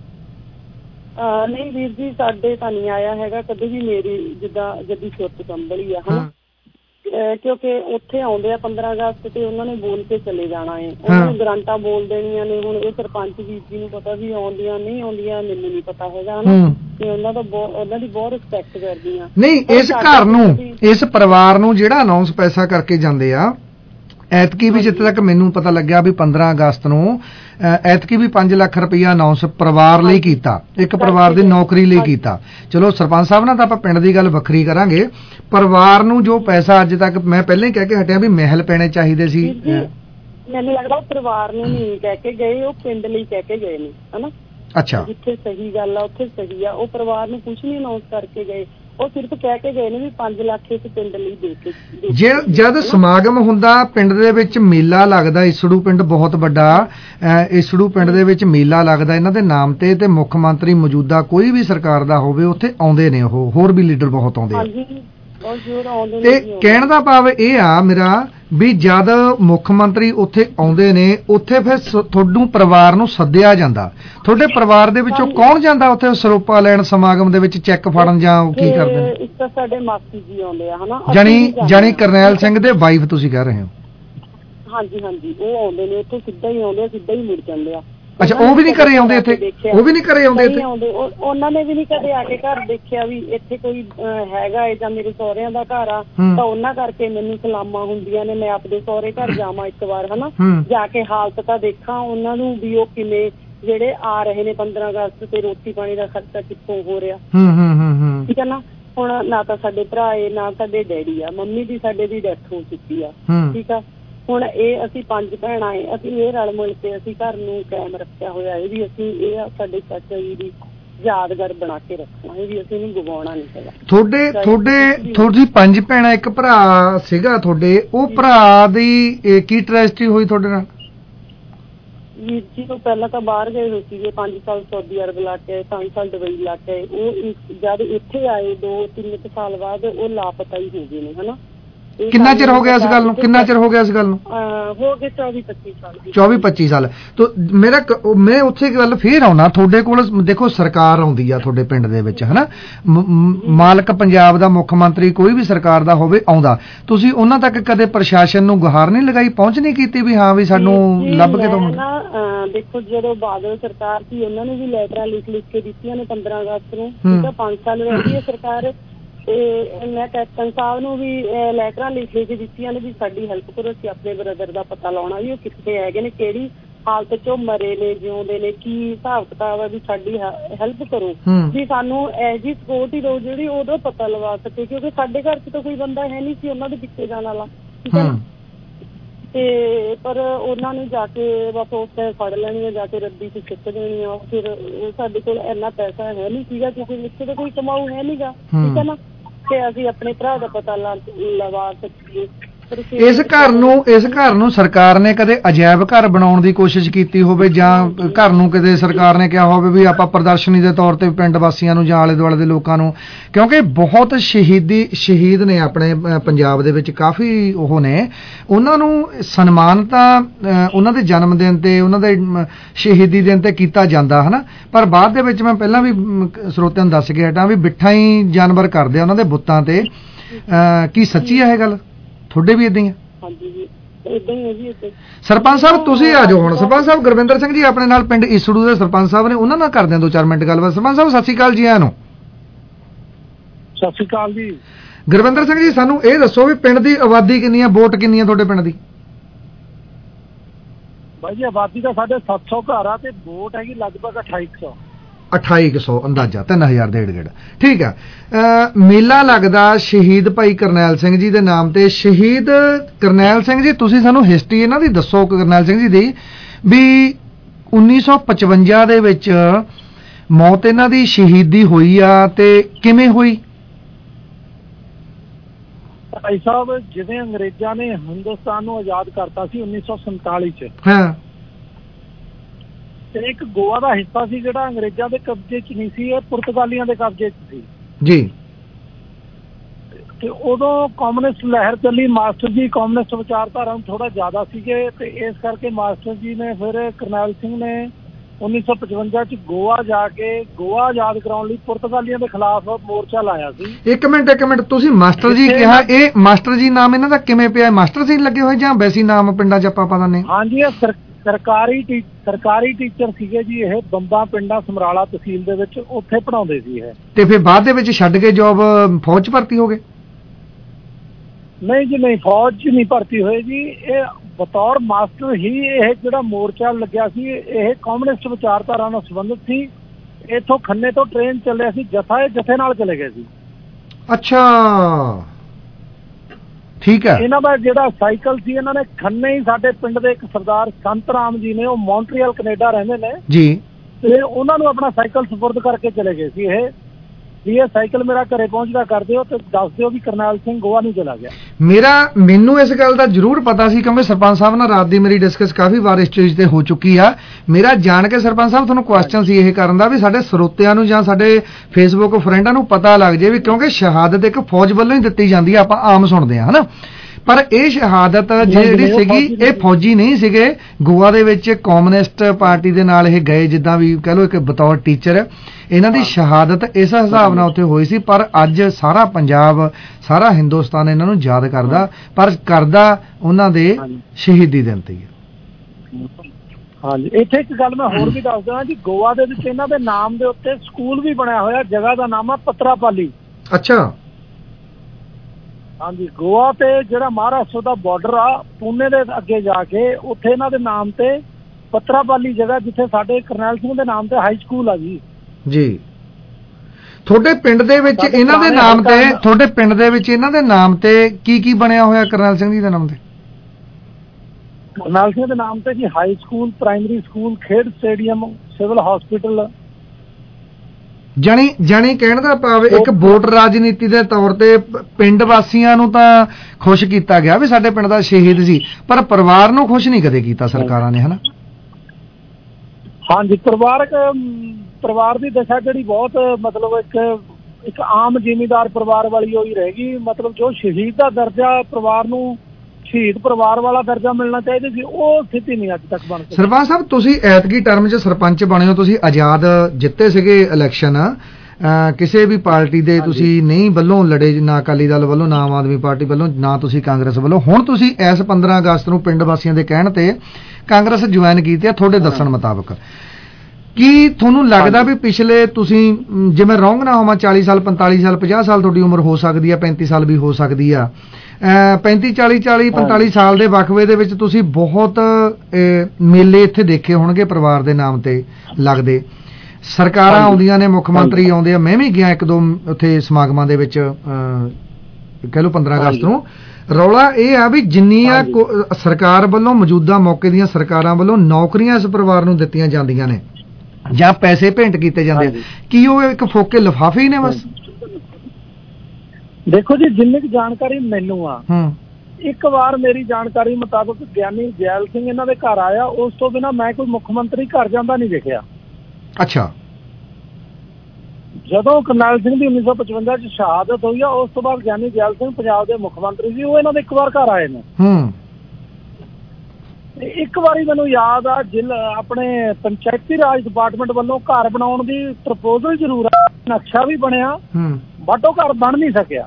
ਨਹੀਂ ਵੀਰ ਜੀ, ਸਾਡੇ ਤਾਂ ਨਹੀਂ ਆਇਆ ਹੈਗਾ ਕਦੇ ਵੀ। ਮੇਰੀ ਜਿੱਦਾਂ ਜਦੀ ਸੁਰਤ ਸੰਭਲੀ ਆ ਹਨਾ, ਕਿਉਂਕਿ ਉੱਥੇ ਆਉਂਦੇ ਆ ਪੰਦਰਾਂ ਅਗਸਤ ਤੇ ਉਹਨਾਂ ਨੇ ਬੋਲ ਕੇ ਚਲੇ ਜਾਣਾ ਹੈ, ਉਹਨਾਂ ਨੂੰ ਗਰਾਂਟਾਂ ਬੋਲ ਦੇਣੀਆਂ ਨੇ। ਹੁਣ ਇਹ ਸਰਪੰਚ ਵੀਰ ਜੀ ਨੂੰ ਪਤਾ ਵੀ ਆਉਂਦੀਆਂ ਨਹੀਂ ਆਉਂਦੀਆਂ, ਮੈਨੂੰ ਨਹੀਂ ਪਤਾ ਹੈਗਾ ਹਨਾ, ਤੇ ਉਹਨਾਂ ਦਾ ਉਹਨਾਂ ਦੀ ਬਹੁਤ ਰਿਸਪੈਕਟ ਕਰਦੀ ਆ। ਨਹੀਂ, ਇਸ ਘਰ ਨੂੰ, ਇਸ ਪਰਿਵਾਰ ਨੂੰ ਜਿਹੜਾ ਅਨਾਉਂਸ ਪੈਸਾ ਕਰਕੇ ਜਾਂਦੇ ਆ, ਐਤਕੀ ਵੀ ਜਿੱਥੇ ਤੱਕ ਮੈਨੂੰ ਪਤਾ ਲੱਗਿਆ ਵੀ ਪੰਦਰਾਂ ਅਗਸਤ ਨੂੰ ਐਤਕੀ ਵੀ ਪੰਜ ਲੱਖ ਰੁਪਈਆ ਅਨਾਉਂਸ ਪਰਿਵਾਰ ਲਈ ਕੀਤਾ, ਇੱਕ ਪਰਿਵਾਰ ਦੀ ਨੌਕਰੀ ਲਈ ਕੀਤਾ। ਚਲੋ ਸਰਪੰਚ ਸਾਹਿਬ ਨਾਲ ਤਾਂ ਆਪਾਂ ਪਿੰਡ ਦੀ ਗੱਲ ਵੱਖਰੀ ਕਰਾਂਗੇ, ਪਰਿਵਾਰ ਨੂੰ ਜੋ ਪੈਸਾ ਅੱਜ ਤੱਕ ਮੈਂ ਪਹਿਲਾਂ ਹੀ ਕਹਿ ਕੇ ਹਟਿਆ ਵੀ ਮਹਿਲ ਪੈਣੇ ਚਾਹੀਦੇ ਸੀ। ਮੈਨੂੰ ਲੱਗਦਾ ਪਰਿਵਾਰ ਨੂੰ ਨਹੀਂ ਕਹਿ ਕੇ ਗਏ, ਉਹ ਪਿੰਡ ਲਈ ਕਹਿ ਕੇ ਗਏ ਨੇ ਹਨਾ। ਅੱਛਾ, ਜਿੱਥੇ ਸਹੀ ਗੱਲ ਆ ਉੱਥੇ ਸਹੀ ਆ, ਉਹ ਪਰਿਵਾਰ ਨੂੰ ਕੁਛ ਨਹੀਂ ਅਨਾਉਂਸ ਕਰਕੇ ਗਏ। ਉਹ ਸਿਰਫ ਕਹਿ ਕੇ ਗਏ ਨੇ ਵੀ ਪੰਜ ਲੱਖ ਇਸ ਪਿੰਡ ਲਈ ਦੇ ਕੇ ਜੇ ਜਦ ਸਮਾਗਮ ਹੁੰਦਾ ਪਿੰਡ ਦੇ ਵਿੱਚ ਮੇਲਾ ਲੱਗਦਾ, ਈਸੜੂ ਪਿੰਡ ਬਹੁਤ ਵੱਡਾ, ਈਸੜੂ ਪਿੰਡ ਦੇ ਵਿੱਚ ਮੇਲਾ ਲੱਗਦਾ ਇਹਨਾਂ ਦੇ ਨਾਮ ਤੇ, ਤੇ ਮੁੱਖ ਮੰਤਰੀ ਮੌਜੂਦਾ ਕੋਈ ਵੀ ਸਰਕਾਰ ਦਾ ਹੋਵੇ ਉੱਥੇ ਆਉਂਦੇ ਨੇ, ਉਹ ਹੋਰ ਵੀ ਲੀਡਰ ਬਹੁਤ ਆਉਂਦੇ ਆ। ਤੇ ਕਹਿਣ ਦਾ ਭਾਵ ਇਹ ਆ ਮੇਰਾ ਵੀ ਜਦ ਮੁੱਖ ਮੰਤਰੀ ਉੱਥੇ ਆਉਂਦੇ ਨੇ ਉੱਥੇ ਫਿਰ ਤੁਹਾਨੂੰ ਪਰਿਵਾਰ ਨੂੰ ਸੱਦਿਆ ਜਾਂਦਾ, ਤੁਹਾਡੇ ਪਰਿਵਾਰ ਦੇ ਵਿੱਚੋਂ ਕੌਣ ਜਾਂਦਾ ਉੱਥੇ ਸਰੋਪਾ ਲੈਣ ਸਮਾਗਮ ਦੇ ਵਿੱਚ, ਚੈੱਕ ਫੜਨ ਜਾਂ ਕੀ ਕਰਦੇ ਨੇ? ਇੱਕ ਤਾਂ ਸਾਡੇ ਮਾਸੀ ਜੀ ਆਉਂਦੇ ਆ ਹਨਾ, ਜਾਨੀ ਜਾਨੀ ਕਰਨੈਲ ਸਿੰਘ ਦੇ ਵਾਈਫ ਤੁਸੀਂ ਕਹਿ ਰਹੇ ਹੋ? ਹਾਂਜੀ ਹਾਂਜੀ, ਉਹ ਆਉਂਦੇ ਨੇ ਉੱਥੇ, ਸਿੱਧਾ ਹੀ ਆਉਂਦੇ ਆ, ਸਿੱਧਾ ਹੀ ਮੁੜ ਜਾਂਦੇ ਆ। ਅੱਛਾ, ਉਹ ਵੀ ਨਹੀਂ ਘਰੇ ਆਉਂਦੇ ਇੱਥੇ? ਉਹ ਵੀ ਨਹੀਂ ਘਰੇ ਆਉਂਦੇ ਇੱਥੇ? ਉਹਨਾਂ ਨੇ ਵੀ ਨਹੀਂ ਕਦੇ ਆ ਕੇ ਘਰ ਦੇਖਿਆ ਵੀ ਇੱਥੇ ਕੋਈ ਹੈਗਾ ਹੈ ਜਾਂ ਮੇਰੇ ਸਹੁਰਿਆਂ ਦਾ ਘਰ ਆ, ਤਾਂ ਉਹਨਾਂ ਕਰਕੇ ਮੈਨੂੰ ਸਲਾਮਾਂ ਹੁੰਦੀਆਂ ਨੇ ਮੈਂ ਆਪਦੇ ਸਹੁਰੇ ਘਰ ਜਾਵਾਂ ਇੱਕ ਵਾਰ ਹਨਾ, ਜਾ ਕੇ ਹਾਲਤ ਤਾਂ ਦੇਖਾਂ ਉਹਨਾਂ ਨੂੰ ਵੀ ਉਹ ਕਿਵੇਂ ਜਿਹੜੇ ਆ ਰਹੇ ਨੇ ਪੰਦਰਾਂ ਅਗਸਤ ਤੇ ਰੋਟੀ ਪਾਣੀ ਦਾ ਖਰਚਾ ਕਿੱਥੋਂ ਹੋ ਰਿਹਾ, ਠੀਕ ਹੈ ਨਾ। ਹੁਣ ਨਾ ਤਾਂ ਸਾਡੇ ਭਰਾ ਏ ਨਾ ਸਾਡੇ ਡੈਡੀ ਆ, ਮੰਮੀ ਦੀ ਸਾਡੇ ਦੀ ਡੈਥ ਹੋ ਚੁੱਕੀ ਆ, ਠੀਕ ਆ। ਹੁਣ ਇਹ ਅਸੀਂ ਪੰਜ ਭੈਣਾਂ ਏ, ਅਸੀਂ ਇਹ ਰਲ ਮਿਲ ਕੇ ਅਸੀਂ ਘਰ ਨੂੰ ਕਾਇਮ ਰੱਖਿਆ ਹੋਇਆ ਇਹ ਵੀ ਅਸੀਂ ਇਹ ਸਾਡੇ ਚਾਚਾ ਜੀ ਦੀ ਯਾਦਗਾਰ ਬਣਾ ਕੇ ਰੱਖਣਾ, ਇਹ ਵੀ ਅਸੀਂ ਇਹਨੂੰ ਗਵਾਉਣਾ ਨਹੀਂ ਹੈਗਾ। ਤੁਹਾਡੇ ਤੁਹਾਡੇ ਤੁਹਾਡੀ ਪੰਜ ਭੈਣਾਂ, ਇੱਕ ਭਰਾ ਸੀਗਾ ਤੁਹਾਡੇ, ਉਹ ਭਰਾ ਦੀ ਕੀ ਟ੍ਰੈਜਡੀ ਹੋਈ ਤੁਹਾਡੇ ਨਾਲ? ਵੀਰ ਜੀ ਤੋਂ ਪਹਿਲਾਂ ਤਾਂ ਬਾਹਰ ਗਏ ਹੋਏ ਸੀਗੇ, ਪੰਜ ਸਾਲ ਸਾਊਦੀ ਅਰਬ ਲਾ ਕੇ ਆਏ, ਪੰਜ ਸਾਲ ਦੁਬਈ ਲਾ ਕੇ ਆਏ, ਉਹ ਜਦ ਇੱਥੇ ਆਏ ਦੋ ਤਿੰਨ ਕੁ ਸਾਲ ਬਾਅਦ ਉਹ ਲਾਪਤਾ ਹੀ ਹੋ ਗਏ ਨੇ ਹਨਾ। ਕਿੰਨਾ ਚਿਰ ਹੋ ਗਿਆ ਇਸ ਗੱਲ ਨੂੰ, ਕਿੰਨਾ ਚਿਰ ਹੋ ਗਿਆ ਇਸ ਗੱਲ ਨੂੰ? ਹੋ ਗਏ ਚੌਵੀ ਪੱਚੀ ਸਾਲ। ਚੌਵੀ ਪੱਚੀ ਸਾਲ ਤੋਂ ਮੇਰਾ ਮੈਂ ਉੱਥੇ ਗੱਲ ਫੇਰ ਆਉਣਾ ਤੁਹਾਡੇ ਕੋਲ, ਦੇਖੋ ਸਰਕਾਰ ਆਉਂਦੀ ਆ ਤੁਹਾਡੇ ਪਿੰਡ ਦੇ ਵਿੱਚ ਹਨਾ, ਮਾਲਕ ਪੰਜਾਬ ਦਾ ਮੁੱਖ ਮੰਤਰੀ ਕੋਈ ਵੀ ਸਰਕਾਰ ਦਾ ਹੋਵੇ ਆਉਂਦਾ, ਤੁਸੀਂ ਉਹਨਾਂ ਤੱਕ ਕਦੇ ਪ੍ਰਸ਼ਾਸਨ ਨੂੰ ਗੁਹਾਰ ਨਹੀਂ ਲਗਾਈ, ਪਹੁੰਚ ਨਹੀਂ ਕੀਤੀ ਵੀ ਹਾਂ ਵੀ ਸਾਨੂੰ ਲੱਭ ਕੇ ਦੋ? ਦੇਖੋ ਜਦੋਂ ਬਾਦਲ ਸਰਕਾਰ ਸੀ ਉਹਨਾਂ ਨੇ ਵੀ ਲੈਟਰਾਂ ਲਿਖ ਲਿਖ ਕੇ ਦਿੱਤੀਆਂ ਨੇ ਪੰਦਰਾਂ ਅਗਸਤ ਨੂੰ, ਠੀਕ ਆ, ਪੰਜ ਸਾਲ ਰਹਿੰਦੀ ਹੈ ਸਰਕਾਰ, ਤੇ ਮੈਂ ਕੈਪਟਨ ਸਾਹਿਬ ਨੂੰ ਵੀ ਲੈਟਰਾਂ ਲਿਖ ਕੇ ਦਿੱਤੀਆਂ ਨੇ ਵੀ ਸਾਡੀ ਹੈਲਪ ਕਰੋ, ਅਸੀਂ ਆਪਣੇ ਬ੍ਰਦਰ ਦਾ ਪਤਾ ਲਾਉਣਾ ਵੀ ਉਹ ਕਿੱਥੇ ਹੈਗੇ ਨੇ, ਕਿਹੜੀ ਹਾਲਤ ਚ ਉਹ ਮਰੇ ਨੇ ਜਿਉਂਦੇ ਨੇ, ਕੀ ਹਿਸਾਬ ਕਿਤਾਬ ਹੈ, ਵੀ ਸਾਡੀ ਹੈਲਪ ਕਰੋ, ਵੀ ਸਾਨੂੰ ਇਹੋ ਜਿਹੀ ਸਪੋਰਟ ਹੀ ਦਿਓ ਜਿਹੜੀ ਉਦੋਂ ਪਤਾ ਲਵਾ ਸਕੇ, ਕਿਉਂਕਿ ਸਾਡੇ ਘਰ ਚ ਤਾਂ ਕੋਈ ਬੰਦਾ ਹੈ ਨਹੀਂ ਸੀ ਉਹਨਾਂ ਦੇ ਪਿੱਛੇ ਜਾਣ ਵਾਲਾ, ਠੀਕ ਹੈ। ਤੇ ਪਰ ਉਹਨਾਂ ਨੇ ਜਾ ਕੇ ਬਸ ਉਸ ਟਾਈਮ ਫੜ ਲੈਣੀਆਂ, ਜਾ ਕੇ ਰੱਦੀ ਚ ਸਿੱਟ ਦੇਣੀਆਂ, ਫਿਰ ਸਾਡੇ ਕੋਲ ਇੰਨਾ ਪੈਸਾ ਹੈ ਨਹੀਂ ਸੀਗਾ ਕਿਉਂਕਿ ਇੱਥੇ ਤਾਂ ਕੋਈ ਕਮਾਊ ਹੈ ਨੀਗਾ, ਠੀਕ ਹੈ ਨਾ, ਤੇ ਅਸੀਂ ਆਪਣੇ ਭਰਾ ਦਾ ਪਤਾ ਲਵਾ ਸਕੀਏ। ਇਸ ਘਰ ਨੂੰ ਇਸ ਘਰ ਨੂੰ ਸਰਕਾਰ ਨੇ ਕਦੇ ਅਜਾਇਬ ਘਰ ਬਣਾਉਣ ਦੀ ਕੋਸ਼ਿਸ਼ ਕੀਤੀ ਹੋਵੇ, ਜਾਂ ਘਰ ਨੂੰ ਕਦੇ ਸਰਕਾਰ ਨੇ ਕਿਹਾ ਹੋਵੇ ਵੀ ਆਪਾਂ ਪ੍ਰਦਰਸ਼ਨੀ ਦੇ ਤੌਰ ਤੇ ਪਿੰਡ ਵਾਸੀਆਂ ਨੂੰ ਜਾਂ ਆਲੇ ਦੁਆਲੇ ਦੇ ਲੋਕਾਂ ਨੂੰ, ਕਿਉਂਕਿ ਬਹੁਤ ਸ਼ਹੀਦੀ ਸ਼ਹੀਦ ਨੇ ਆਪਣੇ ਪੰਜਾਬ ਦੇ ਵਿੱਚ ਕਾਫੀ ਉਹ ਨੇ, ਉਹਨਾਂ ਨੂੰ ਸਨਮਾਨ ਤਾਂ ਉਹਨਾਂ ਦੇ ਜਨਮ ਦਿਨ ਤੇ ਉਹਨਾਂ ਦੇ ਸ਼ਹੀਦੀ ਦਿਨ ਤੇ ਕੀਤਾ ਜਾਂਦਾ ਹਨਾ, ਪਰ ਬਾਅਦ ਦੇ ਵਿੱਚ ਮੈਂ ਪਹਿਲਾਂ ਵੀ ਸਰੋਤਿਆਂ ਨੂੰ ਦੱਸ ਕੇ ਹਟਾਂ ਵੀ ਬਿੱਠਾ ਹੀ ਜਾਨਵਰ ਕਰਦੇ ਆ ਉਹਨਾਂ ਦੇ ਬੁੱਤਾਂ ਤੇ, ਕੀ ਸੱਚੀ ਹੈ ਇਹ ਗੱਲ? ਤੁਹਾਡੇ ਵੀ ਇਦਾਂ ਹੀ ਆ? ਸਰਪੰਚ ਸਾਹਿਬ ਤੁਸੀਂ ਆ ਜਾਓ ਹੁਣ। ਸਰਪੰਚ ਸਾਹਿਬ ਗੁਰਵਿੰਦਰ ਸਿੰਘ ਜੀ ਆਪਣੇ ਨਾਲ ਪਿੰਡ ਈਸੜੂ ਦੇ ਸਰਪੰਚ ਸਾਹਿਬ ਨੇ, ਉਹਨਾਂ ਨਾਲ ਕਰਦੇ ਆ ਦੋ ਚਾਰ ਮਿੰਟ ਗੱਲਬਾਤ। ਸਰਪੰਚ ਸਾਹਿਬ ਸਤਿ ਸ਼੍ਰੀ ਅਕਾਲ ਜੀ। ਆਇਆਂ ਨੂੰ। ਸਤਿ ਸ਼੍ਰੀ ਅਕਾਲ ਜੀ। ਗੁਰਵਿੰਦਰ ਸਿੰਘ ਜੀ ਸਾਨੂੰ ਇਹ ਦੱਸੋ ਵੀ ਪਿੰਡ ਦੀ ਆਬਾਦੀ ਕਿੰਨੀ ਆ, ਵੋਟ ਕਿੰਨੀ ਆ ਤੁਹਾਡੇ ਪਿੰਡ ਦੀ? ਬਾਈ ਜੀ ਆਬਾਦੀ ਤਾਂ ਸਾਡੇ ਸੱਤ ਸੌ ਘਰ ਆ ਤੇ ਵੋਟ ਹੈਗੀ ਲਗਭਗ ਅਠਾਈ ਸੌ ਅਠਾਈ ਕੁ ਸੌ ਅੰਦਾਜ਼ਾ, ਤਿੰਨ ਹਜ਼ਾਰ ਡੇਢ ਗੇੜ, ਠੀਕ ਆ। ਮੇਲਾ ਲੱਗਦਾ ਸ਼ਹੀਦ ਭਾਈ ਕਰਨੈਲ ਸਿੰਘ ਜੀ ਦੇ ਨਾਮ ਤੇ। ਸ਼ਹੀਦ ਕਰਨੈਲ ਸਿੰਘ ਜੀ ਤੁਸੀਂ ਸਾਨੂੰ ਹਿਸਟਰੀ ਇਹਨਾਂ ਦੀ ਦੱਸੋ, ਕਰਨੈਲ ਸਿੰਘ ਜੀ ਦੀ, ਵੀ ਉੱਨੀ ਸੌ ਪਚਵੰਜਾ ਦੇ ਵਿੱਚ ਮੌਤ ਇਹਨਾਂ ਦੀ ਸ਼ਹੀਦੀ ਹੋਈ ਆ ਤੇ ਕਿਵੇਂ ਹੋਈ? ਭਾਈ ਸਾਹਿਬ ਜਿਵੇਂ ਅੰਗਰੇਜ਼ਾਂ ਨੇ ਹਿੰਦੁਸਤਾਨ ਨੂੰ ਆਜ਼ਾਦ ਕਰਤਾ ਸੀ ਉੱਨੀ ਸੌ ਸੰਤਾਲੀ ਚ, ਹਾਂ, ਤੇ ਇੱਕ ਗੋਆ ਦਾ ਹਿੱਸਾ ਸੀ ਜਿਹੜਾ ਅੰਗਰੇਜ਼ਾਂ ਦੇ ਕਬਜ਼ੇ ਚ ਨਹੀਂ ਸੀ, ਇਹ ਪੁਰਤਗਾਲੀਆਂ ਦੇ ਕਬਜ਼ੇ ਚ ਸੀ ਜੀ। ਤੇ ਉਦੋਂ ਕਮਿਊਨਿਸਟ ਲਹਿਰ ਚੱਲੀ, ਮਾਸਟਰ ਜੀ ਕਮਿਊਨਿਸਟ ਵਿਚਾਰਧਾਰਾ ਨੂੰ ਥੋੜਾ ਜ਼ਿਆਦਾ ਸੀਗੇ, ਤੇ ਇਸ ਕਰਕੇ ਮਾਸਟਰ ਜੀ ਨੇ ਫਿਰ ਕਰਨੈਲ ਸਿੰਘ ਨੇ ਉੱਨੀ ਸੌ ਪਚਵੰਜਾ ਚ ਗੋਆ ਜਾ ਕੇ ਗੋਆ ਆਜ਼ਾਦ ਕਰਾਉਣ ਲਈ ਪੁਰਤਗਾਲੀਆਂ ਦੇ ਖਿਲਾਫ ਮੋਰਚਾ ਲਾਇਆ ਸੀ। ਇੱਕ ਮਿੰਟ ਇੱਕ ਮਿੰਟ ਤੁਸੀਂ ਮਾਸਟਰ ਜੀ ਕਿਹਾ, ਇਹ ਮਾਸਟਰ ਜੀ ਨਾਮ ਇਹਨਾਂ ਦਾ ਕਿਵੇਂ ਪਿਆ? ਮਾਸਟਰ ਜੀ ਲੱਗੇ ਹੋਏ ਜਾਂ ਵੈਸੀ ਨਾਮ ਪਿੰਡਾਂ ਚ ਆਪਾਂ ਪਤਾ ਨਹੀਂ? ਹਾਂਜੀ, ਇਹ ਸਰਕਾਰੀ ਸਰਕਾਰੀ ਟੀਚਰ ਸੀਗੇ ਜੀ, ਇਹ ਬੰਬਾ ਪਿੰਡਾਂ ਸਮਰਾਲਾ ਤਹਿਸੀਲ ਦੇ ਵਿੱਚ, ਉੱਥੇ ਪੜਾਉਂਦੇ ਸੀ ਇਹ। ਤੇ ਫਿਰ ਬਾਅਦ ਦੇ ਵਿੱਚ ਛੱਡ ਕੇ ਜੋਬ ਫੌਜ ਚ ਭਰਤੀ ਹੋ ਗਏ? ਨਹੀਂ ਜੀ ਨਹੀਂ, ਫੌਜ ਚ ਨਹੀਂ ਭਰਤੀ ਹੋਏ ਜੀ, ਇਹ ਬਤੌਰ ਮਾਸਟਰ ਹੀ ਇਹ ਜਿਹੜਾ ਮੋਰਚਾ ਲੱਗਿਆ ਸੀ ਇਹ ਕਮਿਊਨਿਸਟ ਵਿਚਾਰਧਾਰਾ ਨਾਲ ਸੰਬੰਧਿਤ ਸੀ। ਇੱਥੋਂ ਖੰਨੇ ਤੋਂ ਟ੍ਰੇਨ ਚੱਲਿਆ ਸੀ ਜਥਾ, ਇਹ ਜਥੇ ਨਾਲ ਚਲੇ ਗਏ ਸੀ। ਅੱਛਾ, ਠੀਕ ਹੈ। ਇਹਨਾਂ ਦਾ ਜਿਹੜਾ ਸਾਈਕਲ ਸੀ, ਇਹਨਾਂ ਨੇ ਖੰਨੇ ਹੀ ਸਾਡੇ ਪਿੰਡ ਦੇ ਇੱਕ ਸਰਦਾਰ ਸੰਤ ਰਾਮ ਜੀ ਨੇ, ਉਹ ਮੌਂਟਰੀਅਲ ਕੈਨੇਡਾ ਰਹਿੰਦੇ ਨੇ ਜੀ, ਤੇ ਉਹਨਾਂ ਨੂੰ ਆਪਣਾ ਸਾਈਕਲ ਸਪੁਰਦ ਕਰਕੇ ਚਲੇ ਗਏ ਸੀ ਇਹ, ਵੀ ਇਹ ਸਾਈਕਲ ਮੇਰਾ ਘਰੇ ਪਹੁੰਚਦਾ ਕਰ ਦਿਓ ਤੇ ਦੱਸ ਦਿਓ ਵੀ ਕਰਨੈਲ ਸਿੰਘ ਗੋਆ ਨੂੰ ਚਲਾ ਗਿਆ। ਮੇਰਾ ਮੈਨੂੰ ਇਸ ਗੱਲ ਦਾ ਜ਼ਰੂਰ ਪਤਾ ਸੀ ਕਿਉਂਕਿ ਸਰਪੰਚ ਸਾਹਿਬ ਨਾਲ ਰਾਤ ਦੀ ਮੇਰੀ ਡਿਸਕਸ ਕਾਫੀ ਵਾਰ ਇਸ ਚੀਜ਼ ਤੇ ਹੋ ਚੁੱਕੀ ਆ। ਮੇਰਾ ਜਾਣ ਕੇ ਸਰਪੰਚ ਸਾਹਿਬ ਤੁਹਾਨੂੰ ਕੁਐਸਚਨ ਸੀ ਇਹ ਕਰਨ ਦਾ ਵੀ ਸਾਡੇ ਸਰੋਤਿਆਂ ਨੂੰ ਜਾਂ ਸਾਡੇ ਫੇਸਬੁੱਕ ਫਰੈਂਡਾਂ ਨੂੰ ਪਤਾ ਲੱਗ ਜੇ ਵੀ ਕਿਉਂਕਿ ਸ਼ਹਾਦਤ ਇੱਕ ਫੌਜ ਵੱਲੋਂ ਹੀ ਦਿੱਤੀ ਜਾਂਦੀ ਆ, ਆਪਾਂ ਆਮ ਸੁਣਦੇ ਆ ਹਨਾ, ਪਰ ਇਹ ਸ਼ਹਾਦਤ ਜਿਹੜੀ ਸੀਗੀ ਇਹ ਫੌਜੀ ਨਹੀਂ ਸੀਗੇ। ਗੋਆ ਦੇ ਵਿੱਚ ਕਮਿਊਨਿਸਟ ਪਾਰਟੀ ਦੇ ਨਾਲ ਇਹ ਗਏ, ਜਿੱਦਾਂ ਵੀ ਕਹਿ ਲਓ ਇੱਕ ਬਤੌਰ ਟੀਚਰ ਇਹਨਾਂ ਦੀ ਸ਼ਹਾਦਤ ਇਸ ਹਿਸਾਬ ਨਾਲ ਉੱਥੇ ਹੋਈ ਸੀ। ਪਰ ਅੱਜ ਸਾਰਾ ਪੰਜਾਬ ਸਾਰਾ ਹਿੰਦੁਸਤਾਨ ਇਹਨਾਂ ਨੂੰ ਯਾਦ ਕਰਦਾ, ਪਰ ਕਰਦਾ ਉਹਨਾਂ ਦੇ ਸ਼ਹੀਦੀ ਦਿਨ ਤੇ ਹੀ। ਹਾਂਜੀ, ਇੱਥੇ ਇੱਕ ਗੱਲ ਮੈਂ ਹੋਰ ਵੀ ਦੱਸ ਦਿਆਂ ਜੀ, ਗੋਆ ਦੇ ਵਿੱਚ ਇਹਨਾਂ ਦੇ ਨਾਮ ਦੇ ਉੱਤੇ ਸਕੂਲ ਵੀ ਬਣਿਆ ਹੋਇਆ, ਜਗ੍ਹਾ ਦਾ ਨਾਮ ਆ ਪਤਰਾਪਾਲੀ। ਅੱਛਾ। ਹਾਂਜੀ, ਗੋਆ ਤੇ ਜਿਹੜਾ ਮਹਾਰਾਸ਼ਟਰ ਦਾ ਬਾਰਡਰ ਆ ਪੂਨੇ ਦੇ ਅੱਗੇ ਜਾ ਕੇ ਉੱਥੇ ਇਹਨਾਂ ਦੇ ਨਾਮ ਤੇ ਪਤਰਾਪਾਲੀ ਜਗ੍ਹਾ, ਜਿੱਥੇ ਸਾਡੇ ਕਰਨੈਲ ਸਿੰਘ ਦੇ ਨਾਮ ਤੇ ਹਾਈ ਸਕੂਲ ਆ ਜੀ। ਜੀ ਤੁਹਾਡੇ ਪਿੰਡ ਦੇ ਵਿੱਚ ਇਹਨਾਂ ਦੇ ਨਾਮ ਤੇ ਤੁਹਾਡੇ ਪਿੰਡ ਦੇ ਵਿੱਚ ਇਹਨਾਂ ਦੇ ਨਾਮ ਤੇ ਕੀ ਕੀ ਬਣਿਆ ਹੋਇਆ ਕਰਨੈਲ ਸਿੰਘ ਜੀ ਦੇ ਨਾਮ ਤੇ? ਕਰਨੈਲ ਸਿੰਘ ਦੇ ਨਾਮ ਤੇ ਜੀ ਹਾਈ ਸਕੂਲ, ਪ੍ਰਾਇਮਰੀ ਸਕੂਲ, ਖੇਡ ਸਟੇਡੀਅਮ, ਸਿਵਲ ਹਸਪੀਟਲ। ਜਾਣੀ ਜਾਣੀ ਕਹਿਣ ਦਾ ਭਾਵ ਇੱਕ ਵੋਟ ਰਾਜਨੀਤੀ ਦੇ ਤੌਰ ਤੇ ਪਿੰਡ ਵਾਸੀਆਂ ਨੂੰ ਤਾਂ ਖੁਸ਼ ਕੀਤਾ ਗਿਆ ਵੀ ਸਾਡੇ ਪਿੰਡ ਦਾ ਸ਼ਹੀਦ ਸੀ, ਪਰ ਪਰਿਵਾਰ ਨੂੰ ਖੁਸ਼ ਨਹੀਂ ਕਦੇ ਕੀਤਾ ਸਰਕਾਰਾਂ ਨੇ, ਹਨਾ? ਹਾਂਜੀ, ਪਰਿਵਾਰਕ ਪਰਿਵਾਰ ਦੀ ਦਸ਼ਾ ਜਿਹੜੀ ਬਹੁਤ ਮਤਲਬ ਇੱਕ ਇੱਕ ਆਮ ਜ਼ਿਮੀਂਦਾਰ ਪਰਿਵਾਰ ਵਾਲੀ ਹੋਈ ਰਹਿ ਗਈ। ਮਤਲਬ ਜੋ ਸ਼ਹੀਦ ਦਾ ਦਰਜਾ ਪਰਿਵਾਰ ਨੂੰ ਸ਼ਹੀਦ ਪਰਿਵਾਰ ਵਾਲਾ ਦਰਜਾ ਮਿਲਣਾ ਚਾਹੀਦਾ ਸੀ, ਉਹ ਸਥਿਤੀ ਨਹੀਂ ਅੱਜ ਤੱਕ ਬਣ ਸਕੀ। ਸਰਪੰਚ ਸਾਹਿਬ, ਤੁਸੀਂ ਐਤਕੀ ਟਰਮ 'ਚ ਸਰਪੰਚ ਬਣੇ ਹੋ, ਤੁਸੀਂ ਆਜ਼ਾਦ ਜਿੱਤੇ ਸੀਗੇ ਇਲੈਕਸ਼ਨ, ਕਿਸੇ ਵੀ ਪਾਰਟੀ ਦੇ ਤੁਸੀਂ ਨਹੀਂ ਵੱਲੋਂ ਲੜੇ, ਨਾ ਅਕਾਲੀ ਦਲ ਵੱਲੋਂ, ਨਾ ਆਮ ਆਦਮੀ ਪਾਰਟੀ ਵੱਲੋਂ, ਨਾ ਤੁਸੀਂ ਕਾਂਗਰਸ ਵੱਲੋਂ। ਹੁਣ ਤੁਸੀਂ ਇਸ ਪੰਦਰਾਂ ਅਗਸਤ ਨੂੰ ਪਿੰਡ ਵਾਸੀਆਂ ਦੇ ਕਹਿਣ ਤੇ ਕਾਂਗਰਸ ਜੁਆਇਨ ਕੀਤੀ ਹੈ ਤੁਹਾਡੇ ਦੱਸਣ ਮੁਤਾਬਕ। ਕੀ ਤੁਹਾਨੂੰ ਲੱਗਦਾ ਵੀ ਪਿਛਲੇ ਤੁਸੀਂ, ਜੇ ਮੈਂ ਰੌਂਗ ਨਾ ਹੋਵਾਂ, ਚਾਲੀ ਸਾਲ, ਪੰਤਾਲੀ ਸਾਲ, ਪੰਜਾਹ ਸਾਲ ਤੁਹਾਡੀ ਉਮਰ ਹੋ ਸਕਦੀ ਆ, ਪੈਂਤੀ ਸਾਲ ਵੀ ਹੋ ਸਕਦੀ ਆ, ਪੈਂਤੀ ਚਾਲੀ ਚਾਲੀ ਪੰਤਾਲੀ ਸਾਲ ਦੇ ਵਕਫੇ ਦੇ ਵਿੱਚ ਤੁਸੀਂ ਬਹੁਤ ਮੇਲੇ ਇੱਥੇ ਦੇਖੇ ਹੋਣਗੇ ਪਰਿਵਾਰ ਦੇ ਨਾਮ ਤੇ ਲੱਗਦੇ, ਸਰਕਾਰਾਂ ਆਉਂਦੀਆਂ ਨੇ, ਮੁੱਖ ਮੰਤਰੀ ਆਉਂਦੇ ਆ, ਮੈਂ ਵੀ ਗਿਆ ਇੱਕ ਦੋ ਉੱਥੇ ਸਮਾਗਮਾਂ ਦੇ ਵਿੱਚ, ਕਹਿ ਲਓ ਪੰਦਰਾਂ ਅਗਸਤ ਨੂੰ। ਰੌਲਾ ਇਹ ਆ ਵੀ ਜਿੰਨੀਆਂ ਸਰਕਾਰ ਵੱਲੋਂ, ਮੌਜੂਦਾ ਮੌਕੇ ਦੀਆਂ ਸਰਕਾਰਾਂ ਵੱਲੋਂ ਨੌਕਰੀਆਂ ਇਸ ਪਰਿਵਾਰ ਨੂੰ ਦਿੱਤੀਆਂ ਜਾਂਦੀਆਂ ਨੇ ਜਾਂ ਪੈਸੇ ਭੇਂਟ ਕੀਤੇ ਜਾਂਦੇ, ਕੀ ਉਹ ਇੱਕ ਫੋਕੇ ਲਿਫਾਫੇ ਹੀ ਨੇ ਬਸ? ਦੇਖੋ ਜੀ, ਜਿੰਨੀ ਕੁ ਜਾਣਕਾਰੀ ਮੈਨੂੰ ਆ, ਇੱਕ ਵਾਰ ਮੇਰੀ ਜਾਣਕਾਰੀ ਮੁਤਾਬਕ ਗਿਆਨੀ ਜੈਲ ਸਿੰਘ ਇਹਨਾਂ ਦੇ ਘਰ ਆਇਆ, ਉਸ ਤੋਂ ਬਿਨਾਂ ਮੈਂ ਕੋਈ ਮੁੱਖ ਮੰਤਰੀ ਘਰ ਜਾਂਦਾ ਨਹੀਂ ਦੇਖਿਆ। ਅੱਛਾ। ਜਦੋਂ ਕਰਨੈਲ ਸਿੰਘ ਦੀ ਉੱਨੀ ਸੌ ਪਚਵੰਜਾ ਚ ਸ਼ਹਾਦਤ ਹੋਈ ਆ, ਉਸ ਤੋਂ ਬਾਅਦ ਗਿਆਨੀ ਜੈਲ ਸਿੰਘ ਪੰਜਾਬ ਦੇ ਮੁੱਖ ਮੰਤਰੀ ਸੀ, ਉਹ ਇਹਨਾਂ ਦੇ ਇੱਕ ਵਾਰ ਘਰ ਆਏ ਨੇ। ਹੂੰ। ਇੱਕ ਵਾਰੀ ਮੈਨੂੰ ਯਾਦ ਆ, ਜ਼ਿਲ੍ਹਾ ਆਪਣੇ ਪੰਚਾਇਤੀ ਰਾਜ ਡਿਪਾਰਟਮੈਂਟ ਵੱਲੋਂ ਘਰ ਬਣਾਉਣ ਦੀ ਪ੍ਰਪੋਜ਼ਲ ਜ਼ਰੂਰ ਆ, ਨਕਸ਼ਾ ਵੀ ਬਣਿਆ, ਬਟ ਉਹ ਘਰ ਬਣ ਨਹੀਂ ਸਕਿਆ।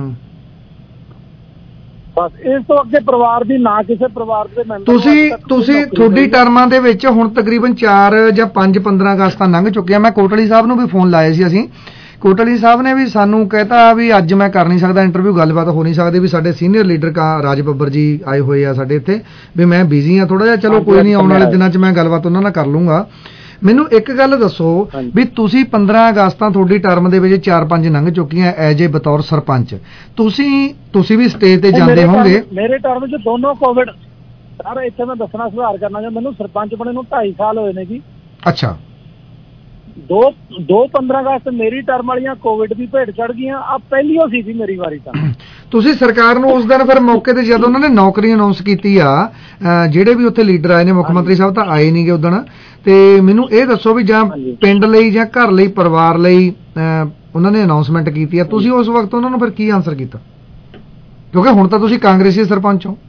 ਬਸ ਇਸ ਤੋਂ ਅੱਗੇ ਪਰਿਵਾਰ ਦੀ ਨਾ ਕਿਸੇ ਪਰਿਵਾਰ ਦੇ ਮੈਂਬਰ। ਤੁਸੀਂ ਤੁਸੀਂ ਤੁਹਾਡੀ ਟਰਮਾਂ ਦੇ ਵਿੱਚ ਹੁਣ ਤਕਰੀਬਨ ਚਾਰ ਜਾਂ ਪੰਜ ਪੰਦਰਾਂ ਅਗਸਤਾਂ ਲੰਘ ਚੁੱਕੀਆਂ। ਮੈਂ ਕੋਟਲੀ ਸਾਹਿਬ ਨੂੰ ਵੀ ਫੋਨ ਲਾਏ ਸੀ ਅਸੀਂ, ਕੋਟਲੀ ਸਾਹਿਬ ਨੇ ਵੀ ਸਾਨੂੰ ਕਹਿਤਾ ਵੀ ਅੱਜ ਮੈਂ ਕਰ ਨਹੀਂ ਸਕਦਾ ਇੰਟਰਵਿਊ, ਗੱਲਬਾਤ ਹੋ ਨਹੀਂ ਸਕਦੀ, ਵੀ ਸਾਡੇ ਸੀਨੀਅਰ ਲੀਡਰ ਕਾ ਰਾਜ ਬੱਬਰ ਜੀ ਆਏ ਹੋਏ ਆ ਸਾਡੇ ਇੱਥੇ, ਵੀ ਮੈਂ ਬਿਜ਼ੀ ਆ ਥੋੜਾ ਜਿਹਾ, ਚਲੋ ਕੋਈ ਨਹੀਂ, ਆਉਣ ਵਾਲੇ ਦਿਨਾਂ 'ਚ ਮੈਂ ਗੱਲਬਾਤ ਉਹਨਾਂ ਨਾਲ ਕਰ ਲੂੰਗਾ। ਮੈਨੂੰ ਇੱਕ ਗੱਲ ਦੱਸੋ ਵੀ ਤੁਸੀਂ ਪੰਦਰਾਂ ਅਗਸਤਾਂ ਤੁਹਾਡੀ ਟਰਮ ਦੇ ਵਿੱਚ ਚਾਰ ਪੰਜ ਲੰਘ ਚੁੱਕੀਆਂ ਐਜ ਏ ਬਤੌਰ ਸਰਪੰਚ, ਤੁਸੀਂ ਤੁਸੀਂ ਵੀ ਸਟੇਜ ਤੇ ਜਾਂਦੇ ਹੋਵੋਗੇ। ਮੇਰੇ ਟਰਮ 'ਚ ਦੋਨੋਂ ਕੋਵਿਡ, ਸਰ ਇੱਥੇ ਮੈਂ ਦੱਸਣਾ ਸੁਧਾਰ ਕਰਨਾ ਚਾਹੁੰਦਾ, ਮੈਨੂੰ ਸਰਪੰਚ ਬਣੇ ਨੂੰ ਢਾਈ ਸਾਲ ਹੋਏ ਨੇ ਜੀ। ਅੱਛਾ। ਦੋ ਦੋ ਪੰਦਰਾਂ ਅਗਸਤ ਮੇਰੀ ਟਰਮ ਵਾਲੀਆਂ ਕੋਵਿਡ ਦੀ ਭੇਟ ਚੜ ਗਈਆਂ, ਆ ਪਹਿਲੀ ਹੋ ਸੀ ਜੀ ਮੇਰੀ ਵਾਰੀ ਤਾਂ। ਤੁਸੀਂ ਸਰਕਾਰ ਨੂੰ ਉਸ ਦਿਨ ਫਿਰ ਮੌਕੇ ਤੇ ਜਦੋਂ ਉਹਨਾਂ ਨੇ ਨੌਕਰੀ ਅਨਾਉਂਸ ਕੀਤੀ ਆ, ਜਿਹੜੇ ਵੀ ਉੱਥੇ ਲੀਡਰ ਆਏ ਨੇ, ਮੁੱਖ ਮੰਤਰੀ ਸਾਹਿਬ ਤਾਂ ਆਏ ਨਹੀਂਗੇ ਉਦਣ, ਤੇ ਮੈਨੂੰ ਇਹ ਦੱਸੋ ਵੀ ਜਾਂ ਪਿੰਡ ਲਈ ਜਾਂ ਘਰ ਲਈ, ਪਰਿਵਾਰ ਲਈ ਉਹਨਾਂ ਨੇ ਅਨਾਉਂਸਮੈਂਟ ਕੀਤੀ ਆ, ਤੁਸੀਂ ਉਸ ਵਕਤ ਉਹਨਾਂ ਨੂੰ ਫਿਰ ਕੀ ਆਨਸਰ ਕੀਤਾ? ਕਿਉਂਕਿ ਹੁਣ ਤਾਂ ਤੁਸੀਂ ਕਾਂਗਰਸੀ ਸਰਪੰਚ ਹੋ।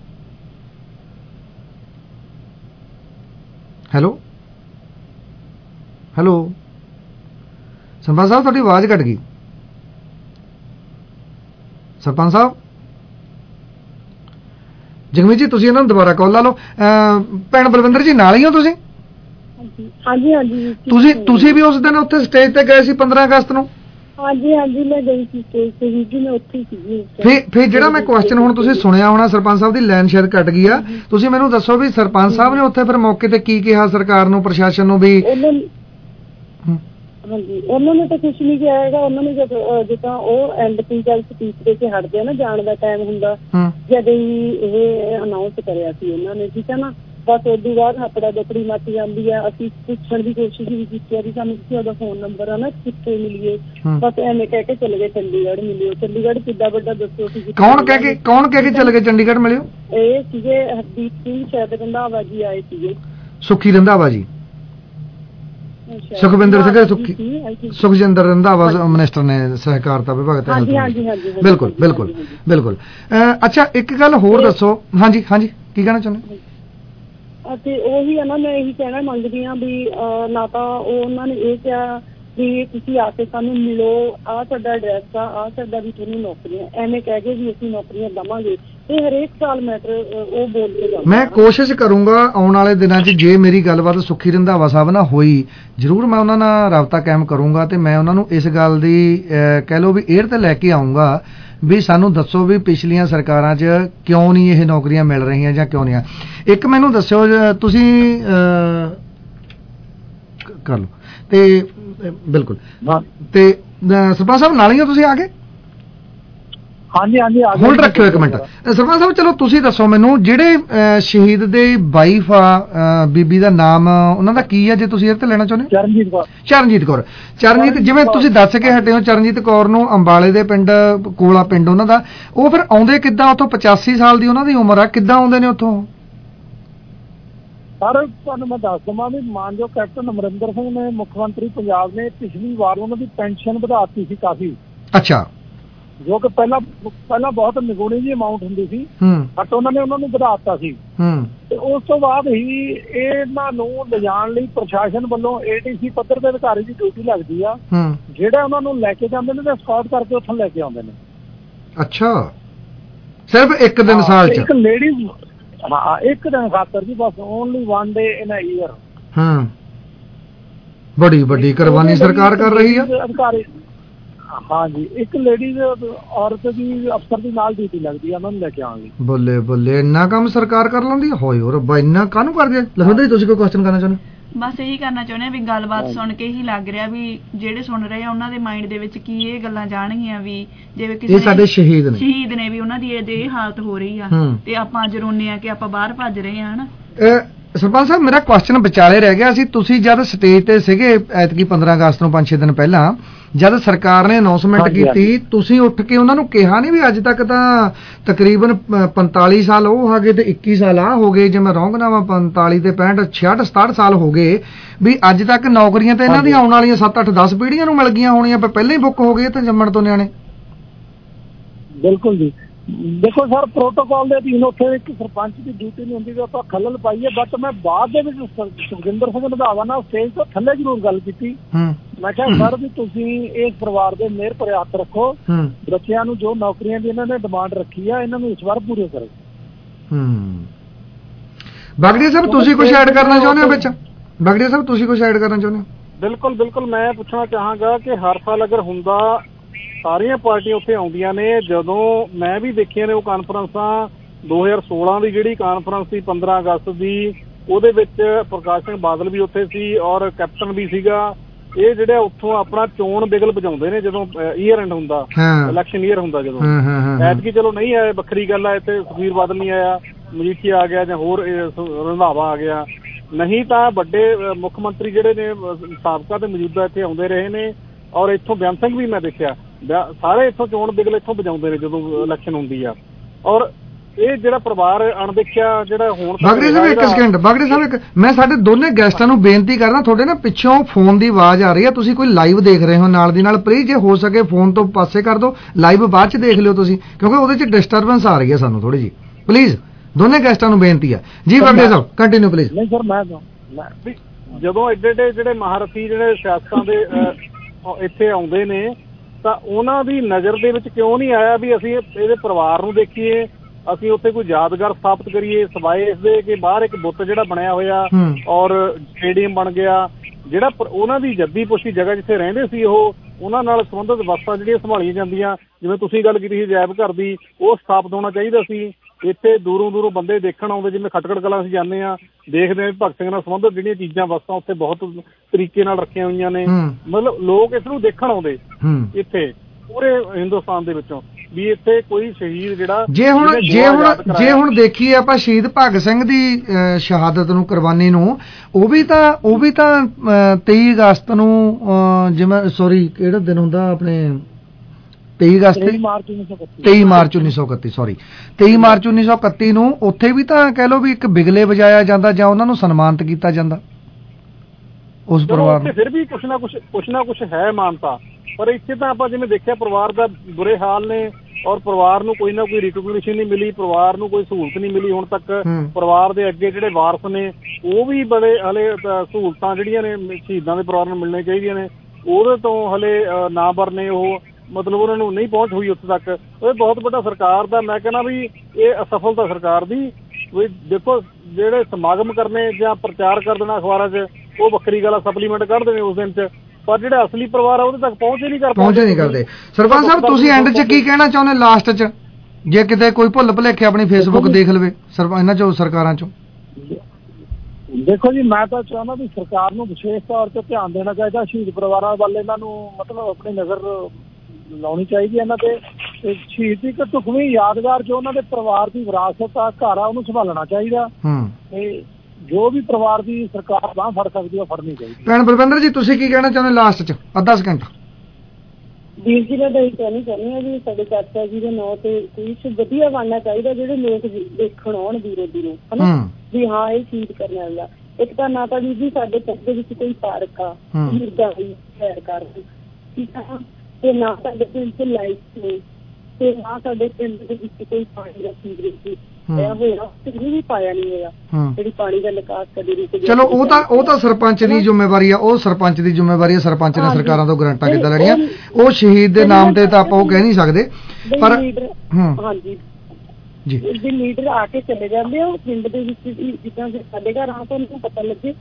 ਹੈਲੋ ਹੈਲੋ ਸਰਪੰਚ ਸਾਹਿਬ, ਤੁਹਾਡੀ ਆਵਾਜ਼ ਘੱਟ ਗਈ। ਸਰਪੰਚ ਸਾਹਿਬ, ਜਗਮੀਤ ਜੀ ਤੁਸੀਂ ਇਹਨਾਂ ਨੂੰ ਦੁਬਾਰਾ ਕਾਲ ਲਾ ਲਓ। ਭੈਣ ਬਲਵਿੰਦਰ ਜੀ ਨਾਲ ਹੀ ਹੋ ਤੁਸੀਂ? ਹਾਂਜੀ ਹਾਂਜੀ। ਤੁਸੀਂ ਤੁਸੀਂ ਵੀ ਉਸ ਦਿਨ ਉੱਥੇ ਸਟੇਜ ਤੇ ਗਏ ਸੀ ਪੰਦਰਾਂ ਅਗਸਤ ਨੂੰ? ਹਾਂਜੀ ਹਾਂਜੀ, ਮੈਂ ਗਈ ਸੀ ਸਟੇਜ ਤੇ ਵੀ ਜੀ, ਮੈਂ ਉੱਥੇ ਹੀ ਸੀ। ਫਿਰ ਫਿਰ ਜਿਹੜਾ ਮੈਂ ਕੁਐਸਚਨ ਹੁਣ ਤੁਸੀਂ ਸੁਣਿਆ ਹੋਣਾ, ਸਰਪੰਚ ਸਾਹਿਬ ਦੀ ਲਾਈਨ ਸ਼ਾਇਦ ਕੱਟ ਗਈ ਆ, ਤੁਸੀਂ ਮੈਨੂੰ ਦੱਸੋ ਵੀ ਸਰਪੰਚ ਸਾਹਿਬ ਨੇ ਉੱਥੇ ਫਿਰ ਮੌਕੇ ਤੇ ਕੀ ਕਿਹਾ ਸਰਕਾਰ ਨੂੰ, ਪ੍ਰਸ਼ਾਸਨ ਨੂੰ? ਵੀ ਹਾਂਜੀ, ਉਹਨਾਂ ਨੇ ਤਾਂ ਕੁਛ ਨਹੀਂ ਕਿਹਾ ਹੈਗਾ। ਉਹਨਾਂ ਨੇ ਜਦ ਜਿੱਦਾਂ ਉਹ ਐਂਡ ਤੇ ਜਦ ਸਪੀਚ ਦੇ ਕੇ ਹਟਦੇ ਆ ਨਾ, ਜਾਣ ਦਾ ਟਾਈਮ ਹੁੰਦਾ, ਜਦ ਹੀ ਇਹ ਅਨਾਉਂਸ ਕਰਿਆ ਸੀ ਉਹਨਾਂ ਨੇ, ਠੀਕ ਹੈ ਨਾ, ਬਸ ਉਦੋਂ ਬਾਅਦ ਹੱਪੜਾ ਦੱਪੜੀ ਮੱਚ ਜਾਂਦੀ ਹੈ। ਅਸੀਂ ਪੁੱਛਣ ਦੀ ਕੋਸ਼ਿਸ਼ ਵੀ ਕੀਤੀ ਵੀ ਸਾਨੂੰ ਕਿਸੇ ਦਾ ਫੋਨ ਨੰਬਰ ਆ ਨਾ, ਕਿੱਥੇ ਮਿਲੀਏ, ਬਸ ਐਵੇਂ ਕਹਿ ਕੇ ਚਲੇ ਗਏ ਚੰਡੀਗੜ੍ਹ ਮਿਲਿਓ। ਚੰਡੀਗੜ੍ਹ ਕਿੱਡਾ ਵੱਡਾ ਦੱਸੋ ਸੀ। ਕੌਣ ਕਹਿ ਕੇ ਕੌਣ ਕਹਿ ਕੇ ਚਲੇ ਗਏ ਚੰਡੀਗੜ੍ਹ ਮਿਲਿਓ? ਇਹ ਸੀਗੇ ਹਰਦੀਪ ਸਿੰਘ ਸ਼ਾਇਦ ਰੰਧਾਵਾ ਜੀ ਆਏ ਸੀਗੇ। ਸੁਖੀ ਰੰਧਾਵਾ ਜੀ, ਸੁਖਵਿੰਦਰ ਸਿੰਘ ਸੁਖੀ, ਸੁਖਜਿੰਦਰ ਰੰਧਾਵਾ ਮਿਨਿਸਟਰ ਨੇ ਸਹਿਕਾਰਤਾ ਵਿਭਾਗ ਤੇ। ਹਾਂਜੀ ਹਾਂਜੀ ਹਾਂਜੀ ਬਿਲਕੁਲ ਬਿਲਕੁਲ ਬਿਲਕੁਲ। ਅੱਛਾ ਇੱਕ ਗੱਲ ਹੋਰ ਦੱਸੋ। ਹਾਂਜੀ ਹਾਂਜੀ ਕੀ ਕਹਿਣਾ ਚਾਹੁੰਦੇ? ਅਤੇ ਉਹੀ ਹੈ ਨਾ, ਮੈਂ ਇਹੀ ਕਹਿਣਾ ਮੰਗਦੀ ਹਾਂ ਵੀ ਨਾ ਤਾਂ ਉਹਨਾਂ ਨੇ ਇਹ ਕਿਹਾ ਵੀ ਤੁਸੀਂ ਆ ਕੇ ਸਾਨੂੰ ਮਿਲੋ, ਆਹ ਸਾਡਾ ਐਡਰੈਸ ਆ, ਆਹ ਸਾਡਾ ਵੀ ਤੁਹਾਨੂੰ ਨੌਕਰੀਆਂ, ਐਵੇਂ ਕਹਿ ਕੇ ਵੀ ਅਸੀਂ ਨੌਕਰੀਆਂ ਦੇਵਾਂਗੇ। ਇਹ ਹਰੇਕ ਸਾਲ ਮੈਟਰ ਉਹ ਬੋਲ ਕੇ ਜਾਂਦਾ। ਮੈਂ ਕੋਸ਼ਿਸ਼ ਕਰੂੰਗਾ ਆਉਣ ਵਾਲੇ ਦਿਨਾਂ 'ਚ, ਜੇ ਮੇਰੀ ਗੱਲਬਾਤ ਸੁਖੀ ਰੰਧਾਵਾ ਸਾਹਿਬ ਨਾਲ ਹੋਈ, ਜ਼ਰੂਰ ਮੈਂ ਉਹਨਾਂ ਨਾਲ ਰਾਬਤਾ ਕਾਇਮ ਕਰੂੰਗਾ ਤੇ ਮੈਂ ਉਹਨਾਂ ਨੂੰ ਇਸ ਗੱਲ ਦੀ ਕਹਿ ਲਓ ਵੀ ਏਅਰ ਤੇ ਲੈ ਕੇ ਆਊਂਗਾ ਵੀ ਸਾਨੂੰ ਦੱਸੋ ਵੀ ਪਿਛਲੀਆਂ ਸਰਕਾਰਾਂ 'ਚ ਕਿਉਂ ਨਹੀਂ ਇਹ ਨੌਕਰੀਆਂ ਮਿਲ ਰਹੀਆਂ ਜਾਂ ਕਿਉਂ ਨਹੀਂ ਆ। ਇੱਕ ਮੈਨੂੰ ਦੱਸਿਓ ਤੁਸੀਂ ਕਰ ਲਓ ਤੇ ਬਿਲਕੁਲ ਤੇ ਸਰਪੰਚ ਸਾਹਿਬ ਨਾਲ ਹੀ ਹੋ ਤੁਸੀਂ ਆ ਗਏ? ਹਾਂਜੀ ਹਾਂਜੀ ਹੋਲਡ ਰੱਖਿਓ ਇੱਕ ਮਿੰਟ। ਸਰਪੰਚ ਸਾਹਿਬ ਚਲੋ ਤੁਸੀਂ ਦੱਸੋ ਮੈਨੂੰ, ਜਿਹੜੇ ਸ਼ਹੀਦ ਦੇ ਵਾਈਫ ਆ ਬੀਬੀ ਦਾ ਨਾਮ ਉਹਨਾਂ ਦਾ ਕੀ ਆ, ਜੇ ਤੁਸੀਂ ਇਹ ਤੇ ਲੈਣਾ ਚਾਹੁੰਦੇ? ਚਰਨਜੀਤ ਕੌਰ। ਚਰਨਜੀਤ ਕੌਰ। ਚਰਨਜੀਤ ਜਿਵੇਂ ਤੁਸੀਂ ਦੱਸ ਕੇ ਹਟੇ ਹੋ, ਚਰਨਜੀਤ ਕੌਰ ਨੂੰ ਅੰਬਾਲੇ ਦੇ ਪਿੰਡ ਕੋਲਾ ਪਿੰਡ ਉਹਨਾਂ ਦਾ, ਉਹ ਫਿਰ ਆਉਂਦੇ ਕਿੱਦਾਂ ਉੱਥੋਂ? ਪਚਾਸੀ ਸਾਲ ਦੀ ਉਹਨਾਂ ਦੀ ਉਮਰ ਆ, ਕਿੱਦਾਂ ਆਉਂਦੇ ਨੇ ਉੱਥੋਂ? ਸਰ ਤੁਹਾਨੂੰ ਮੈਂ ਦੱਸ ਦੇਵਾਂ ਵੀ ਮਾਨਯੋਗ ਕੈਪਟਨ ਅਮਰਿੰਦਰ ਸਿੰਘ ਨੇ, ਮੁੱਖ ਮੰਤਰੀ ਪੰਜਾਬ ਨੇ ਪਿਛਲੀ ਵਾਰ ਉਹਨਾਂ ਦੀ ਪੈਨਸ਼ਨ ਵਧਾ ਦਿੱਤੀ ਸੀ ਕਾਫੀ। ਅੱਛਾ। ਜੋ ਕਿ ਪਹਿਲਾਂ ਪਹਿਲਾਂ ਬਹੁਤ ਨਿਗੁਣੀ ਜੀ ਅਮਾਊਂਟ ਹੁੰਦੀ ਸੀ, ਬਟ ਉਹਨਾਂ ਨੇ ਉਹਨਾਂ ਨੂੰ ਵਧਾ ਦਿੱਤਾ ਸੀ। ਤੇ ਉਸ ਤੋਂ ਬਾਅਦ ਹੀ ਇਹਨਾਂ ਨੂੰ ਲਿਜਾਣ ਲਈ ਪ੍ਰਸ਼ਾਸਨ ਵੱਲੋਂ ਏਡੀਸੀ ਪੱਧਰ ਦੇ ਅਧਿਕਾਰੀ ਦੀ ਡਿਊਟੀ ਲੱਗਦੀ ਆ, ਜਿਹੜੇ ਉਹਨਾਂ ਨੂੰ ਲੈ ਕੇ ਜਾਂਦੇ ਨੇ ਤੇ ਸਕਾਟ ਕਰਕੇ ਉੱਥੋਂ ਲੈ ਕੇ ਆਉਂਦੇ ਨੇ। ਅੱਛਾ, ਸਿਰਫ ਇੱਕ ਦਿਨ ਸਾਲ ਚ? ਇੱਕ ਲੇਡੀਜ਼, ਹਾਂ ਇੱਕ ਦਿਨ ਖਾਤਰ ਜੀ, ਬਸ only one day in a year. ਹਾਂ, ਬੜੀ ਵੱਡੀ ਕੁਰਬਾਨੀ ਸਰਕਾਰ ਕਰ ਰਹੀ ਆ। ਅਧਿਕਾਰੀ, ਹਾਂਜੀ, ਇੱਕ ਲੇਡੀਜ਼ ਔਰਤ ਦੀ ਅਫਸਰ ਦੀ ਨਾਲ ਡਿਊਟੀ ਲੱਗਦੀ ਆ ਉਹਨਾਂ ਨੂੰ ਲੈ ਕੇ ਆਉਣ ਲਈ। ਬੱਲੇ ਬੱਲੇ, ਇੰਨਾ ਕੰਮ ਸਰਕਾਰ ਕਰ ਲੈਂਦੀ ਹੋਏ। ਹੋਰ ਰੱਬਾ, ਇੰਨਾ ਕਾਹਨੂੰ ਕਰਦੇ? ਲਖਵਿੰਦਰ ਜੀ ਤੁਸੀਂ ਕੋਈ ਕੁਐਸਚਨ ਕਰਨਾ ਚਾਹੁੰਦੇ? ਬਸ ਇਹੀ ਕਰਨਾ ਚਾਹੁੰਦੇ ਆ ਵੀ ਗੱਲਬਾਤ ਸੁਣ ਕੇ ਹੀ ਲੱਗ ਰਿਹਾ ਵੀ ਜਿਹੜੇ ਸੁਣ ਰਹੇ ਆ ਉਹਨਾਂ ਦੇ ਮਾਈਂਡ ਦੇ ਵਿੱਚ ਕੀ ਇਹ ਗੱਲਾਂ ਜਾਣਗੀਆਂ ਵੀ ਜਿਵੇਂ ਕਿਸੇ ਸਾਡੇ ਸ਼ਹੀਦ ਨੇ ਸ਼ਹੀਦ ਨੇ ਵੀ ਉਹਨਾਂ ਦੀ ਇਹ ਹਾਲਤ ਹੋ ਰਹੀ ਆ ਤੇ ਆਪਾਂ ਅੱਜ ਰੋਨੇ ਆ ਕਿ ਆਪਾਂ ਬਾਹਰ ਭੱਜ ਰਹੇ ਆ ਹਨਾ। ਸਰਪੰਚ ਸਾਹਿਬ ਮੇਰਾ ਕੁਐਸਚਨ ਵਿਚਾਲੇ ਰਹਿ ਗਿਆ ਸੀ। ਤੁਸੀਂ ਜਦ ਸਟੇਜ ਤੇ ਸੀਗੇ ਐਤਕੀ ਪੰਦਰਾਂ ਅਗਸਤ ਨੂੰ ਪੰਜ ਛੇ ਦਿਨ ਪਹਿਲਾਂ, ਜਦ ਸਰਕਾਰ ਨੇ ਅਨਾਉਂਸਮੈਂਟ ਕੀਤੀ, ਤੁਸੀਂ ਉੱਠ ਕੇ ਉਹਨਾਂ ਨੂੰ ਕਿਹਾ ਨਹੀਂ ਵੀ ਅੱਜ ਤੱਕ ਤਾਂ ਤਕਰੀਬਨ ਪੰਤਾਲੀ ਸਾਲ ਉਹ ਹੋ ਗਏ ਤੇ ਇੱਕੀ ਸਾਲ ਆ ਹੋ ਗਏ, ਜੇ ਮੈਂ ਰੌਂਗ ਨਾ ਵਾ ਪੰਤਾਲੀ ਤੇ ਪੈਂਹਠ ਛਿਆਹਠ ਸਤਾਹਠ ਸਾਲ ਹੋ ਗਏ ਵੀ ਅੱਜ ਤੱਕ ਨੌਕਰੀਆਂ ਤਾਂ ਇਹਨਾਂ ਦੀਆਂ ਆਉਣ ਵਾਲੀਆਂ ਸੱਤ ਅੱਠ ਦਸ ਪੀੜ੍ਹੀਆਂ ਨੂੰ ਮਿਲ ਗਈਆਂ ਹੋਣੀਆਂ, ਪਹਿਲਾਂ ਹੀ ਬੁੱਕ ਹੋ ਗਏ ਤੇ ਜੰਮਣ ਤੋਂ ਨਿਆਣੇ? ਬਿਲਕੁਲ ਜੀ, ਦੇਖੋ ਸਰ ਪ੍ਰੋਟੋਕਾਲ ਦੇ ਅਧੀਨ ਉੱਥੇ ਇੱਕ ਸਰਪੰਚ ਦੀ ਡਿਊਟੀ ਨਹੀਂ ਹੁੰਦੀ ਵੀ ਆਪਾਂ ਖੱਲਲ ਪਾਈਏ, ਬਟ ਮੈਂ ਬਾਅਦ ਦੇ ਵਿੱਚ ਸੁਖਜਿੰਦਰ ਸਿੰਘ ਰੰਧਾਵਾ ਨਾਲ ਸਟੇਜ ਤੋਂ ਥੱਲੇ ਜ਼ਰੂਰ ਗੱਲ ਕੀਤੀ। ਮੈਂ ਕਿਹਾ ਸਰ ਵੀ ਤੁਸੀਂ ਇਸ ਪਰਿਵਾਰ ਦੇ ਮਿਹਰ ਭਰੇ ਹੱਥ ਰੱਖੋ, ਬੱਚਿਆਂ ਨੂੰ ਜੋ ਨੌਕਰੀਆਂ ਦੀ ਇਹਨਾਂ ਨੇ ਡਿਮਾਂਡ ਰੱਖੀ ਆ ਇਹਨਾਂ ਨੂੰ ਇਸ ਵਾਰ ਪੂਰੇ ਕਰੋ। ਬਾਗੜੀ ਸਾਹਿਬ ਤੁਸੀਂ ਕੁਝ ਐਡ ਕਰਨਾ ਚਾਹੁੰਦੇ ਹੋ ਵਿੱਚ? ਬਾਗੜੀ ਸਾਹਿਬ ਤੁਸੀਂ ਕੁਝ ਐਡ ਕਰਨਾ ਚਾਹੁੰਦੇ ਹੋ? ਬਿਲਕੁਲ ਬਿਲਕੁਲ, ਮੈਂ ਪੁੱਛਣਾ ਚਾਹਾਂਗਾ ਕਿ ਹਰ ਸਾਲ ਅਗਰ ਹੁੰਦਾ ਸਾਰੀਆਂ ਪਾਰਟੀਆਂ ਉੱਥੇ ਆਉਂਦੀਆਂ ਨੇ, ਜਦੋਂ ਮੈਂ ਵੀ ਦੇਖੀਆਂ ਨੇ ਉਹ ਕਾਨਫਰੰਸਾਂ, ਦੋ ਹਜ਼ਾਰ ਸੋਲਾਂ ਦੀ ਜਿਹੜੀ ਕਾਨਫਰੰਸ ਸੀ ਪੰਦਰਾਂ ਅਗਸਤ ਦੀ, ਉਹਦੇ ਵਿੱਚ ਪ੍ਰਕਾਸ਼ ਸਿੰਘ ਬਾਦਲ ਵੀ ਉੱਥੇ ਸੀ ਔਰ ਕੈਪਟਨ ਵੀ ਸੀਗਾ। ਇਹ ਜਿਹੜੇ ਉੱਥੋਂ ਆਪਣਾ ਚੋਣ ਬਿਗਲ ਵਜਾਉਂਦੇ ਨੇ ਜਦੋਂ ਈਅਰ ਐਂਡ ਹੁੰਦਾ, ਇਲੈਕਸ਼ਨ ਈਅਰ ਹੁੰਦਾ ਜਦੋਂ। ਐਤਕੀ ਚਲੋ ਨਹੀਂ ਆਏ, ਵੱਖਰੀ ਗੱਲ ਆ, ਇੱਥੇ ਸੁਖਬੀਰ ਬਾਦਲ ਨਹੀਂ ਆਇਆ, ਮਜੀਠੀਆ ਆ ਗਿਆ ਜਾਂ ਹੋਰ ਰੰਧਾਵਾ ਆ ਗਿਆ, ਨਹੀਂ ਤਾਂ ਵੱਡੇ ਮੁੱਖ ਮੰਤਰੀ ਜਿਹੜੇ ਨੇ ਸਾਬਕਾ ਤੇ ਮੌਜੂਦਾ ਇੱਥੇ ਆਉਂਦੇ ਰਹੇ ਨੇ। ਔਰ ਇੱਥੋਂ ਬਿਆਨ ਸਿੰਘ ਵੀ ਮੈਂ ਦੇਖਿਆ, ਸਾਰੇ ਇੱਥੋਂ ਚੋਣ ਬਿਗਲ ਇੱਥੋਂ ਵਜਾਉਂਦੇ ਨੇ ਜਦੋਂ ਇਲੈਕਸ਼ਨ ਹੁੰਦੀ ਆ। ਔਰ ਇਹ ਜਿਹੜਾ ਪਰਿਵਾਰ ਅਣਦੇਖਿਆ ਜਿਹੜਾ ਹੁਣ ਬਾਗੜੀ ਸਾਹਿਬ ਇੱਕ ਸਕਿੰਟ, ਬਾਗੜੀ ਸਾਹਿਬ ਇੱਕ ਮੈਂ ਸਾਡੇ ਦੋਨੇ ਗੈਸਟਾਂ ਨੂੰ ਬੇਨਤੀ ਕਰਦਾ, ਤੁਹਾਡੇ ਨਾ ਪਿੱਛੋਂ ਫੋਨ ਦੀ ਆਵਾਜ਼ ਆ ਰਹੀ ਆ, ਤੁਸੀਂ ਕੋਈ ਲਾਈਵ ਦੇਖ ਰਹੇ ਹੋ ਨਾਲ ਦੀ ਨਾਲ, ਪਲੀਜ਼ ਜੇ ਹੋ ਸਕੇ ਫੋਨ ਤੋਂ ਪਾਸੇ ਕਰ ਦਿਓ, ਲਾਈਵ ਬਾਅਦ ਚ ਦੇਖ ਲਿਓ ਤੁਸੀਂ, ਕਿਉਂਕਿ ਉਹਦੇ ਚ ਡਿਸਟਰਬੈਂਸ ਆ ਰਹੀ ਹੈ ਸਾਨੂੰ ਥੋੜੀ ਜੀ। ਪਲੀਜ਼ ਦੋਨੇ ਗੈਸਟਾਂ ਨੂੰ ਬੇਨਤੀ ਹੈ ਜੀ। Bagri Sahib continue please. ਨਹੀਂ ਸਰ, ਮੈਂ ਜਦੋਂ ਏਡੇ ਏਡੇ ਜਿਹੜੇ ਮਹਾਰਥੀ ਜਿਹੜੇ ਸਿਆਸਤਾਂ ਦੇ ਇੱਥੇ ਆਉਂਦੇ ਨੇ ਤਾਂ ਉਹਨਾਂ ਦੀ ਨਜ਼ਰ ਦੇ ਵਿੱਚ ਕਿਉਂ ਨਹੀਂ ਆਇਆ ਵੀ ਅਸੀਂ ਇਹਦੇ ਪਰਿਵਾਰ ਨੂੰ ਦੇਖੀਏ, ਅਸੀਂ ਉੱਥੇ ਕੋਈ ਯਾਦਗਾਰ ਸਥਾਪਿਤ ਕਰੀਏ, ਸਵਾਏ ਇਸ ਦੇ ਕਿ ਬਾਹਰ ਇੱਕ ਬੁੱਤ ਜਿਹੜਾ ਬਣਿਆ ਹੋਇਆ ਔਰ ਸਟੇਡੀਅਮ ਬਣ ਗਿਆ, ਜਿਹੜਾ ਉਹਨਾਂ ਦੀ ਜੱਦੀ ਪੁਸ਼ਤੀ ਜਗ੍ਹਾ ਜਿੱਥੇ ਰਹਿੰਦੇ ਸੀ ਉਹ, ਉਹਨਾਂ ਨਾਲ ਸੰਬੰਧਿਤ ਵਸਤਾਂ ਜਿਹੜੀਆਂ ਸੰਭਾਲੀਆਂ ਜਾਂਦੀਆਂ, ਜਿਵੇਂ ਤੁਸੀਂ ਗੱਲ ਕੀਤੀ ਸੀ ਅਜਾਇਬ ਘਰ ਦੀ, ਉਹ ਸਥਾਪਿਤ ਹੋਣਾ ਚਾਹੀਦਾ ਸੀ। ਇੱਥੇ ਦੂਰੋਂ ਦੂਰੋਂ ਬੰਦੇ ਦੇਖਣ ਆਉਂਦੇ, ਜਿਵੇਂ ਖਟਕੜ ਕਲਾਂ ਅਸੀਂ ਜਾਂਦੇ ਹਾਂ, ਦੇਖਦੇ ਹਾਂ ਭਗਤ ਸਿੰਘ ਨਾਲ ਸੰਬੰਧਿਤ ਜਿਹੜੀਆਂ ਚੀਜ਼ਾਂ ਵਸਤਾਂ ਉੱਥੇ ਬਹੁਤ ਤਰੀਕੇ ਨਾਲ ਰੱਖੀਆਂ ਹੋਈਆਂ ਨੇ, ਮਤਲਬ ਲੋਕ ਇਸ ਨੂੰ ਦੇਖਣ ਆਉਂਦੇ ਇੱਥੇ ਪੂਰੇ ਹਿੰਦੁਸਤਾਨ ਦੇ ਵਿੱਚੋਂ। ਵੀ ਇੱਥੇ ਕੋਈ ਸ਼ਹੀਦ ਜਿਹੜਾ ਜੇ ਹੁਣ ਜੇ ਹੁਣ ਜੇ ਹੁਣ ਦੇਖੀਏ ਆਪਾਂ ਸ਼ਹੀਦ ਭਗਤ ਸਿੰਘ ਦੀ ਸ਼ਹਾਦਤ ਨੂੰ, ਕੁਰਬਾਨੀ ਨੂੰ, ਉਹ ਵੀ ਤਾਂ ਉਹ ਵੀ ਤਾਂ ਤੇਈ ਅਗਸਤ ਨੂੰ ਜਿਵੇਂ ਸੌਰੀ ਕਿਹੜਾ ਦਿਨ ਹੁੰਦਾ ਆਪਣੇ ਤੇਈ ਅਗਸਤ ਤੇਈ ਮਾਰਚ ਉੱਨੀ ਸੌ ਇਕੱਤੀ ਸੌਰੀ ਤੇਈ ਮਾਰਚ ਉੱਨੀ ਸੌ ਇਕੱਤੀ ਨੂੰ ਉੱਥੇ ਵੀ ਤਾਂ ਕਹਿ ਲਓ ਵੀ ਇੱਕ ਬਿਗਲੇ ਵਜਾਇਆ ਜਾਂਦਾ ਜਾਂ ਉਹਨਾਂ ਨੂੰ ਸਨਮਾਨਿਤ ਕੀਤਾ ਜਾਂਦਾ ਉਸ ਪਰਿਵਾਰ ਨੂੰ। ਫਿਰ ਵੀ ਕੁਛ ਨਾ ਕੁਛ ਕੁਛ ਨਾ ਕੁਛ ਹੈ ਮਾਨਤਾ, ਪਰ ਇੱਥੇ ਤਾਂ ਆਪਾਂ ਜਿਵੇਂ ਦੇਖਿਆ ਪਰਿਵਾਰ ਦਾ ਬੁਰੇ ਹਾਲ ਨੇ ਔਰ ਪਰਿਵਾਰ ਨੂੰ ਕੋਈ ਨਾ ਕੋਈ ਰਿਕਗਨੀਸ਼ਨ ਨਹੀਂ ਮਿਲੀ, ਪਰਿਵਾਰ ਨੂੰ ਕੋਈ ਸਹੂਲਤ ਨਹੀਂ ਮਿਲੀ ਹੁਣ ਤੱਕ। ਪਰਿਵਾਰ ਦੇ ਅੱਗੇ ਜਿਹੜੇ ਵਾਰਸ ਨੇ ਉਹ ਵੀ ਬੜੇ ਹਲੇ ਸਹੂਲਤਾਂ ਜਿਹੜੀਆਂ ਨੇ ਸ਼ਹੀਦਾਂ ਦੇ ਪਰਿਵਾਰ ਨੂੰ ਮਿਲਣੀਆਂ ਚਾਹੀਦੀਆਂ ਨੇ ਉਹਦੇ ਤੋਂ ਹਲੇ ਨਾਬਰ ਨੇ, ਉਹ ਮਤਲਬ ਉਹਨਾਂ ਨੂੰ ਨਹੀਂ ਪਹੁੰਚ ਹੋਈ ਉੱਥੇ ਤੱਕ। ਇਹ ਬਹੁਤ ਵੱਡਾ ਸਰਕਾਰ ਦਾ, ਮੈਂ ਕਹਿੰਦਾ ਵੀ ਇਹ ਅਸਫਲਤਾ ਸਰਕਾਰ ਦੀ। ਵੀ ਦੇਖੋ ਜਿਹੜੇ ਸਮਾਗਮ ਕਰਨੇ ਜਾਂ ਪ੍ਰਚਾਰ ਕਰ ਦੇਣਾ ਅਖਬਾਰਾਂ 'ਚ ਉਹ ਵੱਖਰੀ ਗੱਲ ਆ, ਸਪਲੀਮੈਂਟ ਕੱਢ ਦੇਣੇ ਉਸ ਦਿਨ 'ਚ, ਪਰ ਜਿਹੜਾ ਅਸਲੀ ਪਰਿਵਾਰ ਆ ਉਹਦੇ ਤੱਕ ਪਹੁੰਚ ਹੀ ਨਹੀਂ ਕਰ ਪਹੁੰਚ ਨਹੀਂ ਕਰਦੇ। ਸਰਪੰਚ ਸਾਹਿਬ ਤੁਸੀਂ ਐਂਡ 'ਚ ਕੀ ਕਹਿਣਾ ਚਾਹੁੰਦੇ ਲਾਸਟ 'ਚ, ਜੇ ਕਿਤੇ ਕੋਈ ਭੁੱਲ ਭੁਲੇਖੇ ਆਪਣੀ ਫੇਸਬੁੱਕ ਦੇਖ ਲਵੇ ਇਹਨਾਂ 'ਚੋਂ ਸਰਕਾਰਾਂ 'ਚੋਂ? ਦੇਖੋ ਜੀ, ਮੈਂ ਤਾਂ ਚਾਹੁੰਦਾ ਵੀ ਸਰਕਾਰ ਨੂੰ ਵਿਸ਼ੇਸ਼ ਤੌਰ ਤੇ ਧਿਆਨ ਦੇਣਾ ਚਾਹੀਦਾ, ਸ਼ਹੀਦ ਪਰਿਵਾਰਾਂ ਵੱਲ ਇਹਨਾਂ ਨੂੰ ਮਤਲਬ ਆਪਣੀ ਨਜ਼ਰ ਲਾਉਣੀ ਚਾਹੀਦੀ ਇਹਨਾਂ ਤੇ। ਸ਼ਹੀਦ ਇੱਕ ਢੁਕਵੀਂ ਯਾਦਗਾਰ ਜੋ ਉਹਨਾਂ ਦੇ ਪਰਿਵਾਰ ਦੀ ਵਿਰਾਸਤ ਆ, ਘਰ ਆ, ਉਹਨੂੰ ਸੰਭਾਲਣਾ ਚਾਹੀਦਾ ਤੇ ਜੋ ਵੀ ਪਰਿਵਾਰ ਦੀ ਸਰਕਾਰ ਬਾਂਹ ਫੜ ਸਕਦੀ ਉਹ ਫੜਨੀ ਚਾਹੀਦੀ। ਭੈਣ ਬਲਵਿੰਦਰ ਜੀ ਤੁਸੀਂ ਕੀ ਕਹਿਣਾ ਚਾਹੁੰਦੇ ਲਾਸਟ 'ਚ ਅੱਧਾ ਸਕਿੰਟ? ਵੀਰ ਜੀ, ਮੈਂ ਤਾਂ ਇਹ ਕਹਿਣੀ ਚਾਹੁੰਦੀ ਹਾਂ ਵੀ ਸਾਡੇ ਚਾਚਾ ਜੀ ਦੇ ਨਾਂ ਤੇ ਕੁਛ ਵਧੀਆ ਬਣਨਾ ਚਾਹੀਦਾ, ਜਿਹੜੇ ਲੋਕ ਦੇਖਣ ਆਉਣ ਦੂਰੋਂ ਦੂਰੋਂ, ਹਨਾ ਵੀ ਹਾਂ ਇਹ ਸ਼ਹੀਦ ਕਰਨ ਵਾਲਾ। ਇੱਕ ਤਾਂ ਨਾ ਤਾਂ ਵੀਰ ਜੀ ਸਾਡੇ ਪਿੰਡ ਦੇ ਵਿੱਚ ਕੋਈ ਪਾਰਕ ਆ ਸ਼ਹੀਦਾਂ ਦੀ ਸੈਰ ਕਰਨ, ਠੀਕ ਆ, ਤੇ ਨਾ ਸਾਡੇ ਪਿੰਡ 'ਚ ਲਾਈਟ ਨੇ, ਤੇ ਨਾ ਸਾਡੇ ਪਿੰਡ ਦੇ ਵਿੱਚ ਕੋਈ ਪਾਣੀ ਦਾ ਸੀਵਰੇਜ ਹੋਇਆ ਵੀ ਪਾਇਆ ਨਹੀਂ ਹੋਇਆ, ਜਿਹੜੀ ਪਾਣੀ ਦਾ ਨਿਕਾਸ ਕਦੇ ਰੁਕ ਗਿਆ। ਚਲੋ ਉਹ ਤਾਂ ਉਹ ਤਾਂ ਸਰਪੰਚ ਦੀ ਜ਼ਿੰਮੇਵਾਰੀ ਆ, ਉਹ ਸਰਪੰਚ ਦੀ ਜ਼ਿੰਮੇਵਾਰੀ ਆ, ਸਰਪੰਚ ਨੇ ਸਰਕਾਰਾਂ ਤੋਂ ਗਰੰਟਾਂ ਕਿੱਦਾਂ ਲੈਣੀਆਂ, ਉਹ ਸ਼ਹੀਦ ਦੇ ਨਾਮ ਤੇ ਤਾਂ ਆਪਾਂ ਉਹ ਕਹਿ ਨਹੀਂ ਸਕਦੇ। ਪਰ ਹਾਂਜੀ ਜੀ ਜੇ ਲੀਡਰ ਆ ਕੇ ਚਲੇ ਜਾਂਦੇ ਆ ਪਿੰਡ ਦੇ ਵਿੱਚ, ਜਿੱਦਾਂ ਸਾਡੇ ਘਰ ਆ ਤਾਂ ਉਹਨੂੰ ਪਤਾ ਲੱਗੇ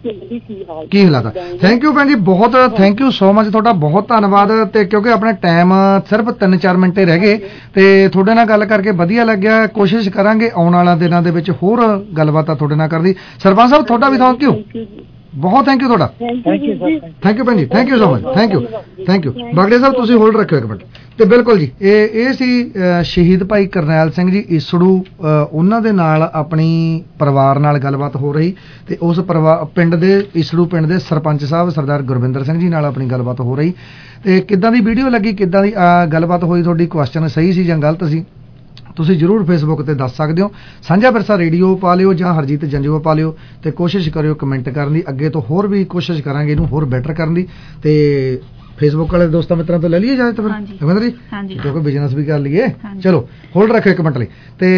ਕੀ ਹਾਲਾਤ ਆ। ਥੈਂਕ ਯੂ ਭੈਣ ਜੀ, ਬਹੁਤ ਥੈਂਕ ਯੂ ਸੋ ਮਚ, ਤੁਹਾਡਾ ਬਹੁਤ ਧੰਨਵਾਦ। ਤੇ ਕਿਉਂਕਿ ਆਪਣੇ ਟਾਈਮ ਸਿਰਫ ਤਿੰਨ ਚਾਰ ਮਿੰਟ ਰਹਿ ਗਏ ਤੇ ਤੁਹਾਡੇ ਨਾਲ ਗੱਲ ਕਰਕੇ ਵਧੀਆ ਲੱਗਿਆ। ਕੋਸ਼ਿਸ਼ ਕਰਾਂਗੇ ਆਉਣ ਵਾਲਾ ਦਿਨਾਂ ਦੇ ਵਿੱਚ ਹੋਰ ਗੱਲਬਾਤ ਤੁਹਾਡੇ ਨਾਲ ਕਰਦੀ। ਸਰਪੰਚ ਸਾਹਿਬ ਤੁਹਾਡਾ ਵੀ ਥੈਂਕ ਯੂ, ਬਹੁਤ ਥੈਂਕ ਯੂ ਤੁਹਾਡਾ। ਥੈਂਕ ਯੂ ਭੈਣ ਜੀ, thank you so much, thank you thank you. Bagre Sahib ਤੁਸੀਂ ਹੋਲਡ ਰੱਖਿਓ ਇੱਕ ਮਿੰਟ। ਤੇ ਬਿਲਕੁਲ ਜੀ, ਇਹ ਇਹ ਸੀ ਸ਼ਹੀਦ ਭਾਈ ਕਰਨੈਲ ਸਿੰਘ ਜੀ ਈਸੜੂ, ਉਹਨਾਂ ਦੇ ਨਾਲ ਆਪਣੀ ਪਰਿਵਾਰ ਨਾਲ ਗੱਲਬਾਤ ਹੋ ਰਹੀ ਤੇ ਉਸ ਪਰਿਵਾਰ ਪਿੰਡ ਦੇ ਈਸੜੂ ਪਿੰਡ ਦੇ ਸਰਪੰਚ ਸਾਹਿਬ ਸਰਦਾਰ ਗੁਰਵਿੰਦਰ ਸਿੰਘ ਜੀ ਨਾਲ ਆਪਣੀ ਗੱਲਬਾਤ ਹੋ ਰਹੀ। ਤੇ ਕਿੱਦਾਂ ਦੀ ਵੀਡੀਓ ਲੱਗੀ, ਕਿੱਦਾਂ ਦੀ ਗੱਲਬਾਤ ਹੋਈ, ਤੁਹਾਡੀ ਕੁਐਸਚਨ ਸਹੀ ਸੀ ਜਾਂ ਗਲਤ ਸੀ, ਤੁਸੀਂ ਜ਼ਰੂਰ ਫੇਸਬੁੱਕ ਤੇ ਦੱਸ ਸਕਦੇ ਹੋ। ਸਾਂਝਾ ਵਿਰਸਾ ਰੇਡੀਓ ਪਾ ਲਿਓ ਜਾਂ ਹਰਜੀਤ ਜੰਜੂਆ ਪਾ ਲਿਓ ਤੇ ਕੋਸ਼ਿਸ਼ ਕਰਿਓ ਕਮੈਂਟ ਕਰਨ ਦੀ। ਅੱਗੇ ਤੋਂ ਹੋਰ ਵੀ ਕੋਸ਼ਿਸ਼ ਕਰਾਂਗੇ ਇਹਨੂੰ ਹੋਰ ਬੈਟਰ ਕਰਨ ਦੀ। ਤੇ ਫੇਸਬੁੱਕ ਵਾਲੇ ਦੋਸਤਾਂ ਮਿੱਤਰਾਂ ਤੋਂ ਲੈ ਲਈਏ ਇਜਾਜ਼ਤ ਫਿਰ ਰਵਿੰਦਰ ਜੀ, ਕਿਉਂਕਿ ਬਿਜ਼ਨਸ ਵੀ ਕਰ ਲਈਏ। ਚਲੋ ਹੋਲਡ ਰੱਖਿਓ ਇੱਕ ਮਿੰਟ ਲਈ। ਤੇ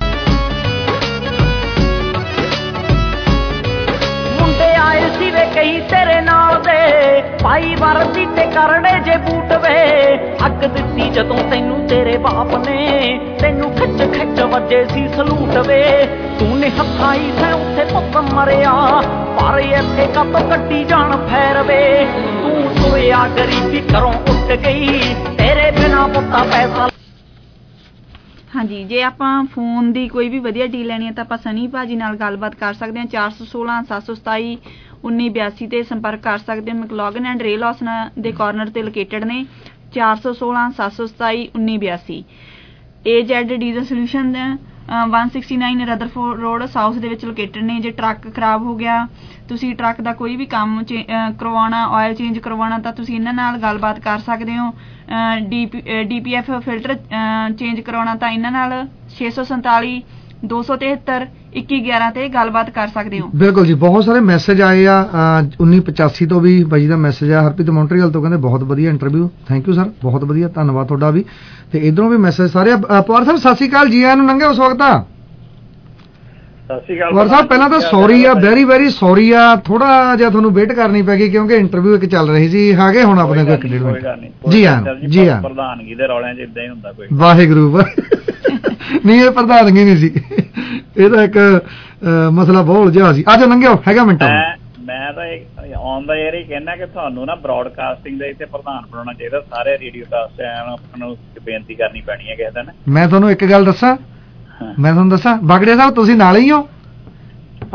ਮੁੰਡੇ ਆਏ ਸੀ ਵੇ ਕਈ ਤੇਰੇ ਨਾਲ ਦੇ, ਪਾਈ ਵਰਦੀ ਤੇ ਕਰੜੇ ਜੇ ਬੂਟ ਵੇ, ਅੱਗ ਦਿੱਤੀ ਜਦੋਂ ਤੈਨੂੰ ਤੇਰੇ ਬਾਪ ਨੇ, ਤੈਨੂੰ ਖਿੱਚ ਖਿੱਚ ਵੱਜੇ ਸੀ ਸਲੂਟ ਵੇ, ਤੂੰ ਨੇ ਹੱਥਾਈ ਸੈ ਉੱਥੇ ਪੁੱਤ ਮਰਿਆ, ਪਰ ਇੱਥੇ ਕੱਪ ਕੱਟੀ ਜਾਣ ਫੈਰ ਵੇ, ਤੂੰ ਤੁਰਿਆ ਗਰੀਬੀ ਘਰੋਂ ਉੱਠ ਗਈ, ਤੇਰੇ ਬਿਨਾ ਪੁੱਤਾ ਪੈਸਾ। ਹਾਂਜੀ, ਜੇ ਆਪਾਂ ਫੋਨ ਦੀ ਕੋਈ ਵੀ ਵਧੀਆ ਡੀਲ ਲੈਣੀ ਹੈ ਤਾਂ ਆਪਾਂ ਸਨੀ ਭਾਜੀ ਨਾਲ ਗੱਲਬਾਤ ਕਰ ਸਕਦੇ ਹਾਂ। ਚਾਰ ਸੌ ਸੋਲਾਂ ਸੱਤ ਸੌ ਸਤਾਈ ਉੱਨੀ ਬਿਆਸੀ ਤੇ ਸੰਪਰਕ ਕਰ ਸਕਦੇ ਹੋ। ਮੈਕਲੋਗਨ ਐਂਡ ਰੇਲ ਹਾਊਸ ਦੇ ਕਾਰਨਰ ਤੇ ਲੋਕੇਟਡ ਨੇ। ਚਾਰ ਸੌ ਸੋਲਾਂ ਸੱਤ ਸੌ ਸਤਾਈ ਉੱਨੀ ਬਿਆਸੀ। ਏ ਜੈਡ ਡੀਜ਼ਲ ਸੋਲਿਊਸ਼ਨ ਇੱਕ ਸੌ ਉਨਿਆਸੀ ਰਦਰਫੋਰਡ ਰੋਡ ਸਾਊਥ ਦੇ ਵਿੱਚ ਲੋਕੇਟਡ ਨੇ। ਜੇ ਟਰੱਕ ਖਰਾਬ ਹੋ ਗਿਆ, ਤੁਸੀਂ ਟਰੱਕ ਦਾ ਕੋਈ ਵੀ ਕੰਮ ਕਰਵਾਉਣਾ, ਆਇਲ ਚੇਂਜ ਕਰਵਾਉਣਾ, ਤਾਂ ਤੁਸੀਂ ਇਹਨਾਂ ਨਾਲ ਗੱਲਬਾਤ ਕਰ ਸਕਦੇ ਹੋ। D P F filter change ਕਰਵਾਉਣਾ ਤਾਂ ਇਹਨਾਂ ਨਾਲ ਛੇ ਸੌ ਸੰਤਾਲੀ ਦੋ ਸੌ ਤਿਹੱਤਰ ਇੱਕੀ ਗਿਆਰਾਂ ਤੇ ਗੱਲਬਾਤ ਕਰ ਸਕਦੇ ਹੋ। ਬਿਲਕੁਲ ਜੀ, ਬਹੁਤ ਸਾਰੇ ਮੈਸੇਜ ਆਏ ਆ। ਉੱਨੀ ਪਚਾਸੀ ਤੋਂ ਵੀ ਬਾਈ ਦਾ ਮੈਸੇਜ ਆ, ਹਰਪ੍ਰੀਤ ਮੌਂਟਰੀਅਲ ਤੋਂ, ਕਹਿੰਦੇ ਬਹੁਤ ਵਧੀਆ ਇੰਟਰਵਿਊ। ਥੈਂਕ ਯੂ ਸਰ, ਬਹੁਤ ਵਧੀਆ, ਧੰਨਵਾਦ ਤੁਹਾਡਾ ਵੀ। ਤੇ ਇਧਰੋਂ ਵੀ ਮੈਸੇਜ ਸਾਰੇ। ਪਵਾਰ ਸਾਹਿਬ ਸਤਿ ਸ਼੍ਰੀ ਅਕਾਲ, ਜੀ ਆਇਆਂ ਨੂੰ। ਲੰਘੇ ਉਸ ਵਕਤ ਆ ਸਤਿ ਸ਼੍ਰੀ ਅਕਾਲ ਪਵਾਰ ਸਾਹਿਬ, ਪਹਿਲਾਂ ਤਾਂ ਸੌਰੀ ਆ, ਵੈਰੀ ਵੈਰੀ ਸੌਰੀ ਆ, ਥੋੜਾ ਜਿਹਾ ਤੁਹਾਨੂੰ ਵੇਟ ਕਰਨੀ ਪੈ ਗਈ ਕਿਉਂਕਿ ਇੰਟਰਵਿਊ ਇੱਕ ਚੱਲ ਰਹੀ ਸੀ। ਆ ਗਏ ਹੁਣ ਆਪਣੇ ਕੋਲ ਇੱਕ ਡੇਢ ਮਿੰਟ। ਜੀ ਹਾਂ ਜੀ ਹਾਂ, ਪ੍ਰਧਾਨਗੀ ਦੇ ਰੌਲਿਆਂ 'ਚ ਇਦਾਂ ਹੀ ਹੁੰਦਾ ਕੋਈ। ਵਾਹਿਗੁਰੂ ਨਹੀਂ, ਇਹ ਪ੍ਰਧਾਨਗੀ ਨਹੀਂ ਸੀ, ਇਹ ਤਾਂ ਇੱਕ ਮਸਲਾ ਬਹੁਤ ਜਿਹਾ ਸੀ। ਅੱਜ ਲੰਘਿਓ ਹੈਗਾ ਮਿੰਟ। ਮੈਂ ਤਾਂ ਆਨ ਦਾ ਏਅਰ ਹੀ ਕਹਿਣਾ ਕਿ ਤੁਹਾਨੂੰ ਨਾ ਬ੍ਰੌਡਕਾਸਟਿੰਗ ਦੇ ਇੱਥੇ ਪ੍ਰਧਾਨ ਬਣਾਉਣਾ ਚਾਹੀਦਾ। ਸਾਰੇ ਰੇਡੀਓ ਕਾਸਟਾਂ ਆਪਾਂ ਨੂੰ ਬੇਨਤੀ ਕਰਨੀ ਪੈਣੀ ਹੈ ਕਿਸੇ ਦਿਨ। ਮੈਂ ਤੁਹਾਨੂੰ ਇੱਕ ਗੱਲ ਦੱਸਾਂ, ਮੈਂ ਤੁਹਾਨੂੰ ਦੱਸਾਂ ਬਾਗੜੇ ਸਾਹਿਬ, ਤੁਸੀਂ ਨਾਲ ਹੀ ਹੋ?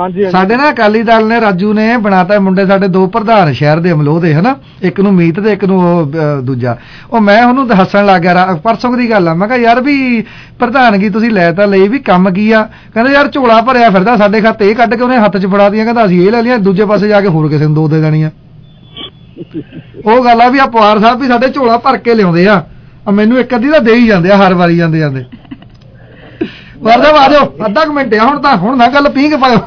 ਸਾਡੇ ਨਾ ਅਕਾਲੀ ਦਲ ਨੇ ਰਾਜੂ ਨੇ ਬਣਾਤਾ ਮੁੰਡੇ ਸਾਡੇ ਦੋ ਪ੍ਰਧਾਨ ਸ਼ਹਿਰ ਦੇ ਅਮਲੋਹ ਦੇ ਹਨਾ, ਇੱਕ ਨੂੰ ਮੀਤ ਤੇ ਇੱਕ ਨੂੰ ਉਹ ਦੂਜਾ। ਉਹ ਮੈਂ ਉਹਨੂੰ ਹੱਸਣ ਲੱਗ ਗਿਆ, ਪਰਸੋਂ ਦੀ ਗੱਲ ਆ। ਮੈਂ ਕਿਹਾ ਯਾਰ ਵੀ ਪ੍ਰਧਾਨਗੀ ਤੁਸੀਂ ਲੈ ਤਾਂ ਲਈ, ਵੀ ਕੰਮ ਕੀ ਆ? ਕਹਿੰਦਾ ਯਾਰ ਝੋਲਾ ਭਰਿਆ ਫਿਰਦਾ ਸਾਡੇ ਖਾਤੇ, ਇਹ ਕੱਢ ਕੇ ਉਹਨੇ ਹੱਥ 'ਚ ਫੜਾ ਦੀਆਂ, ਕਹਿੰਦਾ ਅਸੀਂ ਇਹ ਲੈ ਲਿਆ, ਦੂਜੇ ਪਾਸੇ ਜਾ ਕੇ ਹੋਰ ਕਿਸੇ ਨੂੰ ਦੋ ਦੇ ਦੇਣੀਆਂ। ਉਹ ਗੱਲ ਆ ਵੀ ਆ ਪਵਾਰ ਸਾਹਿਬ ਵੀ ਸਾਡੇ ਝੋਲਾ ਭਰ ਕੇ ਲਿਆਉਂਦੇ ਆ, ਮੈਨੂੰ ਇੱਕ ਅੱਧੀ ਤਾਂ ਦੇ ਹੀ ਜਾਂਦੇ ਆ ਹਰ ਵਾਰੀ ਜਾਂਦੇ ਜਾਂਦੇ। ਪਵਾਰ ਸਾਹਿਬ ਆ ਜਾਓ, ਅੱਧਾ ਕੁ ਮਿੰਟ ਆ ਹੁਣ ਤਾਂ, ਹੁਣ ਨਾ ਗੱਲ ਪੀ ਕੇ ਪਾਇਓ।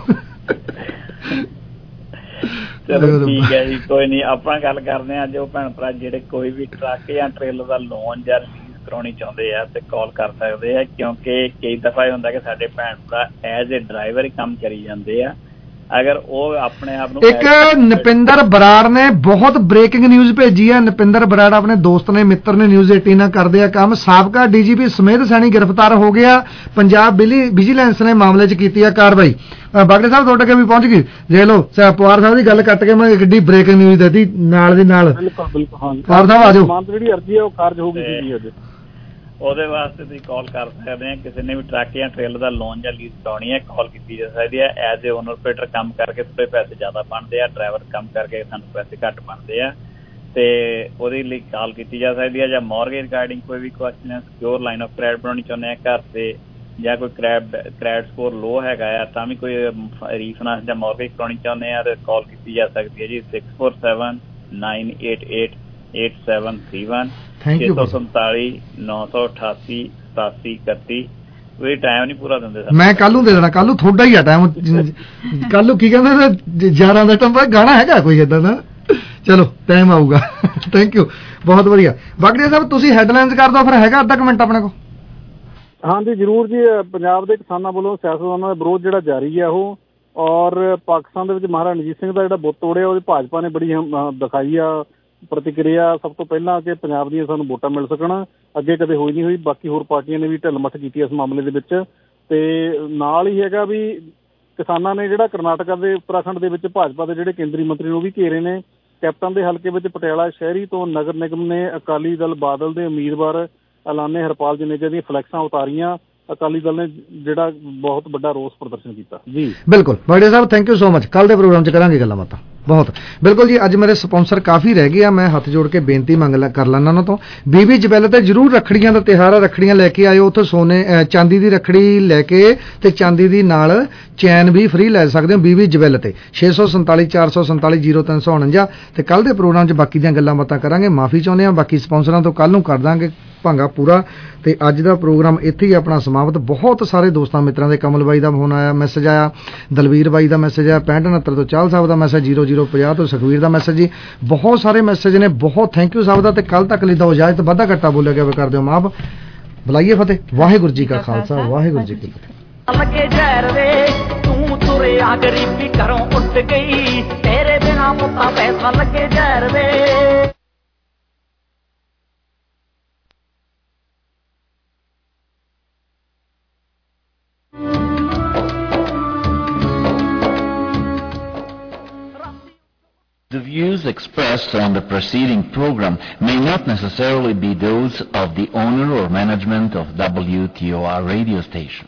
ਚਲੋ ਠੀਕ ਹੈ ਜੀ, ਕੋਈ ਨਹੀਂ, ਆਪਾਂ ਗੱਲ ਕਰਦੇ ਹਾਂ। ਜੋ ਭੈਣ ਭਰਾ ਜਿਹੜੇ ਕੋਈ ਵੀ ਟਰੱਕ ਜਾਂ ਟ੍ਰੇਲਰ ਦਾ ਲੋਨ ਜਾਂ ਲੀਜ਼ ਕਰਾਉਣੀ ਚਾਹੁੰਦੇ ਆ ਤੇ ਕਾਲ ਕਰ ਸਕਦੇ ਆ, ਕਿਉਂਕਿ ਕਈ ਦਫਾ ਇਹ ਹੁੰਦਾ ਕਿ ਸਾਡੇ ਭੈਣ ਭਰਾ ਐਜ਼ ਏ ਡਰਾਈਵਰ ਹੀ ਕੰਮ ਕਰੀ ਜਾਂਦੇ ਆ। ਅਗਰ ਉਹ ਆਪਣੇ ਆਪ ਨੂੰ ਇੱਕ ਨਪਿੰਦਰ ਬਰਾੜ ਨੇ ਬਹੁਤ ਬ੍ਰੇਕਿੰਗ ਨਿਊਜ਼ ਭੇਜੀ ਹੈ। ਨਪਿੰਦਰ ਬਰਾੜ ਆਪਣੇ ਦੋਸਤ ਨੇ, ਮਿੱਤਰ ਨੇ, ਨਿਊਜ਼ ਏਟੀਨ ਨਾਲ ਕਰਦੇ ਆ ਕੰਮ। ਸਾਬਕਾ ਡੀਜੀਪੀ ਸਮੇਤ ਸੈਣੀ ਗ੍ਰਿਫਤਾਰ ਹੋ ਗਿਆ। ਪੰਜਾਬ ਵਿਜੀਲੈਂਸ ਨੇ ਮਾਮਲੇ 'ਚ ਕੀਤੀ ਆ ਕਾਰਵਾਈ। ਬਾਗੜੇ ਸਾਹਿਬ ਤੁਹਾਡੇ ਕੇ ਵੀ ਪਹੁੰਚ ਗਈ, ਦੇਖ ਲਓ। ਪਵਾਰ ਸਾਹਿਬ ਦੀ ਗੱਲ ਕੱਟ ਕੇ ਮੈਂ ਕਿੱਡੀ ਬ੍ਰੇਕਿੰਗ ਨਿਊਜ਼ ਦਿੱਤੀ ਨਾਲ ਦੀ ਨਾਲ। ਪਵਾਰ ਸਾਹਿਬ ਆ ਜਾਓ। ਜਿਹੜੀ ਅਰਜ਼ੀ ਹੈ ਉਹ ਕਾਰਜ ਹੋ ਗਈ ਸੀ ਅੱਜ, ਉਹਦੇ ਵਾਸਤੇ ਤੁਸੀਂ ਕਾਲ ਕਰ ਸਕਦੇ ਆ। ਕਿਸੇ ਨੇ ਵੀ ਟਰੱਕ ਜਾਂ ਟ੍ਰੇਲਰ ਦਾ ਲੋਨ ਜਾਂ ਲੀਜ਼ ਕਰਾਉਣੀ ਹੈ, ਕਾਲ ਕੀਤੀ ਜਾ ਸਕਦੀ ਹੈ। ਐਜ਼ ਏ ਓਨਰ ਆਪਰੇਟਰ ਕੰਮ ਕਰਕੇ ਥੋੜੇ ਪੈਸੇ ਜ਼ਿਆਦਾ ਬਣਦੇ ਆ, ਡਰਾਈਵਰ ਕੰਮ ਕਰਕੇ ਸਾਨੂੰ ਪੈਸੇ ਘੱਟ ਬਣਦੇ ਆ, ਤੇ ਉਹਦੇ ਲਈ ਕਾਲ ਕੀਤੀ ਜਾ ਸਕਦੀ ਹੈ। ਜਾਂ ਮੌਰਗੇਜ ਰਿਗਾਰਡਿੰਗ ਕੋਈ ਵੀ ਕੁਐਸਚਨ ਹੈ, ਸਿਕਿਉਰ ਲਾਈਨ ਆਫ ਕ੍ਰੈਡਿਟ ਬਣਾਉਣੀ ਚਾਹੁੰਦੇ ਆ ਘਰ ਤੇ, ਜਾਂ ਕੋਈ ਕ੍ਰੈਡ ਕ੍ਰੈਡਿਟ ਸਕੋਰ ਲੋ ਹੈਗਾ ਆ ਤਾਂ ਵੀ ਕੋਈ ਰੀਫਾਈਨਾਂਸ ਜਾਂ ਮੌਰਗੇਜ ਕਰਾਉਣੀ ਚਾਹੁੰਦੇ ਆ ਤੇ ਕਾਲ ਕੀਤੀ ਜਾ ਸਕਦੀ ਹੈ ਜੀ six four seven nine eight eight eight seven three one ਛੇ ਸੌ ਸੰਤਾਲੀ ਨੌ ਸੌ ਅਠਾਸੀ ਸਤਾਸੀ ਇਕੱਤੀ। ਕੋਈ ਟਾਈਮ ਨਹੀਂ ਪੂਰਾ ਦਿੰਦੇ। ਮੈਂ ਕੱਲ ਨੂੰ ਦੇ ਦੇਣਾ, ਕੱਲ ਨੂੰ ਤੁਹਾਡਾ ਹੀ ਆ ਟਾਈਮ। ਕੱਲ ਨੂੰ ਕੀ ਕਹਿੰਦੇ ਯਾਰਾਂ ਦਾ ਟੰਬਾ ਗਾਣਾ ਹੈਗਾ ਕੋਈ ਏਦਾਂ ਦਾ? ਚਲੋ ਟਾਈਮ ਆਊਗਾ। ਥੈਂਕ ਯੂ, ਬਹੁਤ ਵਧੀਆ। ਬਾਗੜੀਆ ਸਾਹਿਬ ਤੁਸੀਂ ਹੈਡਲਾਈਨਸ ਕਰ ਦਿਓ ਫਿਰ, ਹੈਗਾ ਅੱਧਾ ਕੁ ਮਿੰਟ ਆਪਣੇ ਕੋਲ? ਹਾਂਜੀ ਜ਼ਰੂਰ ਜੀ। ਪੰਜਾਬ ਦੇ ਕਿਸਾਨਾਂ ਵੱਲੋਂ ਸਿਆਸਤਦਾਨਾਂ ਦਾ ਵਿਰੋਧ ਜਿਹੜਾ ਜਾਰੀ ਹੈ ਉਹ, ਔਰ ਪਾਕਿਸਤਾਨ ਦੇ ਵਿੱਚ ਮਹਾਰਾਜਾ ਰਣਜੀਤ ਸਿੰਘ ਦਾ ਜਿਹੜਾ ਬੁੱਤ ਤੋੜਿਆ ਉਹਦੀ ਭਾਜਪਾ ਨੇ ਬੜੀ ਦਿਖਾਈ ਆ ਪ੍ਰਤੀਕਿਰਿਆ। ਸਭ ਤੋਂ ਪਹਿਲਾਂ ਕਿ ਪੰਜਾਬ ਦੀਆਂ ਸਾਨੂੰ ਵੋਟਾਂ ਮਿਲ ਸਕਣ, ਅੱਗੇ ਕਦੇ ਹੋਈ ਨਹੀਂ ਹੋਈ। ਬਾਕੀ ਹੋਰ ਪਾਰਟੀਆਂ ਨੇ ਵੀ ਢਿੱਲ ਮੱਠ ਕੀਤੀ ਇਸ ਮਾਮਲੇ ਦੇ ਵਿੱਚ। ਤੇ ਨਾਲ ਹੀ ਹੈਗਾ ਵੀ ਕਿਸਾਨਾਂ ਨੇ ਜਿਹੜਾ ਕਰਨਾਟਕਾ ਦੇ ਉੱਤਰਾਖੰਡ ਦੇ ਵਿੱਚ ਭਾਜਪਾ ਦੇ ਜਿਹੜੇ ਕੇਂਦਰੀ ਮੰਤਰੀ ਨੇ ਉਹ ਵੀ ਘੇਰੇ ਨੇ। ਕੈਪਟਨ ਦੇ ਹਲਕੇ ਵਿੱਚ ਪਟਿਆਲਾ ਸ਼ਹਿਰੀ ਤੋਂ ਨਗਰ ਨਿਗਮ ਨੇ ਅਕਾਲੀ ਦਲ ਬਾਦਲ ਦੇ ਉਮੀਦਵਾਰ ਐਲਾਨੇ ਹਰਪਾਲ ਜਨੇਜਾ ਦੀਆਂ ਫਲੈਕਸਾਂ ਉਤਾਰੀਆਂ। ਅਕਾਲੀ ਦਲ ਨੇ ਜਿਹੜਾ ਬਹੁਤ ਵੱਡਾ ਰੋਸ ਪ੍ਰਦਰਸ਼ਨ ਕੀਤਾ ਜੀ। ਬਿਲਕੁਲ Bagria Sahib, thank you so much. ਕੱਲ ਦੇ ਪ੍ਰੋਗਰਾਮ 'ਚ ਕਰਾਂਗੇ ਗੱਲਾਂ ਬਾਤਾਂ ਬਹੁਤ। ਬਿਲਕੁਲ ਜੀ, ਅੱਜ ਮੇਰੇ ਸਪਾਂਸਰ ਕਾਫੀ ਰਹਿ ਗਏ ਆ, ਮੈਂ ਹੱਥ ਜੋੜ ਕੇ ਬੇਨਤੀ ਮੰਗ ਲੈ ਕਰ ਲੈਣਾ ਉਹਨਾਂ ਤੋਂ। ਬੀਬੀ ਜਵੈਲ ਤੇ ਜ਼ਰੂਰ ਰੱਖੜੀਆਂ ਦਾ ਤਿਉਹਾਰ ਆ, ਰੱਖੜੀਆਂ ਲੈ ਕੇ ਆਇਓ। ਉੱਥੇ ਸੋਨੇ ਚਾਂਦੀ ਦੀ ਰੱਖੜੀ ਲੈ ਕੇ ਤੇ ਚਾਂਦੀ ਦੀ ਨਾਲ ਚੈਨ ਵੀ ਫ੍ਰੀ ਲੈ ਸਕਦੇ ਹੋ ਬੀਬੀ ਜਵੈਲ ਤੇ। ਛੇ ਸੌ ਸੰਤਾਲੀ ਚਾਰ ਸੌ ਸੰਤਾਲੀ ਜ਼ੀਰੋ ਤਿੰਨ ਸੌ ਉਣੰਜਾ। ਤੇ ਕੱਲ ਦੇ ਪ੍ਰੋਗਰਾਮ 'ਚ ਬਾਕੀ ਦੀਆਂ ਗੱਲਾਂ ਬਾਤਾਂ ਕਰਾਂਗੇ। ਮਾਫੀ ਚਾਹੁੰਦੇ ਹਾਂ ਬਾਕੀ ਸਪਾਂਸਰਾਂ ਤੋਂ, ਕੱਲ ਨੂੰ ਕਰ ਦਾਂਗੇ ਭਾਂਗਾ ਪੂਰਾ। ਤੇ ਅੱਜ ਦਾ ਪ੍ਰੋਗਰਾਮ ਇੱਥੇ ਹੀ ਆਪਣਾ ਸਮਾਪਤ। ਬਹੁਤ ਸਾਰੇ ਦੋਸਤਾਂ ਮਿੱਤਰਾਂ ਦੇ, ਕਮਲ ਬਾਈ ਦਾ ਫੋਨ ਆਇਆ, ਮੈਸੇਜ ਆਇਆ, ਦਲਵੀਰ ਬਾਈ ਦਾ ਮੈਸੇਜ ਆਇਆ, ਪੈਂਹਠ ਉਣੱਤਰ ਤੋਂ ਚਾਲ ਸਾਹਿਬ ਦਾ ਮੈਸੇਜ, ਜ਼ੀਰੋ ਜ਼ੀਰੋ ਪੰਜਾਹ ਤੋਂ ਸੁਖਵੀਰ ਦਾ ਮੈਸੇਜ ਜੀ। ਬਹੁਤ ਸਾਰੇ ਮੈਸੇਜ ਨੇ, ਬਹੁਤ ਥੈਂਕ ਯੂ ਸਭ ਦਾ। ਤੇ ਕੱਲ ਤੱਕ ਲਈ ਤਾਂ ਇਜਾਜ਼ਤ, ਵਾਧਾ ਘੱਟਾ ਬੋਲਿਆ ਗਿਆ ਕਰ ਦਿਓ ਮਾਫ। ਬੁਲਾਈਏ ਫਤਿਹ। ਵਾਹਿਗੁਰੂ ਜੀ ਕਾ ਖਾਲਸਾ, ਵਾਹਿਗੁਰੂ ਜੀ ਕੀ ਫਤਿਹ। ਲੱਗੇ ਜ਼ਹਿਰ ਵੇ ਤੂੰ ਤੁਰਿਆ ਗਰੀਬੀ ਘਰੋਂ ਉੱਡ ਗਈ, ਤੇਰੇ ਬਿਨਾ ਮੁੱਤਾ ਪੈਸਾ ਲੱਗੇ ਜ਼ਹਿਰ ਵੇ। The views expressed on the preceding program may not necessarily be those of the owner or management of W T O R radio station.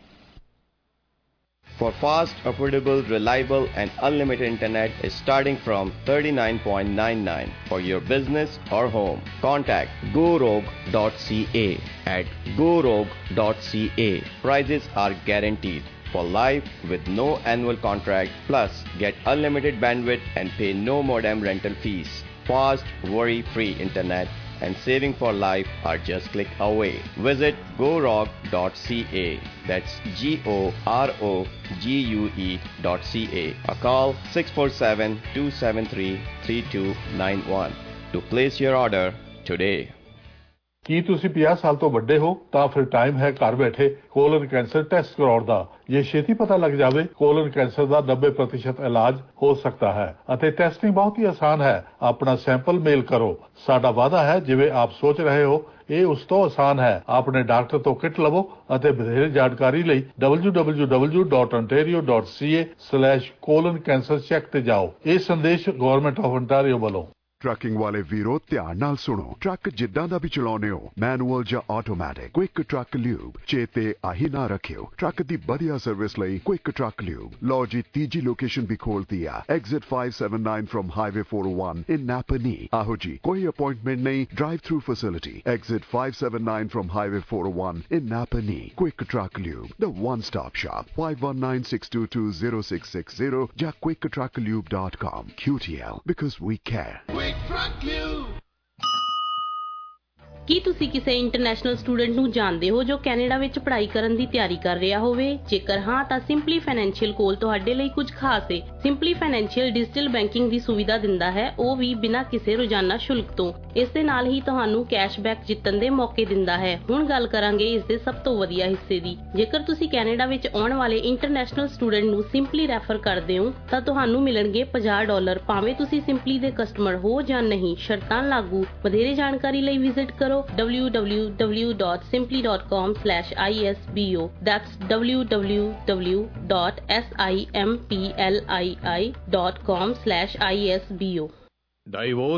For fast, affordable, reliable and unlimited internet is starting from thirty-nine point nine nine for your business or home. Contact go rogue dot c a. At go rogue dot c a, prices are guaranteed for life with no annual contract, plus get unlimited bandwidth and pay no modem rental fees. Fast, worry-free internet and saving for life are just click away. Visit go rogue dot c a. That's G O R O G U E dot C A. Or call six four seven, two seven three, three two nine one to place your order today. ਕੀ ਤੁਸੀਂ ਪੰਜਾਹ ਸਾਲ ਤੋਂ ਵੱਡੇ ਹੋ ਤਾਂ ਫਿਰ time ਹੈ ਘਰ ਬੈਠੇ ਕੋਲਨ ਕੈਂਸਰ ਟੈਸਟ ਕਰਾਉਣ ਦਾ। ਜੇ ਛੇਤੀ ਪਤਾ ਲੱਗ ਜਾਵੇ ਕੋਲਨ ਕੈਂਸਰ ਦਾ ਨੱਬੇ ਪ੍ਰਤੀਸ਼ਤ ਇਲਾਜ ਹੋ ਸਕਦਾ ਹੈ ਅਤੇ ਟੈਸਟਿੰਗ ਬਹੁਤ ਹੀ ਆਸਾਨ ਹੈ। ਆਪਣਾ ਸੈਂਪਲ ਮੇਲ ਕਰੋ। ਸਾਡਾ ਵਾਅਦਾ ਹੈ ਜਿਵੇਂ ਆਪ ਸੋਚ ਰਹੇ ਹੋ ਇਹ ਉਸ ਤੋਂ ਆਸਾਨ ਹੈ। ਆਪਣੇ ਡਾਕਟਰ ਤੋਂ ਕਿਟ ਲਵੋ ਅਤੇ ਵਧੇਰੇ ਜਾਣਕਾਰੀ ਲਈ W W W dot ontario dot c a slash colon cancer check ਤੇ ਜਾਓ। ਇਹ ਸੰਦੇਸ਼ ਗਵਰਨਮੈਂਟ ਆਫ ontario ਵੱਲੋਂ। ਟਰੱਕਿੰਗ ਵਾਲੇ ਵੀਰੋ ਧਿਆਨ ਨਾਲ ਸੁਣੋ। ਟਰੱਕ ਜਿੱਦਾਂ ਦਾ ਵੀ ਚਲਾਉਣੇ ਹੋ, ਮੈਨੂਅਲ ਜਾਂ ਆਟੋਮੈਟਿਕ, ਕੁਇਕ ਟਰੱਕ ਲਿਊਬ ਚੇਤੇ ਆਹੀ ਨਾ ਰੱਖਿਓ। ਟਰੱਕ ਦੀ ਵਧੀਆ ਸਰਵਿਸ ਲਈ ਕੁਇਕ ਟਰੱਕ ਲਿਊਬ। ਲਓ ਜੀ, ਤੀਜੀ ਲੋਕੇਸ਼ਨ ਵੀ ਖੋਲਤੀ ਆ, exit five seventy-nine from Highway four oh one in Napanee। ਆਹੋ ਜੀ, ਕੋਈ ਅਪਾਇੰਟਮੈਂਟ ਨਹੀਂ, drive through facility. Exit five seventy-nine from Highway four oh one in Napanee। Quick Truck Lube, the one-stop shop। five one nine, six two two, zero six six zero ਜਾਂ quick truck lube dot com। Q T L, because we care। Quick Truck Lube। ਕੀ ਤੁਸੀਂ ਕਿਸੇ international student ਨੂੰ ਜਾਣਦੇ ਹੋ ਜੋ Canada ਵਿੱਚ ਪੜ੍ਹਾਈ ਕਰਨ ਦੀ ਤਿਆਰੀ ਕਰ ਰਿਹਾ ਹੋਵੇ? ਜੇਕਰ ਹਾਂ ਤਾਂ ਸਿੰਪਲੀ ਫਾਈਨੈਂਸ਼ੀਅਲ ਕੋਲ ਤੁਹਾਡੇ ਲਈ ਕੁਝ ਖਾਸ ਹੈ। ਸਿੰਪਲੀ ਫਾਈਨੈਂਸ਼ੀਅਲ ਡਿਜੀਟਲ ਬੈਂਕਿੰਗ ਦੀ ਸੁਵਿਧਾ ਦਿੰਦਾ ਹੈ, ਉਹ ਵੀ ਬਿਨਾਂ ਕਿਸੇ ਰੋਜ਼ਾਨਾ ਸ਼ੁਲਕ ਤੋਂ। ਇਸ ਦੇ ਨਾਲ ਹੀ ਤੁਹਾਨੂੰ ਕੈਸ਼ਬੈਕ ਜਿੱਤਣ ਦੇ ਮੌਕੇ ਦਿੰਦਾ ਹੈ। ਹੁਣ ਗੱਲ ਕਰਾਂਗੇ ਇਸ ਦੇ ਸਭ ਤੋਂ ਵਧੀਆ ਹਿੱਸੇ ਦੀ। ਜੇਕਰ ਤੁਸੀਂ ਕੈਨੇਡਾ ਵਿੱਚ ਆਉਣ ਵਾਲੇ ਇੰਟਰਨੈਸ਼ਨਲ ਸਟੂਡੈਂਟ ਨੂੰ ਸਿੰਪਲੀ ਰੈਫਰ ਕਰਦੇ ਹੋ ਤਾਂ ਤੁਹਾਨੂੰ ਮਿਲਣਗੇ ਪੰਜਾਹ ਡਾਲਰ, ਭਾਵੇਂ ਤੁਸੀਂ ਸਿੰਪਲੀ ਦੇ ਕਸਟਮਰ ਹੋ ਜਾਂ ਨਹੀਂ। ਸ਼ਰਤਾਂ ਲਾਗੂ। ਵਧੇਰੇ ਜਾਣਕਾਰੀ ਲਈ ਵਿਜ਼ਿਟ ਕਰੋ w w w dot simply dot com slash I S B O। That's w w w dot simpli dot com slash I S B O। Divorce